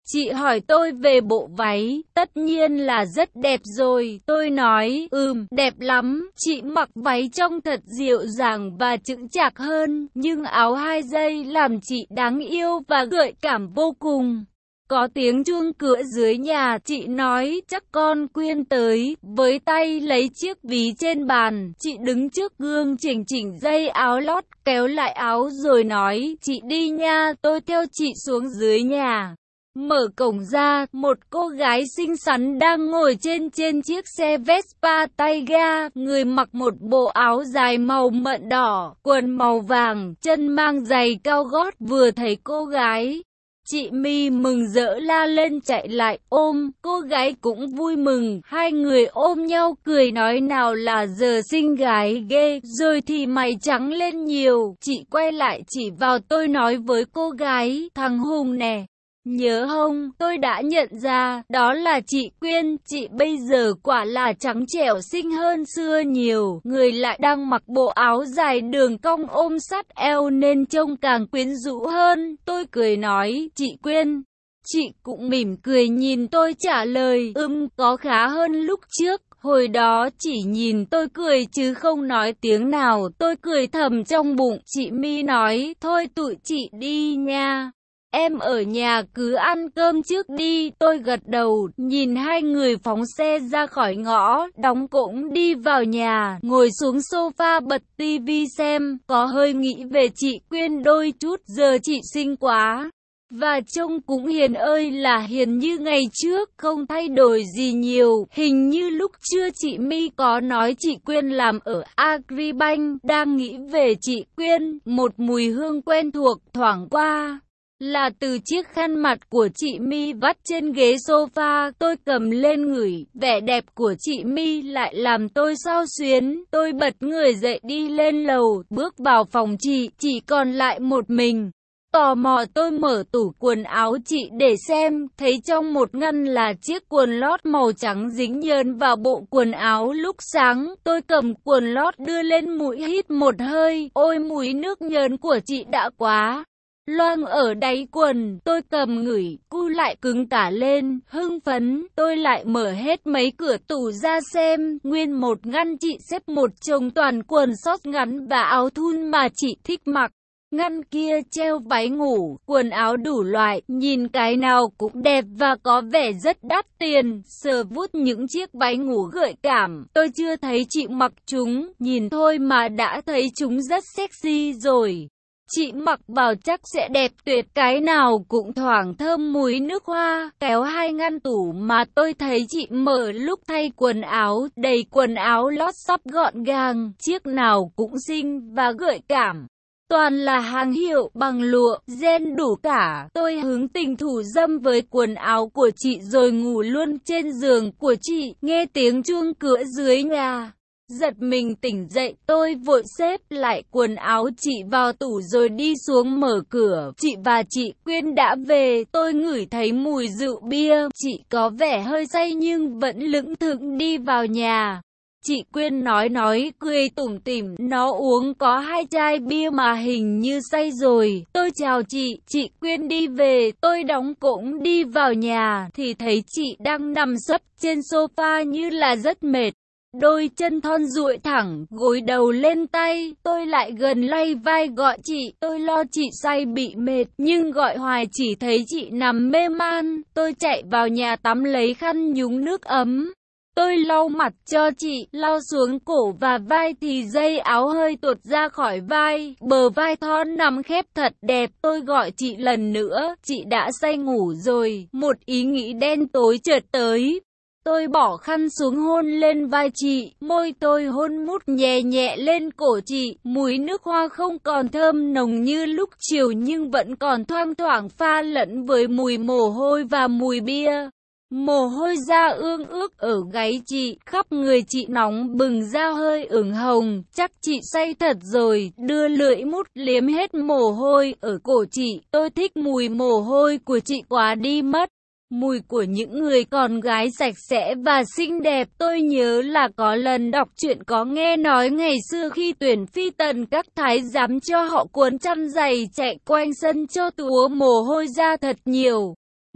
Chị hỏi tôi về bộ váy, tất nhiên là rất đẹp rồi. Tôi nói, đẹp lắm. Chị mặc váy trông thật dịu dàng và chững chạc hơn, nhưng áo 2 dây làm chị đáng yêu và gợi cảm vô cùng. Có tiếng chuông cửa dưới nhà, chị nói, chắc con Quyên tới, với tay lấy chiếc ví trên bàn. Chị đứng trước gương chỉnh chỉnh dây áo lót, kéo lại áo rồi nói, chị đi nha, tôi theo chị xuống dưới nhà. Mở cổng ra, một cô gái xinh xắn đang ngồi trên chiếc xe Vespa tay ga, người mặc một bộ áo dài màu mận đỏ, quần màu vàng, chân mang giày cao gót. Vừa thấy cô gái, chị My mừng rỡ la lên chạy lại ôm, cô gái cũng vui mừng, hai người ôm nhau cười nói nào là giờ xinh gái ghê, rồi thì mày trắng lên nhiều. Chị quay lại chỉ vào tôi nói với cô gái, thằng Hùng nè. Nhớ không, tôi đã nhận ra, đó là chị Quyên, chị bây giờ quả là trắng trẻo xinh hơn xưa nhiều, người lại đang mặc bộ áo dài đường cong ôm sát eo nên trông càng quyến rũ hơn. Tôi cười nói, chị Quyên. Chị cũng mỉm cười nhìn tôi trả lời, có khá hơn lúc trước. Hồi đó chỉ nhìn tôi cười chứ không nói tiếng nào, tôi cười thầm trong bụng. Chị My nói, thôi tụi chị đi nha. Em ở nhà cứ ăn cơm trước đi. Tôi gật đầu, nhìn hai người phóng xe ra khỏi ngõ, đóng cổng đi vào nhà, ngồi xuống sofa bật tivi xem, có hơi nghĩ về chị Quyên đôi chút, giờ chị xinh quá. Và trông cũng hiền ơi là hiền như ngày trước, không thay đổi gì nhiều. Hình như lúc trưa chị My có nói chị Quyên làm ở Agribank. Đang nghĩ về chị Quyên, một mùi hương quen thuộc thoảng qua. Là từ chiếc khăn mặt của chị My vắt trên ghế sofa, tôi cầm lên ngửi, vẻ đẹp của chị My lại làm tôi xao xuyến. Tôi bật người dậy đi lên lầu, bước vào phòng chị, chỉ còn lại một mình. Tò mò tôi mở tủ quần áo chị để xem, thấy trong một ngăn là chiếc quần lót màu trắng dính nhờn vào bộ quần áo lúc sáng. Tôi cầm quần lót đưa lên mũi hít một hơi, ôi mùi nước nhờn của chị đã quá loang ở đáy quần. Tôi cầm ngửi, cu lại cứng cả lên, hưng phấn. Tôi lại mở hết mấy cửa tủ ra xem, nguyên một ngăn chị xếp một chồng toàn quần short ngắn và áo thun mà chị thích mặc. Ngăn kia treo váy ngủ, quần áo đủ loại, nhìn cái nào cũng đẹp và có vẻ rất đắt tiền. Sờ vuốt những chiếc váy ngủ gợi cảm, tôi chưa thấy chị mặc chúng, nhìn thôi mà đã thấy chúng rất sexy rồi. Chị mặc vào chắc sẽ đẹp tuyệt, cái nào cũng thoảng thơm mùi nước hoa. Kéo hai ngăn tủ mà tôi thấy chị mở lúc thay quần áo, đầy quần áo lót sắp gọn gàng, chiếc nào cũng xinh và gợi cảm. Toàn là hàng hiệu bằng lụa, ren đủ cả. Tôi hứng tình thủ dâm với quần áo của chị rồi ngủ luôn trên giường của chị. Nghe tiếng chuông cửa dưới nhà, giật mình tỉnh dậy, tôi vội xếp lại quần áo chị vào tủ rồi đi xuống mở cửa. Chị và chị Quyên đã về, tôi ngửi thấy mùi rượu bia. Chị có vẻ hơi say nhưng vẫn lững thững đi vào nhà. Chị Quyên nói cười tủm tỉm, nó uống có 2 chai bia mà hình như say rồi. Tôi chào chị Quyên đi về. Tôi đóng cổng đi vào nhà thì thấy chị đang nằm sấp trên sofa như là rất mệt. Đôi chân thon duỗi thẳng, gối đầu lên tay. Tôi lại gần lay vai gọi chị. Tôi lo chị say bị mệt, nhưng gọi hoài chỉ thấy chị nằm mê man. Tôi chạy vào nhà tắm lấy khăn nhúng nước ấm. Tôi lau mặt cho chị, lau xuống cổ và vai thì dây áo hơi tuột ra khỏi vai. Bờ vai thon nằm khép thật đẹp. Tôi gọi chị lần nữa, chị đã say ngủ rồi. Một ý nghĩ đen tối chợt tới. Tôi bỏ khăn xuống hôn lên vai chị, môi tôi hôn mút nhẹ nhẹ lên cổ chị. Mùi nước hoa không còn thơm nồng như lúc chiều nhưng vẫn còn thoang thoảng pha lẫn với mùi mồ hôi và mùi bia. Mồ hôi ra ương ước ở gáy chị, khắp người chị nóng bừng ra hơi ửng hồng, chắc chị say thật rồi. Đưa lưỡi mút liếm hết mồ hôi ở cổ chị. Tôi thích mùi mồ hôi của chị quá đi mất. Mùi của những người con gái sạch sẽ và xinh đẹp. Tôi nhớ là có lần đọc truyện có nghe nói ngày xưa khi tuyển phi tần, các thái giám cho họ cuốn chăn dày chạy quanh sân cho túa mồ hôi ra thật nhiều.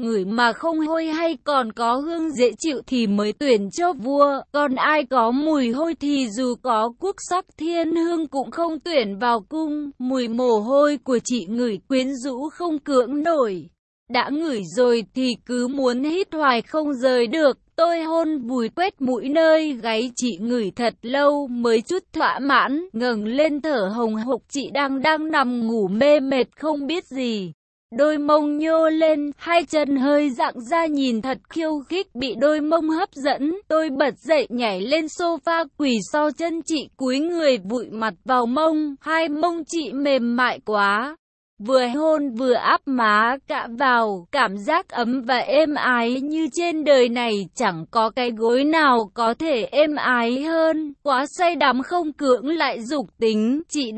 ngửi mà không hôi hay còn có hương dễ chịu thì mới tuyển cho vua, còn ai có mùi hôi thì dù có quốc sắc thiên hương cũng không tuyển vào cung. Mùi mồ hôi của chị ngửi quyến rũ không cưỡng nổi. Đã ngửi rồi thì cứ muốn hít hoài không rời được. Tôi hôn vùi quét mũi nơi gáy chị ngửi thật lâu mới chút thỏa mãn, ngẩng lên thở hồng hộc. Chị đang nằm ngủ mê mệt không biết gì. Đôi mông nhô lên, hai chân hơi dạng ra nhìn thật khiêu khích, bị đôi mông hấp dẫn. Tôi bật dậy nhảy lên sofa quỳ sau chân chị, cúi người vụi mặt vào mông, hai mông chị mềm mại quá. Vừa hôn vừa áp má cạ vào, cảm giác ấm và êm ái như trên đời này chẳng có cái gối nào có thể êm ái hơn. Quá say đắm không cưỡng lại dục tính, chị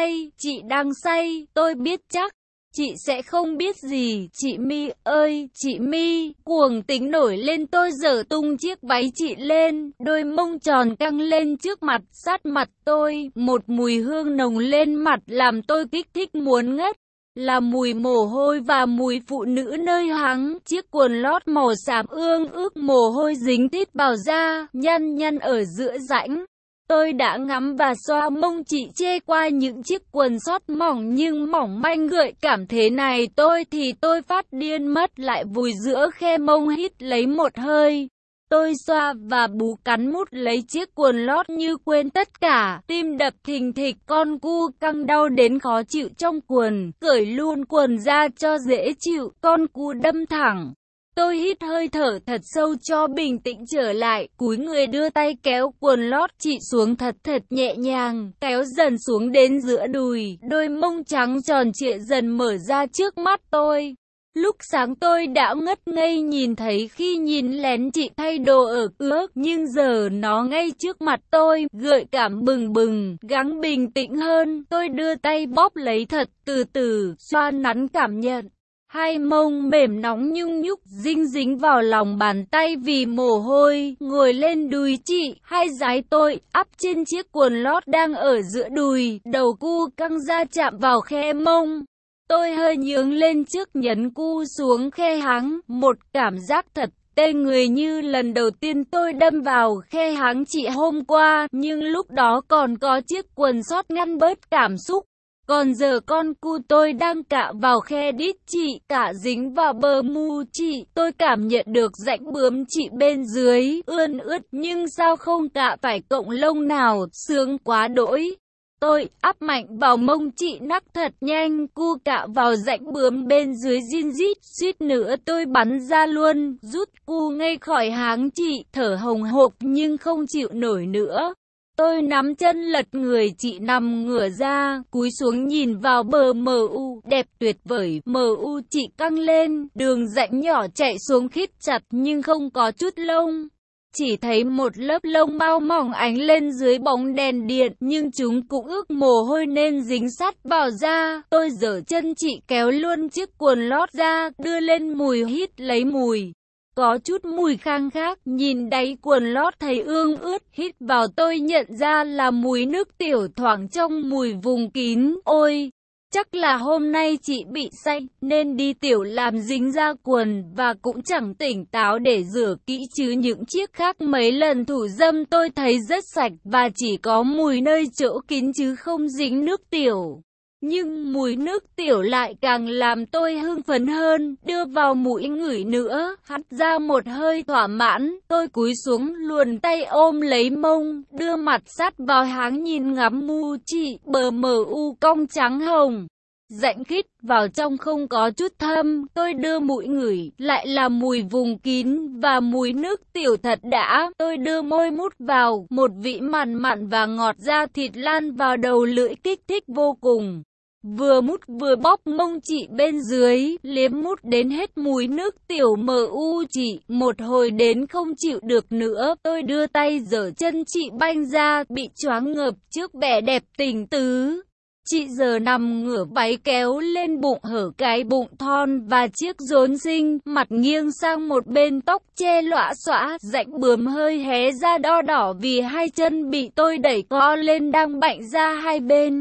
đang say, tôi biết chắc. Chị sẽ không biết gì. Chị My ơi, chị My, cuồng tính nổi lên, tôi giở tung chiếc váy chị lên, đôi mông tròn căng lên trước mặt, sát mặt tôi, một mùi hương nồng lên mặt làm tôi kích thích muốn ngất. Là mùi mồ hôi và mùi phụ nữ nơi háng, chiếc quần lót màu xám ương ước mồ hôi dính tít vào da, nhăn ở giữa rãnh. Tôi đã ngắm và xoa mông chị chê qua những chiếc quần sót mỏng nhưng mỏng manh gợi cảm thế này tôi phát điên mất, lại vùi giữa khe mông hít lấy một hơi. Tôi xoa và bú cắn mút lấy chiếc quần lót như quên tất cả, tim đập thình thịch, con cu căng đau đến khó chịu trong quần, cởi luôn quần ra cho dễ chịu, con cu đâm thẳng. Tôi hít hơi thở thật sâu cho bình tĩnh trở lại, cúi người đưa tay kéo quần lót chị xuống thật nhẹ nhàng, kéo dần xuống đến giữa đùi, đôi mông trắng tròn trịa dần mở ra trước mắt tôi. Lúc sáng tôi đã ngất ngây nhìn thấy khi nhìn lén chị thay đồ ở ước, nhưng giờ nó ngay trước mặt tôi, gợi cảm bừng bừng, gắng bình tĩnh hơn, tôi đưa tay bóp lấy thật từ từ, xoa nắn cảm nhận. Hai mông mềm nóng nhung nhúc dính vào lòng bàn tay vì mồ hôi, ngồi lên đùi chị, hai dái tôi ắp trên chiếc quần lót đang ở giữa đùi, đầu cu căng ra chạm vào khe mông. Tôi hơi nhướng lên trước nhấn cu xuống khe háng, một cảm giác thật tê người như lần đầu tiên tôi đâm vào khe háng chị hôm qua, nhưng lúc đó còn có chiếc quần sót ngăn bớt cảm xúc. Còn giờ con cu tôi đang cạ vào khe đít chị, cả dính vào bờ mu chị, tôi cảm nhận được rãnh bướm chị bên dưới, ươn ướt, nhưng sao không cạ phải cọng lông nào, sướng quá đỗi. Tôi áp mạnh vào mông chị nắc thật nhanh, cu cạ vào rãnh bướm bên dưới zin rít, suýt nữa tôi bắn ra luôn, rút cu ngay khỏi háng chị, thở hồng hộc nhưng không chịu nổi nữa. Tôi nắm chân lật người chị nằm ngửa ra, cúi xuống nhìn vào bờ MU, đẹp tuyệt vời, MU chị căng lên, đường rãnh nhỏ chạy xuống khít chặt nhưng không có chút lông. Chỉ thấy một lớp lông bao mỏng ánh lên dưới bóng đèn điện, nhưng chúng cũng ướt mồ hôi nên dính sát vào da. Tôi giở chân chị kéo luôn chiếc quần lót ra, đưa lên mùi hít lấy mùi. Có chút mùi khang khác, nhìn đáy quần lót thấy ương ướt, hít vào tôi nhận ra là mùi nước tiểu thoảng trong mùi vùng kín. Ôi! Chắc là hôm nay chị bị say, nên đi tiểu làm dính ra quần, và cũng chẳng tỉnh táo để rửa kỹ chứ những chiếc khác mấy lần thủ dâm tôi thấy rất sạch, và chỉ có mùi nơi chỗ kín chứ không dính nước tiểu. Nhưng mùi nước tiểu lại càng làm tôi hưng phấn hơn, đưa vào mũi ngửi nữa, hắt ra một hơi thỏa mãn, tôi cúi xuống luồn tay ôm lấy mông, đưa mặt sát vào háng nhìn ngắm mu chị, bờ MU cong trắng hồng. Rãnh khít vào trong không có chút thâm, tôi đưa mũi ngửi, lại là mùi vùng kín và mùi nước tiểu thật đã. Tôi đưa môi mút vào, một vị mặn mặn và ngọt da thịt lan vào đầu lưỡi kích thích vô cùng. Vừa mút vừa bóp mông chị bên dưới, liếm mút đến hết mùi nước tiểu MU chị, một hồi đến không chịu được nữa. Tôi đưa tay giở chân chị banh ra, bị choáng ngợp trước vẻ đẹp tình tứ. Chị giờ nằm ngửa váy kéo lên bụng hở cái bụng thon và chiếc rốn xinh, mặt nghiêng sang một bên tóc che lõa xõa, rãnh bướm hơi hé ra đo đỏ vì hai chân bị tôi đẩy co lên đang bạnh ra hai bên.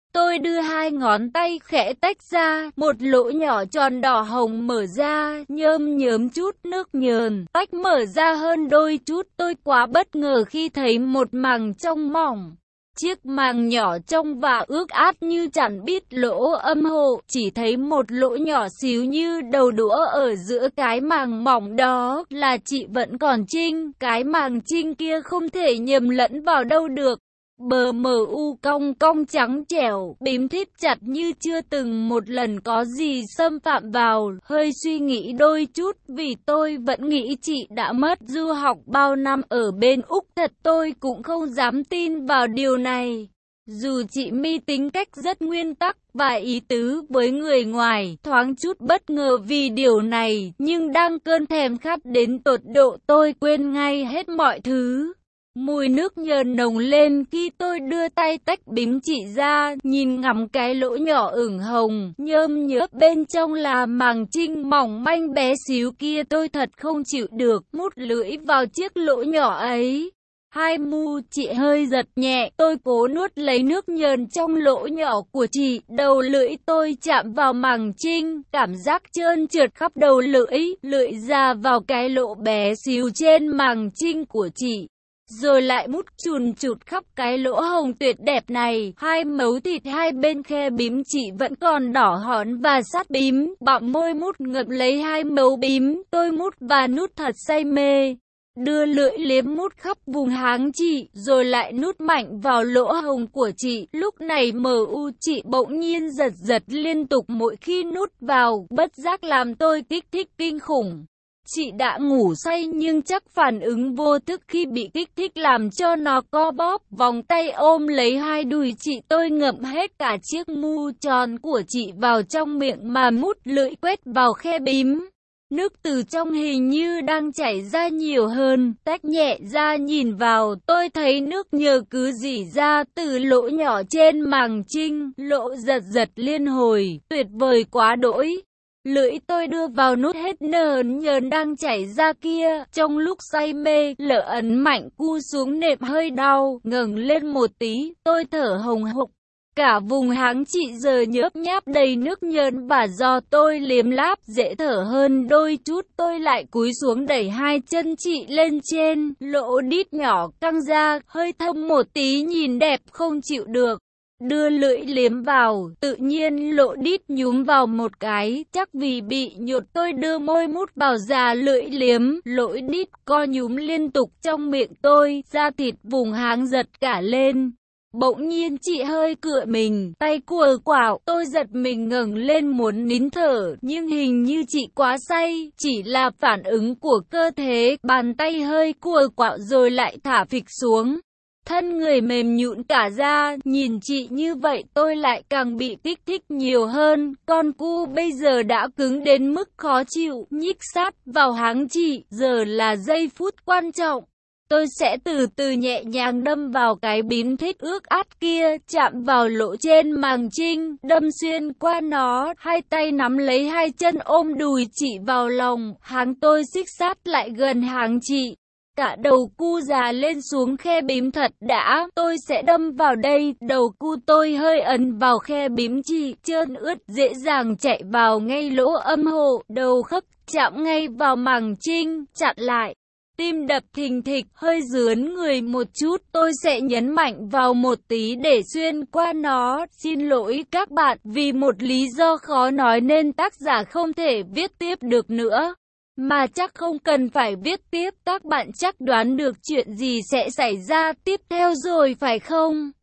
Tôi đưa hai ngón tay khẽ tách ra, một lỗ nhỏ tròn đỏ hồng mở ra, nhớm nhớm chút nước nhờn, tách mở ra hơn đôi chút. Tôi quá bất ngờ khi thấy một màng trong mỏng. Chiếc màng nhỏ trong và ướt át như chẳng biết lỗ âm hộ, chỉ thấy một lỗ nhỏ xíu như đầu đũa ở giữa cái màng mỏng đó là chị vẫn còn trinh, cái màng trinh kia không thể nhầm lẫn vào đâu được. Bờ mờ u cong cong trắng trẻo, bím thít chặt như chưa từng một lần có gì xâm phạm vào. Hơi suy nghĩ đôi chút vì tôi vẫn nghĩ chị đã mất du học bao năm ở bên Úc. Thật tôi cũng không dám tin vào điều này. Dù chị My tính cách rất nguyên tắc và ý tứ với người ngoài, thoáng chút bất ngờ vì điều này, nhưng đang cơn thèm khát đến tột độ tôi quên ngay hết mọi thứ. Mùi nước nhờn nồng lên khi tôi đưa tay tách bím chị ra, nhìn ngắm cái lỗ nhỏ ửng hồng, nhớm nhớp bên trong là màng trinh mỏng manh bé xíu kia. Tôi thật không chịu được, mút lưỡi vào chiếc lỗ nhỏ ấy. Hai mu chị hơi giật nhẹ, tôi cố nuốt lấy nước nhờn trong lỗ nhỏ của chị, đầu lưỡi tôi chạm vào màng trinh, cảm giác trơn trượt khắp đầu lưỡi, lưỡi ra vào cái lỗ bé xíu trên màng trinh của chị. Rồi lại mút chùn chụt khắp cái lỗ hồng tuyệt đẹp này. Hai mấu thịt hai bên khe bím chị vẫn còn đỏ hòn và sát bím, bặm môi mút ngậm lấy hai mấu bím, tôi mút và nút thật say mê. Đưa lưỡi liếm mút khắp vùng háng chị, rồi lại nút mạnh vào lỗ hồng của chị. Lúc này MU chị bỗng nhiên giật giật liên tục mỗi khi nút vào, bất giác làm tôi kích thích kinh khủng. Chị đã ngủ say nhưng chắc phản ứng vô thức khi bị kích thích làm cho nó co bóp, vòng tay ôm lấy hai đùi chị. Tôi ngậm hết cả chiếc mu tròn của chị vào trong miệng mà mút lưỡi quét vào khe bím. Nước từ trong hình như đang chảy ra nhiều hơn, tách nhẹ ra nhìn vào, tôi thấy nước nhờ cứ rỉ ra từ lỗ nhỏ trên màng trinh, lỗ giật giật liên hồi, tuyệt vời quá đỗi. Lưỡi tôi đưa vào nút hết nờn nhờn đang chảy ra kia, trong lúc say mê, lỡ ấn mạnh cu xuống nệm hơi đau, ngẩng lên một tí, tôi thở hồng hộc. Cả vùng háng chị giờ nhớp nháp đầy nước nhờn và do tôi liếm láp dễ thở hơn đôi chút, tôi lại cúi xuống đẩy hai chân chị lên trên, lỗ đít nhỏ căng ra, hơi thâm một tí nhìn đẹp không chịu được. Đưa lưỡi liếm vào, tự nhiên lỗ đít nhúm vào một cái, chắc vì bị nhột tôi đưa môi mút vào già lưỡi liếm, lỗ đít co nhúm liên tục trong miệng tôi, da thịt vùng háng giật cả lên. Bỗng nhiên chị hơi cựa mình, tay cùa quảo, tôi giật mình ngẩng lên muốn nín thở, nhưng hình như chị quá say, chỉ là phản ứng của cơ thể, bàn tay hơi cùa quảo rồi lại thả phịch xuống. Thân người mềm nhũn cả ra, nhìn chị như vậy tôi lại càng bị kích thích nhiều hơn, con cu bây giờ đã cứng đến mức khó chịu, nhích sát vào háng chị, giờ là giây phút quan trọng. Tôi sẽ từ từ nhẹ nhàng đâm vào cái bím thít ướt át kia, chạm vào lỗ trên màng trinh, đâm xuyên qua nó, hai tay nắm lấy hai chân ôm đùi chị vào lòng, háng tôi xích sát lại gần háng chị. Cả đầu cu già lên xuống khe bím thật đã, tôi sẽ đâm vào đây, đầu cu tôi hơi ấn vào khe bím chị, trơn ướt dễ dàng chạy vào ngay lỗ âm hộ, đầu khớp chạm ngay vào màng trinh, chặn lại. Tim đập thình thịch, hơi rướn người một chút, tôi sẽ nhấn mạnh vào một tí để xuyên qua nó. Xin lỗi các bạn, vì một lý do khó nói nên tác giả không thể viết tiếp được nữa. Mà chắc không cần phải viết tiếp, các bạn chắc đoán được chuyện gì sẽ xảy ra tiếp theo rồi phải không?